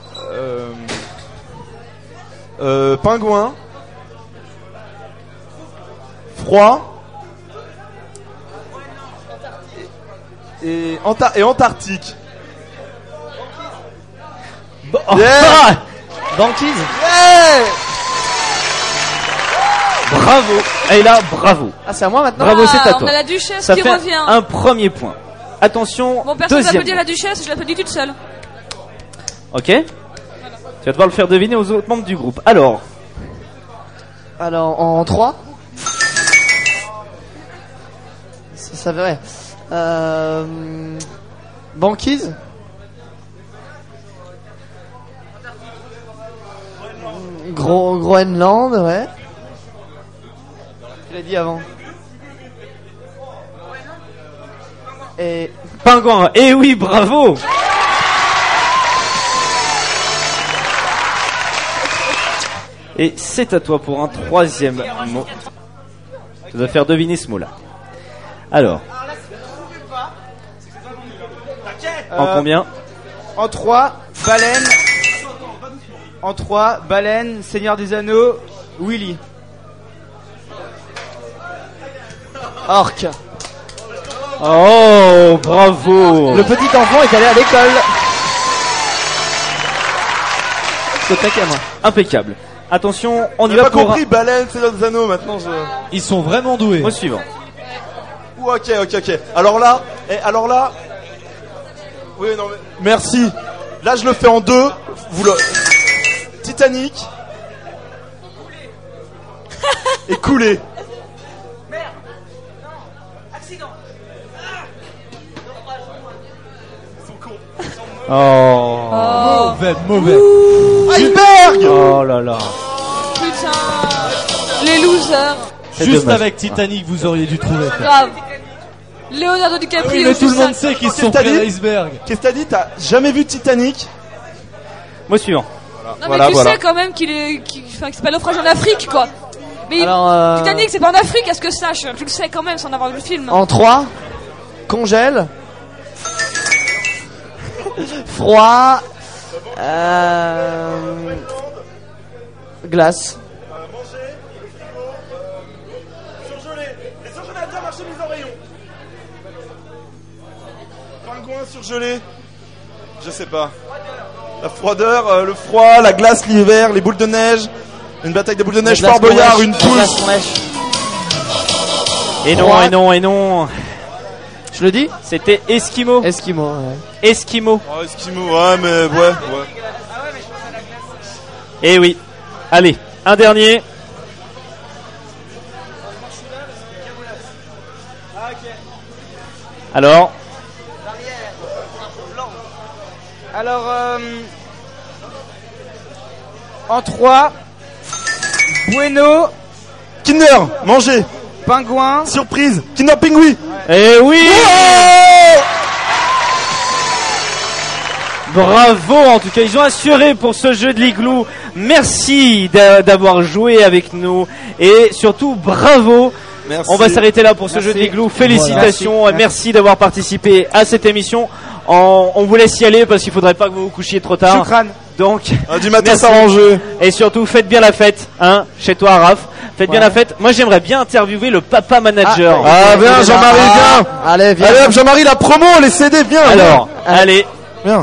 G: Pingouin. Froid. Et Antarctique.
A: Yeah. Banquise.
G: Yeah.
A: Bravo. Et là, bravo.
F: Ah, c'est à moi maintenant.
A: Bravo, c'est à toi.
D: On a la duchesse
A: ça
D: qui
A: fait
D: revient.
A: Un premier point. Attention,
D: bon, personne
A: deuxième.
D: n'applaudit la duchesse, je l'applaudis toute seule.
A: Ok. Tu vas devoir le faire deviner aux autres membres du groupe. Alors,
F: en 3. Ça verrait. Banquise. Groenland, ouais. Tu l'as dit avant. Et
A: Pingouin. Eh oui, bravo. Et c'est à toi pour un troisième mot. Tu dois faire deviner ce mot-là. Alors. En combien?
H: En 3, baleine. En 3, baleine, Seigneur des Anneaux, Willy.
F: Orc.
A: Oh, bravo.
F: Le petit enfant est allé à l'école. C'est au taquet, moi.
A: Impeccable. Attention, on y
G: J'ai
A: va
G: pas
A: pour
G: compris, baleine, Seigneur des Anneaux, maintenant je...
N: Ils sont vraiment doués.
A: Au suivant.
G: Ouh, ok. Alors là... Oui, non mais... Merci. Là, je le fais en 2. Titanic. Et couler.
A: Oh.
N: Mauvais.
G: Iceberg.
A: Oh là là.
D: Putain, les losers.
A: C'est
N: Juste
A: dommage.
N: avec Titanic, vous auriez dû trouver.
D: Grave. Leonardo DiCaprio.
N: Oui, mais tout le
D: c'est
N: monde
D: ça.
N: sait qu'ils se sont pris à l'iceberg.
G: Qu'est-ce que t'as dit? T'as jamais vu Titanic?
A: Mot suivant.
D: Non mais tu sais quand même qu'il que c'est pas naufrage en Afrique quoi. Mais
F: Alors,
D: Titanic c'est pas en Afrique, à ce que sache. Tu le sais quand même sans avoir vu le film.
F: En 3, congèle. Froid. Glace.
G: Les surgelés à bien marcher mise en rayon. Pingouin surgelé. Je sais pas. La froideur, le froid, la glace l'hiver, les boules de neige. Une bataille des boules de neige, Fort Boyard, une pousse.
A: Et non, et non.
F: Je le dis?
A: C'était Esquimau.
F: Esquimau, ouais.
A: Esquimau.
G: Oh, Esquimau, ouais, mais ouais.
A: Eh oui. Allez, un dernier. Alors.
H: En 3, Bueno,
G: Kinder, manger.
H: Pingouin,
G: Surprise, Kinder Pingui.
A: Eh oui. Bravo, en tout cas, ils ont assuré pour ce jeu de l'igloo. Merci d'avoir joué avec nous et surtout bravo.
G: Merci.
A: On va s'arrêter là pour ce jeu de l'igloo. Félicitations et merci d'avoir participé à cette émission. On vous laisse y aller parce qu'il faudrait pas que vous vous couchiez trop tard.
H: Choukran.
A: Donc,
G: du matin
A: merci.
G: s'arranger.
A: Et surtout, faites bien la fête, hein, chez toi, Raph. Faites bien la fête. Moi, j'aimerais bien interviewer le papa manager.
G: Ah, viens, Jean-Marie, viens.
F: Allez, viens.
G: Allez, hop, Jean-Marie, la promo, les CD, viens.
A: Alors, allez.
G: Viens.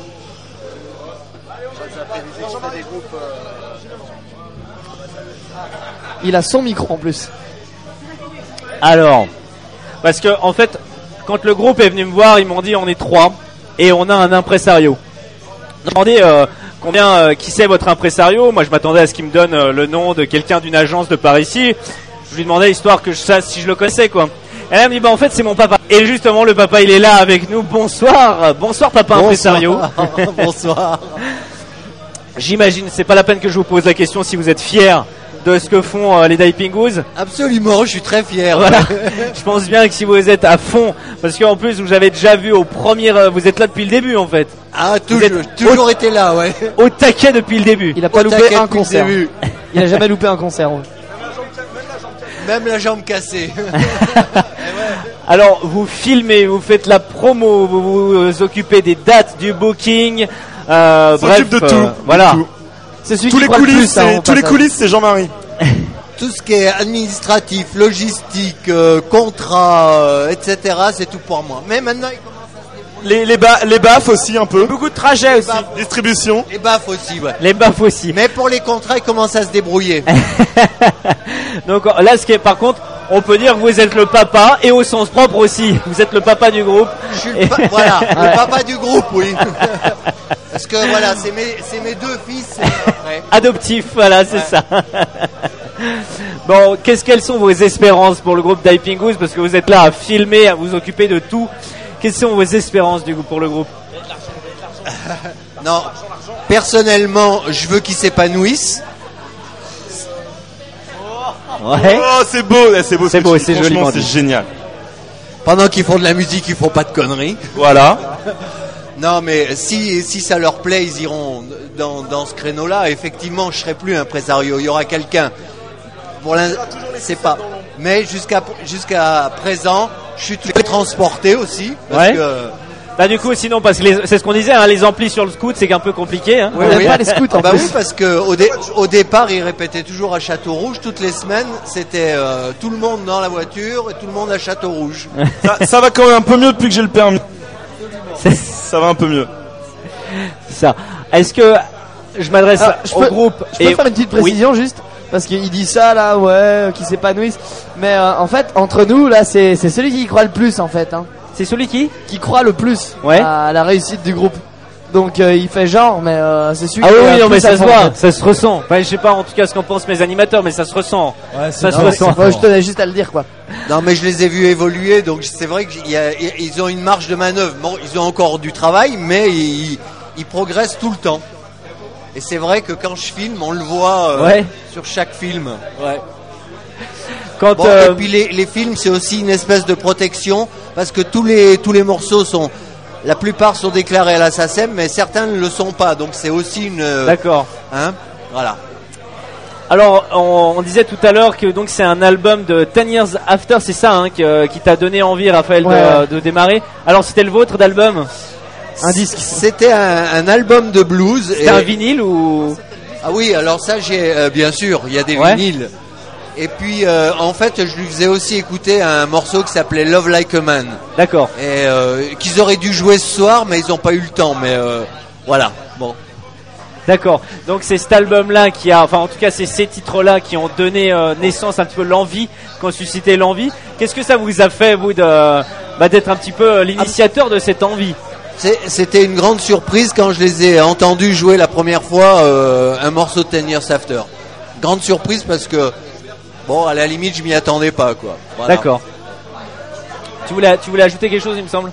F: Il a son micro en plus.
A: Alors, parce que en fait, quand le groupe est venu me voir, ils m'ont dit on est 3 et on a un impresario. Ils m'ont demandé combien, qui c'est votre impresario. Moi, je m'attendais à ce qu'il me donne le nom de quelqu'un d'une agence de par ici. Je lui demandais histoire que je sache si je le connaissais, quoi. Et là, elle me dit, bah, en fait, c'est mon papa. Et justement, le papa, il est là avec nous. Bonsoir. Bonsoir, papa impresario.
O: Bonsoir.
A: J'imagine, c'est pas la peine que je vous pose la question si vous êtes fiers de ce que font les Daipingus.
O: Absolument, je suis très fier.
A: Voilà. Je pense bien que si vous êtes à fond, parce qu'en plus, vous avez déjà vu au premier, vous êtes là depuis le début, en fait.
O: Ah, toujours été là, ouais.
A: Au taquet depuis le début.
F: Il a pas loupé un concert. Il a jamais loupé un concert. Ouais.
O: Même la jambe cassée.
A: Alors, vous filmez, vous faites la promo, vous vous occupez des dates, du booking, bref,
G: de tout.
A: Voilà.
G: Tout.
F: C'est celui
G: tous
F: qui
G: les
F: prend le
G: coulisses,
F: plus, hein,
G: tous les coulisses, c'est Jean-Marie.
O: Tout ce qui est administratif, logistique, contrat, etc., c'est tout pour moi. Mais maintenant, il commence à
G: Les baffes aussi un peu.
H: Beaucoup de trajets aussi.
G: Distribution.
O: les baffes aussi, ouais.
A: Les baffes aussi.
O: Mais pour les contrats, il commence à se débrouiller.
A: Donc là, ce qui est, par contre, on peut dire que vous êtes le papa et au sens propre aussi. Vous êtes le papa du groupe.
O: Je suis voilà, le papa du groupe, oui. Parce que voilà, c'est mes deux fils. Après.
A: Adoptif, voilà, c'est ça. Bon, quelles sont vos espérances pour le groupe Daipingus? Parce que vous êtes là à filmer, à vous occuper de tout. Quelles sont vos espérances pour le groupe?
O: Non, personnellement, je veux qu'ils s'épanouissent.
A: Ouais.
G: Oh, c'est beau, c'est beau,
A: c'est joliment
G: c'est
A: dit.
G: génial.
O: Pendant qu'ils font de la musique, ils font pas de conneries.
G: Voilà.
O: Non, mais si ça leur plaît, ils iront dans ce créneau-là. Effectivement, je serai plus impresario. Il y aura quelqu'un. Pour c'est pas. Mais jusqu'à présent, je suis tout transporté aussi. Parce que
A: bah du coup, sinon, parce que c'est ce qu'on disait, hein, les amplis sur le scout, c'est un peu compliqué. Hein.
O: Oui, pas les scouts. Bah oui, parce que au départ, ils répétaient toujours à Château-Rouge toutes les semaines. C'était tout le monde dans la voiture et tout le monde à Château-Rouge.
G: Ça va quand même un peu mieux depuis que j'ai le permis. Ça va un peu mieux.
A: Ça. Est-ce que je m'adresse au groupe
F: Je peux faire une petite précision juste parce qu'il dit ça là, ouais, qui s'épanouissent. Mais en fait, entre nous là, c'est celui qui y croit le plus en fait. Hein.
A: C'est celui qui
F: croit le plus à la réussite du groupe. Donc il fait genre, mais c'est celui qui
A: oui, non, mais ça se voit, ça se ressent. Enfin, je sais pas en tout cas ce qu'en pensent mes animateurs, mais ça se ressent.
F: Ouais, ça se ressent. Moi, je tenais juste à le dire quoi.
O: Non, mais je les ai vus évoluer, donc c'est vrai qu'ils ont une marge de manœuvre. Bon, ils ont encore du travail, mais ils progressent tout le temps. Et c'est vrai que quand je filme, on le voit sur chaque film.
A: Ouais.
O: Et puis les films, c'est aussi une espèce de protection parce que tous les morceaux sont, la plupart sont déclarés à la SACEM, mais certains ne le sont pas. Donc c'est aussi une.
A: D'accord.
O: Hein, voilà.
A: Alors, on disait tout à l'heure que donc c'est un album de 10 Years After, c'est ça, hein, qui t'a donné envie, Raphaël, de démarrer. Alors, c'était le vôtre d'album?
O: Un disque. C'était un album de blues.
A: C'était un vinyle ou?
O: Ah oui, alors ça j'ai bien sûr, il y a des vinyles. Et puis en fait, je lui faisais aussi écouter un morceau qui s'appelait Love Like a Man.
A: D'accord.
O: Et qu'ils auraient dû jouer ce soir, mais ils n'ont pas eu le temps. Mais voilà. Bon.
A: D'accord. Donc c'est cet album-là qui a, enfin en tout cas c'est ces titres-là qui ont donné naissance un petit peu l'envie, qui ont suscité l'envie. Qu'est-ce que ça vous a fait vous d'être un petit peu l'initiateur de cette envie?
O: C'était une grande surprise quand je les ai entendus jouer la première fois un morceau de 10 Years After. Grande surprise parce que bon, à la limite, je m'y attendais pas, quoi. Voilà.
A: D'accord. Tu voulais ajouter quelque chose, il me semble.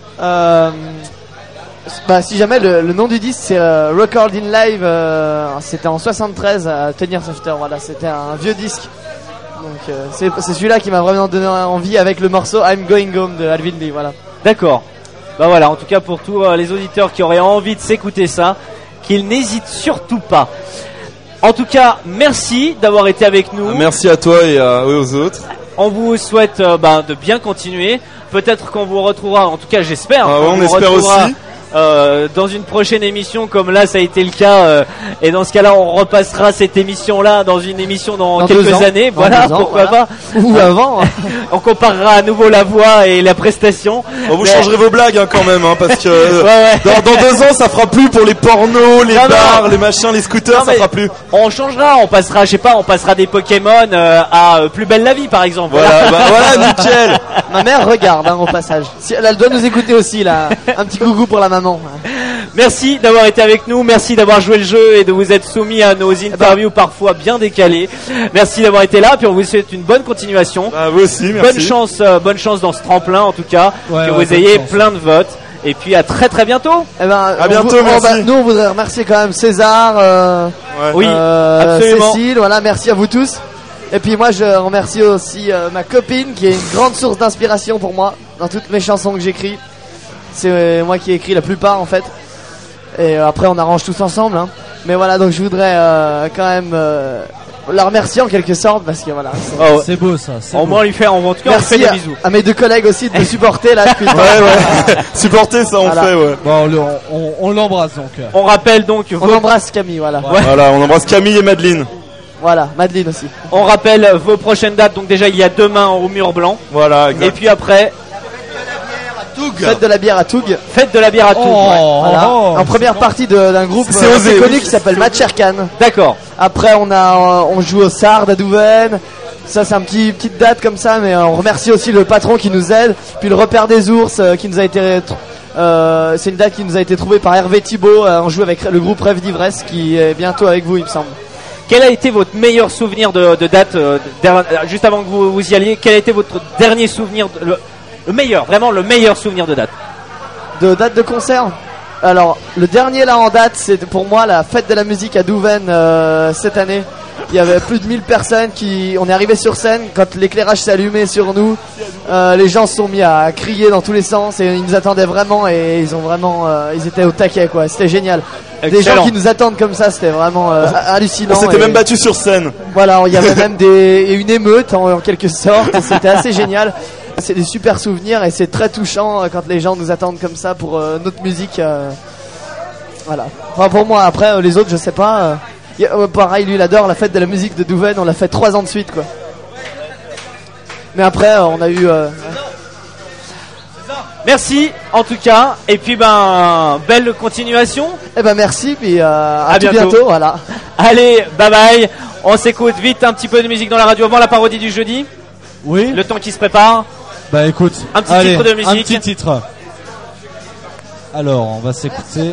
F: Si jamais le nom du disque c'est Record in Live, c'était en 73 à 10 Years After. Voilà, c'était un vieux disque. Donc c'est celui-là qui m'a vraiment donné envie avec le morceau I'm Going Home de Alvin Lee. Voilà.
A: D'accord. Bah voilà, en tout cas pour tous les auditeurs qui auraient envie de s'écouter ça, qu'ils n'hésitent surtout pas. En tout cas, merci d'avoir été avec nous.
G: Merci à toi et aux autres.
A: On vous souhaite de bien continuer. Peut-être qu'on vous retrouvera, en tout cas j'espère.
G: On espère aussi.
A: Dans une prochaine émission comme là ça a été le cas et dans ce cas là on repassera cette émission là dans une émission dans quelques années, voilà, pourquoi pas,
F: ou avant.
A: On comparera à nouveau la voix et la prestation.
G: Vous changerez vos blagues parce que dans 2 ans ça fera plus pour les pornos, les bars, les machins, les scooters, ça fera plus.
A: On changera, on passera des Pokémon à Plus belle la vie par exemple.
G: Voilà, nickel.
F: Ma mère regarde au passage. Si elle doit nous écouter aussi là. Un petit coucou pour la maman.
A: Merci d'avoir été avec nous, merci d'avoir joué le jeu et de vous être soumis à nos interviews parfois bien décalées. Merci d'avoir été là, puis on vous souhaite une bonne continuation.
G: Vous aussi, merci.
A: Bonne chance dans ce tremplin en tout cas, que vous ayez plein de votes. Et puis à très très bientôt.
G: À bientôt, merci.
F: Nous on voudrait remercier quand même César,
A: oui, absolument.
F: Cécile, voilà, merci à vous tous. Et puis moi je remercie aussi ma copine qui est une grande source d'inspiration pour moi dans toutes mes chansons que j'écris. C'est moi qui ai écrit la plupart en fait. Et après on arrange tous ensemble. Hein. Mais voilà, donc je voudrais quand même la remercier en quelque sorte parce que voilà.
N: C'est beau ça.
A: Au moins lui faire, en tout cas on fait des bisous.
F: À mes 2 collègues aussi de me supporter là.
G: Supporter ça on fait
N: Bon, on l'embrasse donc.
A: On rappelle donc.
F: On embrasse Camille, voilà.
G: Voilà, on embrasse Camille et Madeleine.
F: Voilà, Madeleine aussi.
A: On rappelle vos prochaines dates. Donc déjà il y a demain au Mur Blanc.
G: Voilà. Exact.
A: Et puis après.
F: Fête de la bière à Toug.
A: Fête de la bière à Toug.
F: Voilà. En première partie d'un groupe assez connu qui s'appelle Matcherkan.
A: D'accord.
F: Après on joue au Sard à Douven. Ça c'est petite date comme ça, mais on remercie aussi le patron qui nous aide. Puis le repère des ours qui nous a été c'est une date qui nous a été trouvée par Hervé Thibault. On joue avec le groupe Rêve d'Ivresse qui est bientôt avec vous il me semble.
A: Quel a été votre meilleur souvenir de date juste avant que vous y alliez? Quel a été votre dernier souvenir le meilleur souvenir de date?
F: De date de concert? Alors, le dernier là en date, c'est pour moi la fête de la musique à Douven cette année. Il y avait plus de 1000 personnes on est arrivé sur scène, quand l'éclairage s'est allumé sur nous, les gens se sont mis à crier dans tous les sens et ils nous attendaient vraiment et ils étaient au taquet quoi, c'était génial. Des gens qui nous attendent comme ça, c'était vraiment hallucinant.
G: On s'était même battu sur scène.
F: Voilà, il y avait même une émeute en quelque sorte, et c'était assez génial. C'est des super souvenirs et c'est très touchant quand les gens nous attendent comme ça pour notre musique. Voilà. Enfin pour moi, après les autres je sais pas. Pareil, lui il adore la fête de la musique de Douven, on l'a fait 3 ans de suite quoi. Mais après on a eu...
A: Merci en tout cas, et puis belle continuation.
F: Eh ben merci, puis à bientôt. Voilà.
A: Allez, bye bye. On s'écoute vite un petit peu de musique dans la radio avant la parodie du jeudi.
N: Oui.
A: Le temps qui se prépare.
N: Bah écoute,
A: un petit titre de musique.
N: Un petit titre. Alors, on va s'écouter.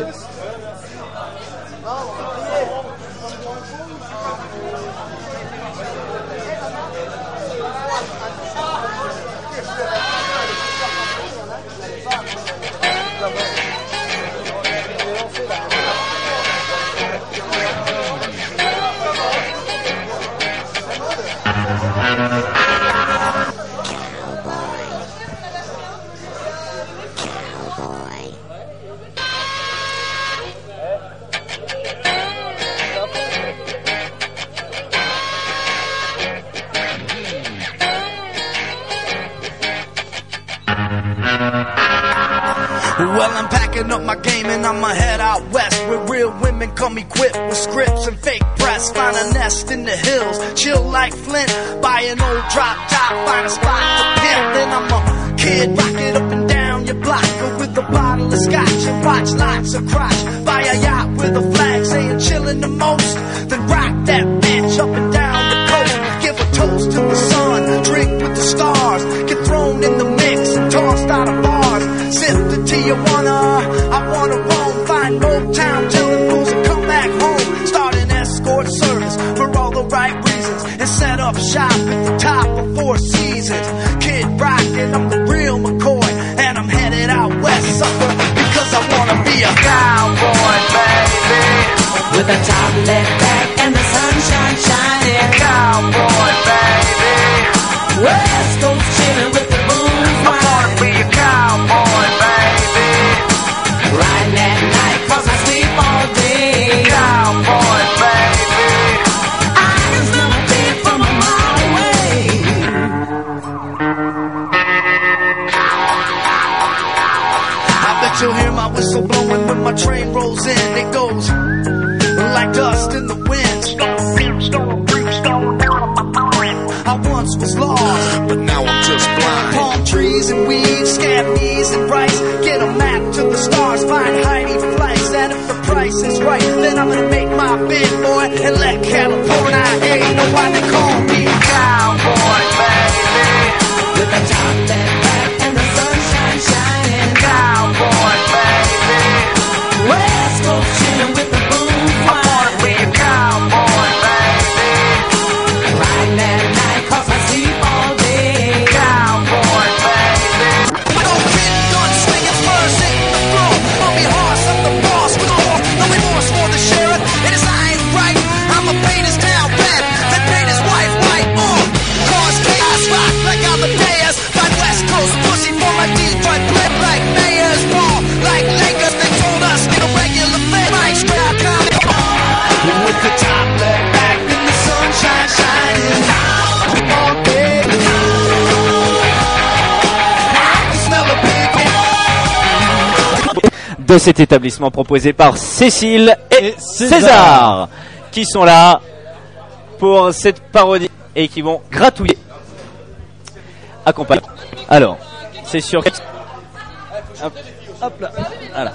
K: Well, I'm packing up my game and I'ma head out west where real women come equipped with scripts and fake press. Find a nest in the hills, chill like Flint. Buy an old drop top, find a spot for pimp. Then I'm a kid, rock it up and down your block with a bottle of scotch and watch lots of crotch. Buy a yacht with a flag saying chillin' the most. Then rock that bitch up and down the coast. Give a toast to the sun, drink with the stars. Get thrown in the mix and tossed out of bars. Sip the Tijuana, I wanna roam. Find Motown, tellin' fools to come back home. Start an escort service for all the right reasons. And set up shop at the top of Four Seasons. Kid Rock and I'm the real McCoy. And I'm headed out west, sucker, because I wanna be a cowboy, baby. With a top left back and the sunshine shining. Cowboy, baby. West Coast chillin' with the blues. I wanna be a cowboy, baby. Riding at night 'cause I sleep all day. Cowboy, baby. I can smell a beat from a mile away. I bet you'll hear my whistle blowing when my train rolls in. It goes like dust in the wind. I once was lost, but now I'm just blind. Palm trees and weeds, scab knees and rice. Get a map to the stars, find hiding flights. And if the price is right, then I'm gonna make my bid, boy, and let California ain't know why they call me cowboy, baby. With a top that back and the sunshine shining. Cowboy, baby. West Coast chillin' with the boom. I wanna be a cowboy, baby. Riding at night 'cause I sleep all day. Cowboy, baby. No kid, gun swinging, spurs hitting the floor. On me horse, I'm the boss with no remorse for the sheriff. It is I ain't right. I'ma paint his town red, then paint his wife white. Cause chaos rock like Amadeus. Find West Coast pussy for my Detroit blood like Mayors Ball. Like Lakers, they told us in a regular fit. Right, strap coming. With the top left back and the sunshine shining. All day. Smell a big
A: De cet établissement proposé par Cécile et César, qui sont là pour cette parodie et qui vont gratouiller. Accompagné. Alors, c'est sur... Hop, hop là. Voilà.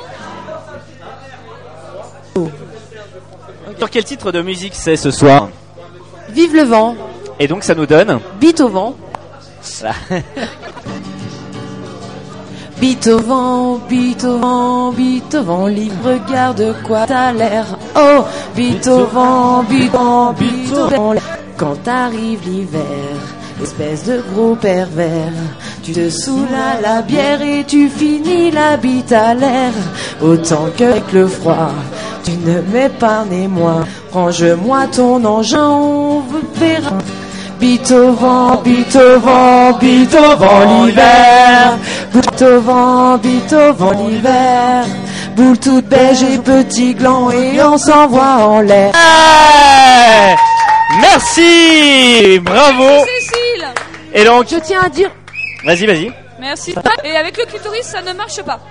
A: Sur quel titre de musique c'est ce soir?
E: Vive le vent.
A: Et donc ça nous donne...
E: Bite au vent.
A: Voilà.
E: Bite au vent, bite au vent, bite au vent, libre, regarde quoi t'as l'air. Oh, bite au vent, bite au vent, bite au vent. Quand t'arrive l'hiver, espèce de gros pervers, tu te saoules à la bière et tu finis la bite à l'air. Autant qu'avec le froid, Tu ne m'épargnes moins. Range-moi ton engin, on verra. Bite au vent, bite au vent, bite au vent l'hiver. Bite au vent l'hiver. Boule toute beige et petit gland et on s'envoie en l'air.
A: Ouais. Merci, bravo.
D: Cécile.
A: Et donc,
E: je tiens à dire.
A: Vas-y.
D: Merci. Et avec le clitoris, ça ne marche pas.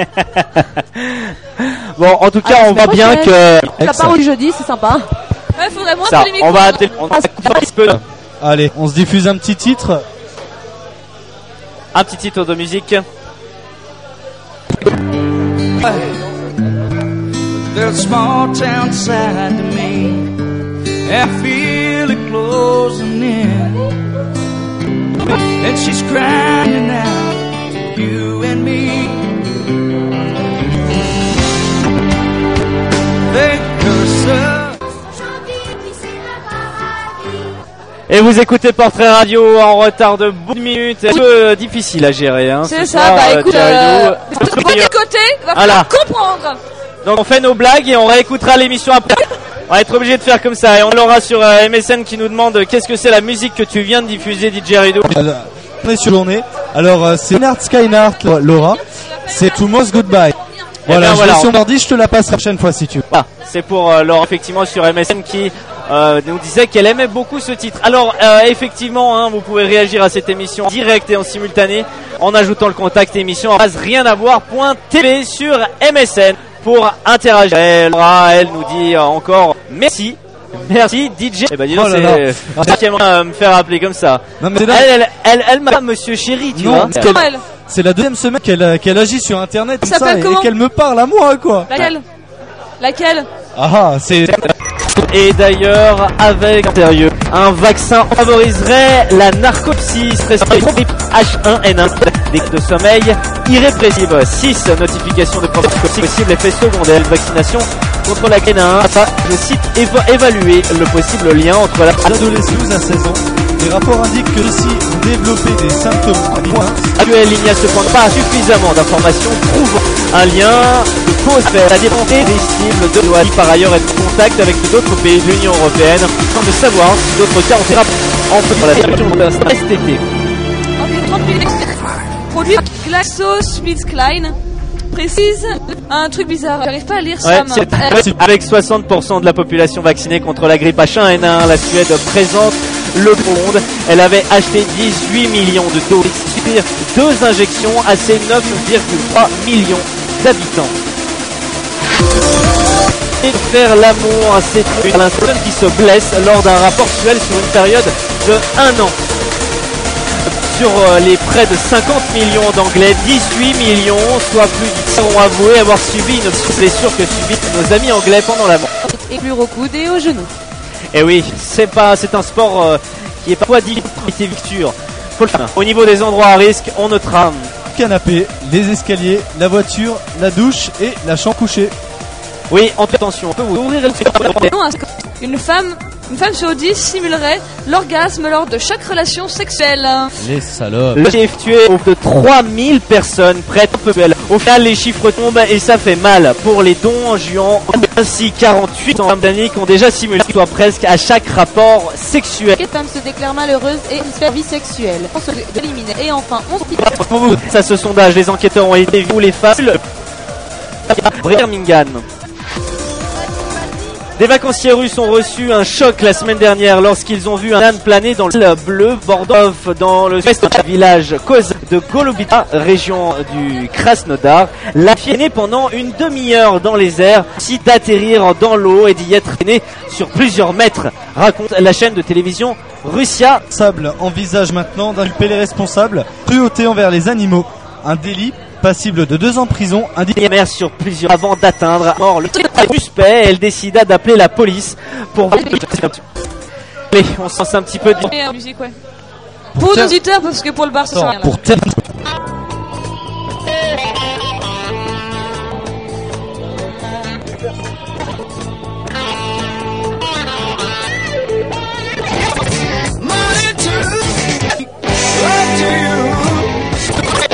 A: Bon, en tout cas, on voit bien que
E: la parole du jeudi, c'est sympa.
D: Ouais, faudrait moins
A: ça,
D: les micros.
A: on va
N: Allez, on se diffuse un petit titre.
A: Un petit titre de musique.
M: There's a small town side to me. I feel it closing in. And she's crying out, you and me. Think yourself.
A: Et vous écoutez Portrait Radio en retard de beaucoup de minutes. C'est un peu difficile à gérer. Hein,
D: c'est ça,
A: soir,
D: bah écoute, de
A: premier
D: côté, va
A: voilà.
D: falloir comprendre.
A: Donc on fait nos blagues et on réécoutera l'émission après. On va être obligé de faire comme ça. Et on l'aura sur MSN qui nous demande qu'est-ce que c'est la musique que tu viens de diffuser, DJ Rido.
N: On est sur journée. Alors c'est Leonard Skynart, Laura. C'est Tomorrow's Goodbye. Voilà, je l'ai sur l'ordi, je te la passe la prochaine fois si tu veux.
A: Voilà, c'est pour Laura effectivement sur MSN qui nous disait qu'elle aimait beaucoup ce titre. Alors effectivement, hein, vous pouvez réagir à cette émission en direct et en simultané en ajoutant le contact émission rien à voir.tv sur MSN pour interagir. Laura, elle nous dit encore merci DJ. Eh ben dis donc, c'est qui aimerait me faire appeler comme ça. Non, mais elle m'a Monsieur Chéri, tu vois.
N: C'est la deuxième semaine qu'elle agit sur internet
D: ça
N: et qu'elle me parle à moi quoi.
D: Laquelle
N: Ah, c'est.
A: Et d'ailleurs, avec sérieux, un vaccin favoriserait la narcolepsie, stress, H1N1, des de sommeil irrépressible. 6 notifications de problématiques possibles, effets secondaires, vaccination contre la N1. Je cite, évaluer le possible lien entre la
N: adolescence à 16 ans. Les rapports indiquent que ceux-ci ont développé des symptômes
A: actuels. Il n'y a cependant pas suffisamment d'informations prouvant un lien de cause à la dépendance des cibles de loi. Par ailleurs, être en contact avec d'autres pays de l'Union Européenne afin de savoir si d'autres cas ont thérapie en faisant la direction de STT.
D: Produit GlaxoSmithKline précise un truc bizarre. J'arrive pas à lire ça.
A: Avec 60% de la population vaccinée contre la grippe H1N1, la Suède présente le monde. Elle avait acheté 18 millions de doses, c'est-à-dire 2 injections à ses 9,3 millions d'habitants. Et faire l'amour à cette personne qui se blesse lors d'un rapport sexuel sur une période de 1 an. Sur les près de 50 millions d'Anglais, 18 millions, soit plus du tiers, ont avoué avoir subi une blessure que subissent nos amis anglais pendant la mort.
D: Et plus au coude et au genou.
A: Et oui, c'est un sport qui est parfois difficile. Au niveau des endroits à risque, on notera
N: canapé, les escaliers, la voiture, la douche et la chambre couchée.
A: Oui, attention, on peut vous ouvrir
D: une femme sur 10 simulerait l'orgasme lors de chaque relation sexuelle.
N: Les salopes.
A: Le chef tué de 3000 personnes prêtes au peu. Au final, les chiffres tombent et ça fait mal pour les dons en juin. Ainsi, 48 ans d'années qui ont déjà simulé soit presque à chaque rapport sexuel.
E: Les femmes se déclarent malheureuses et une sphère bisexuelle. On se d'éliminer. Et enfin,
A: à ce sondage, les enquêteurs ont été vus les femmes. Birmingham. Des vacanciers russes ont reçu un choc la semaine dernière lorsqu'ils ont vu un âne planer dans le ciel bleu Bordov dans le ouest du village Koz de Golubita, région du Krasnodar. La fille est née pendant une demi-heure dans les airs, si d'atterrir dans l'eau et d'y être traînée sur plusieurs mètres, raconte la chaîne de télévision Russia.
N: Sable envisage maintenant d'inculper les responsables, cruauté envers les animaux, un délit passible de 2 ans de prison,
A: indiqué mère sur plusieurs avant d'atteindre mort le suspect. Elle décida d'appeler la police pour. Allez, on se lance un petit peu de
D: musique, ouais. Pour nos auditeurs, parce que pour le bar, ça sert à rien.
N: Pour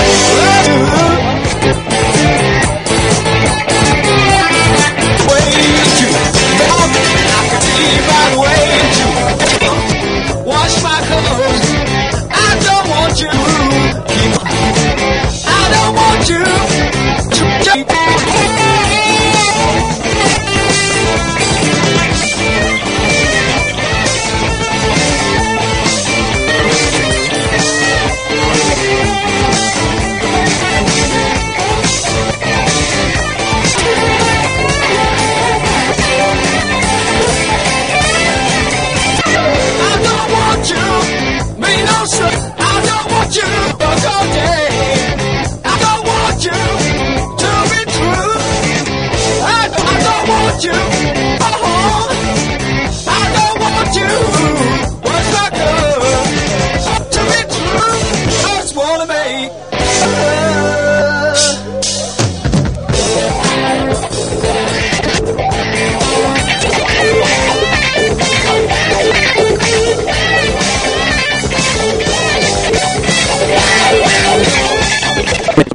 M: Way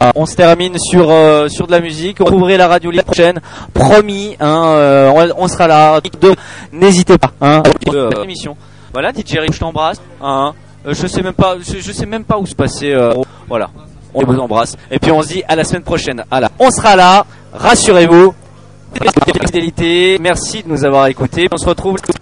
A: Voilà, on se termine sur de la musique. On retrouverait la radio la prochaine, promis. Hein, on sera là. N'hésitez pas. Hein, émission. Voilà, DJ Jerry, je t'embrasse. Hein, je sais même pas où se passer. Voilà, on vous embrasse. Et puis on se dit à la semaine prochaine. Voilà, on sera là. Rassurez-vous. Fidélité. Merci de nous avoir écoutés. On se retrouve.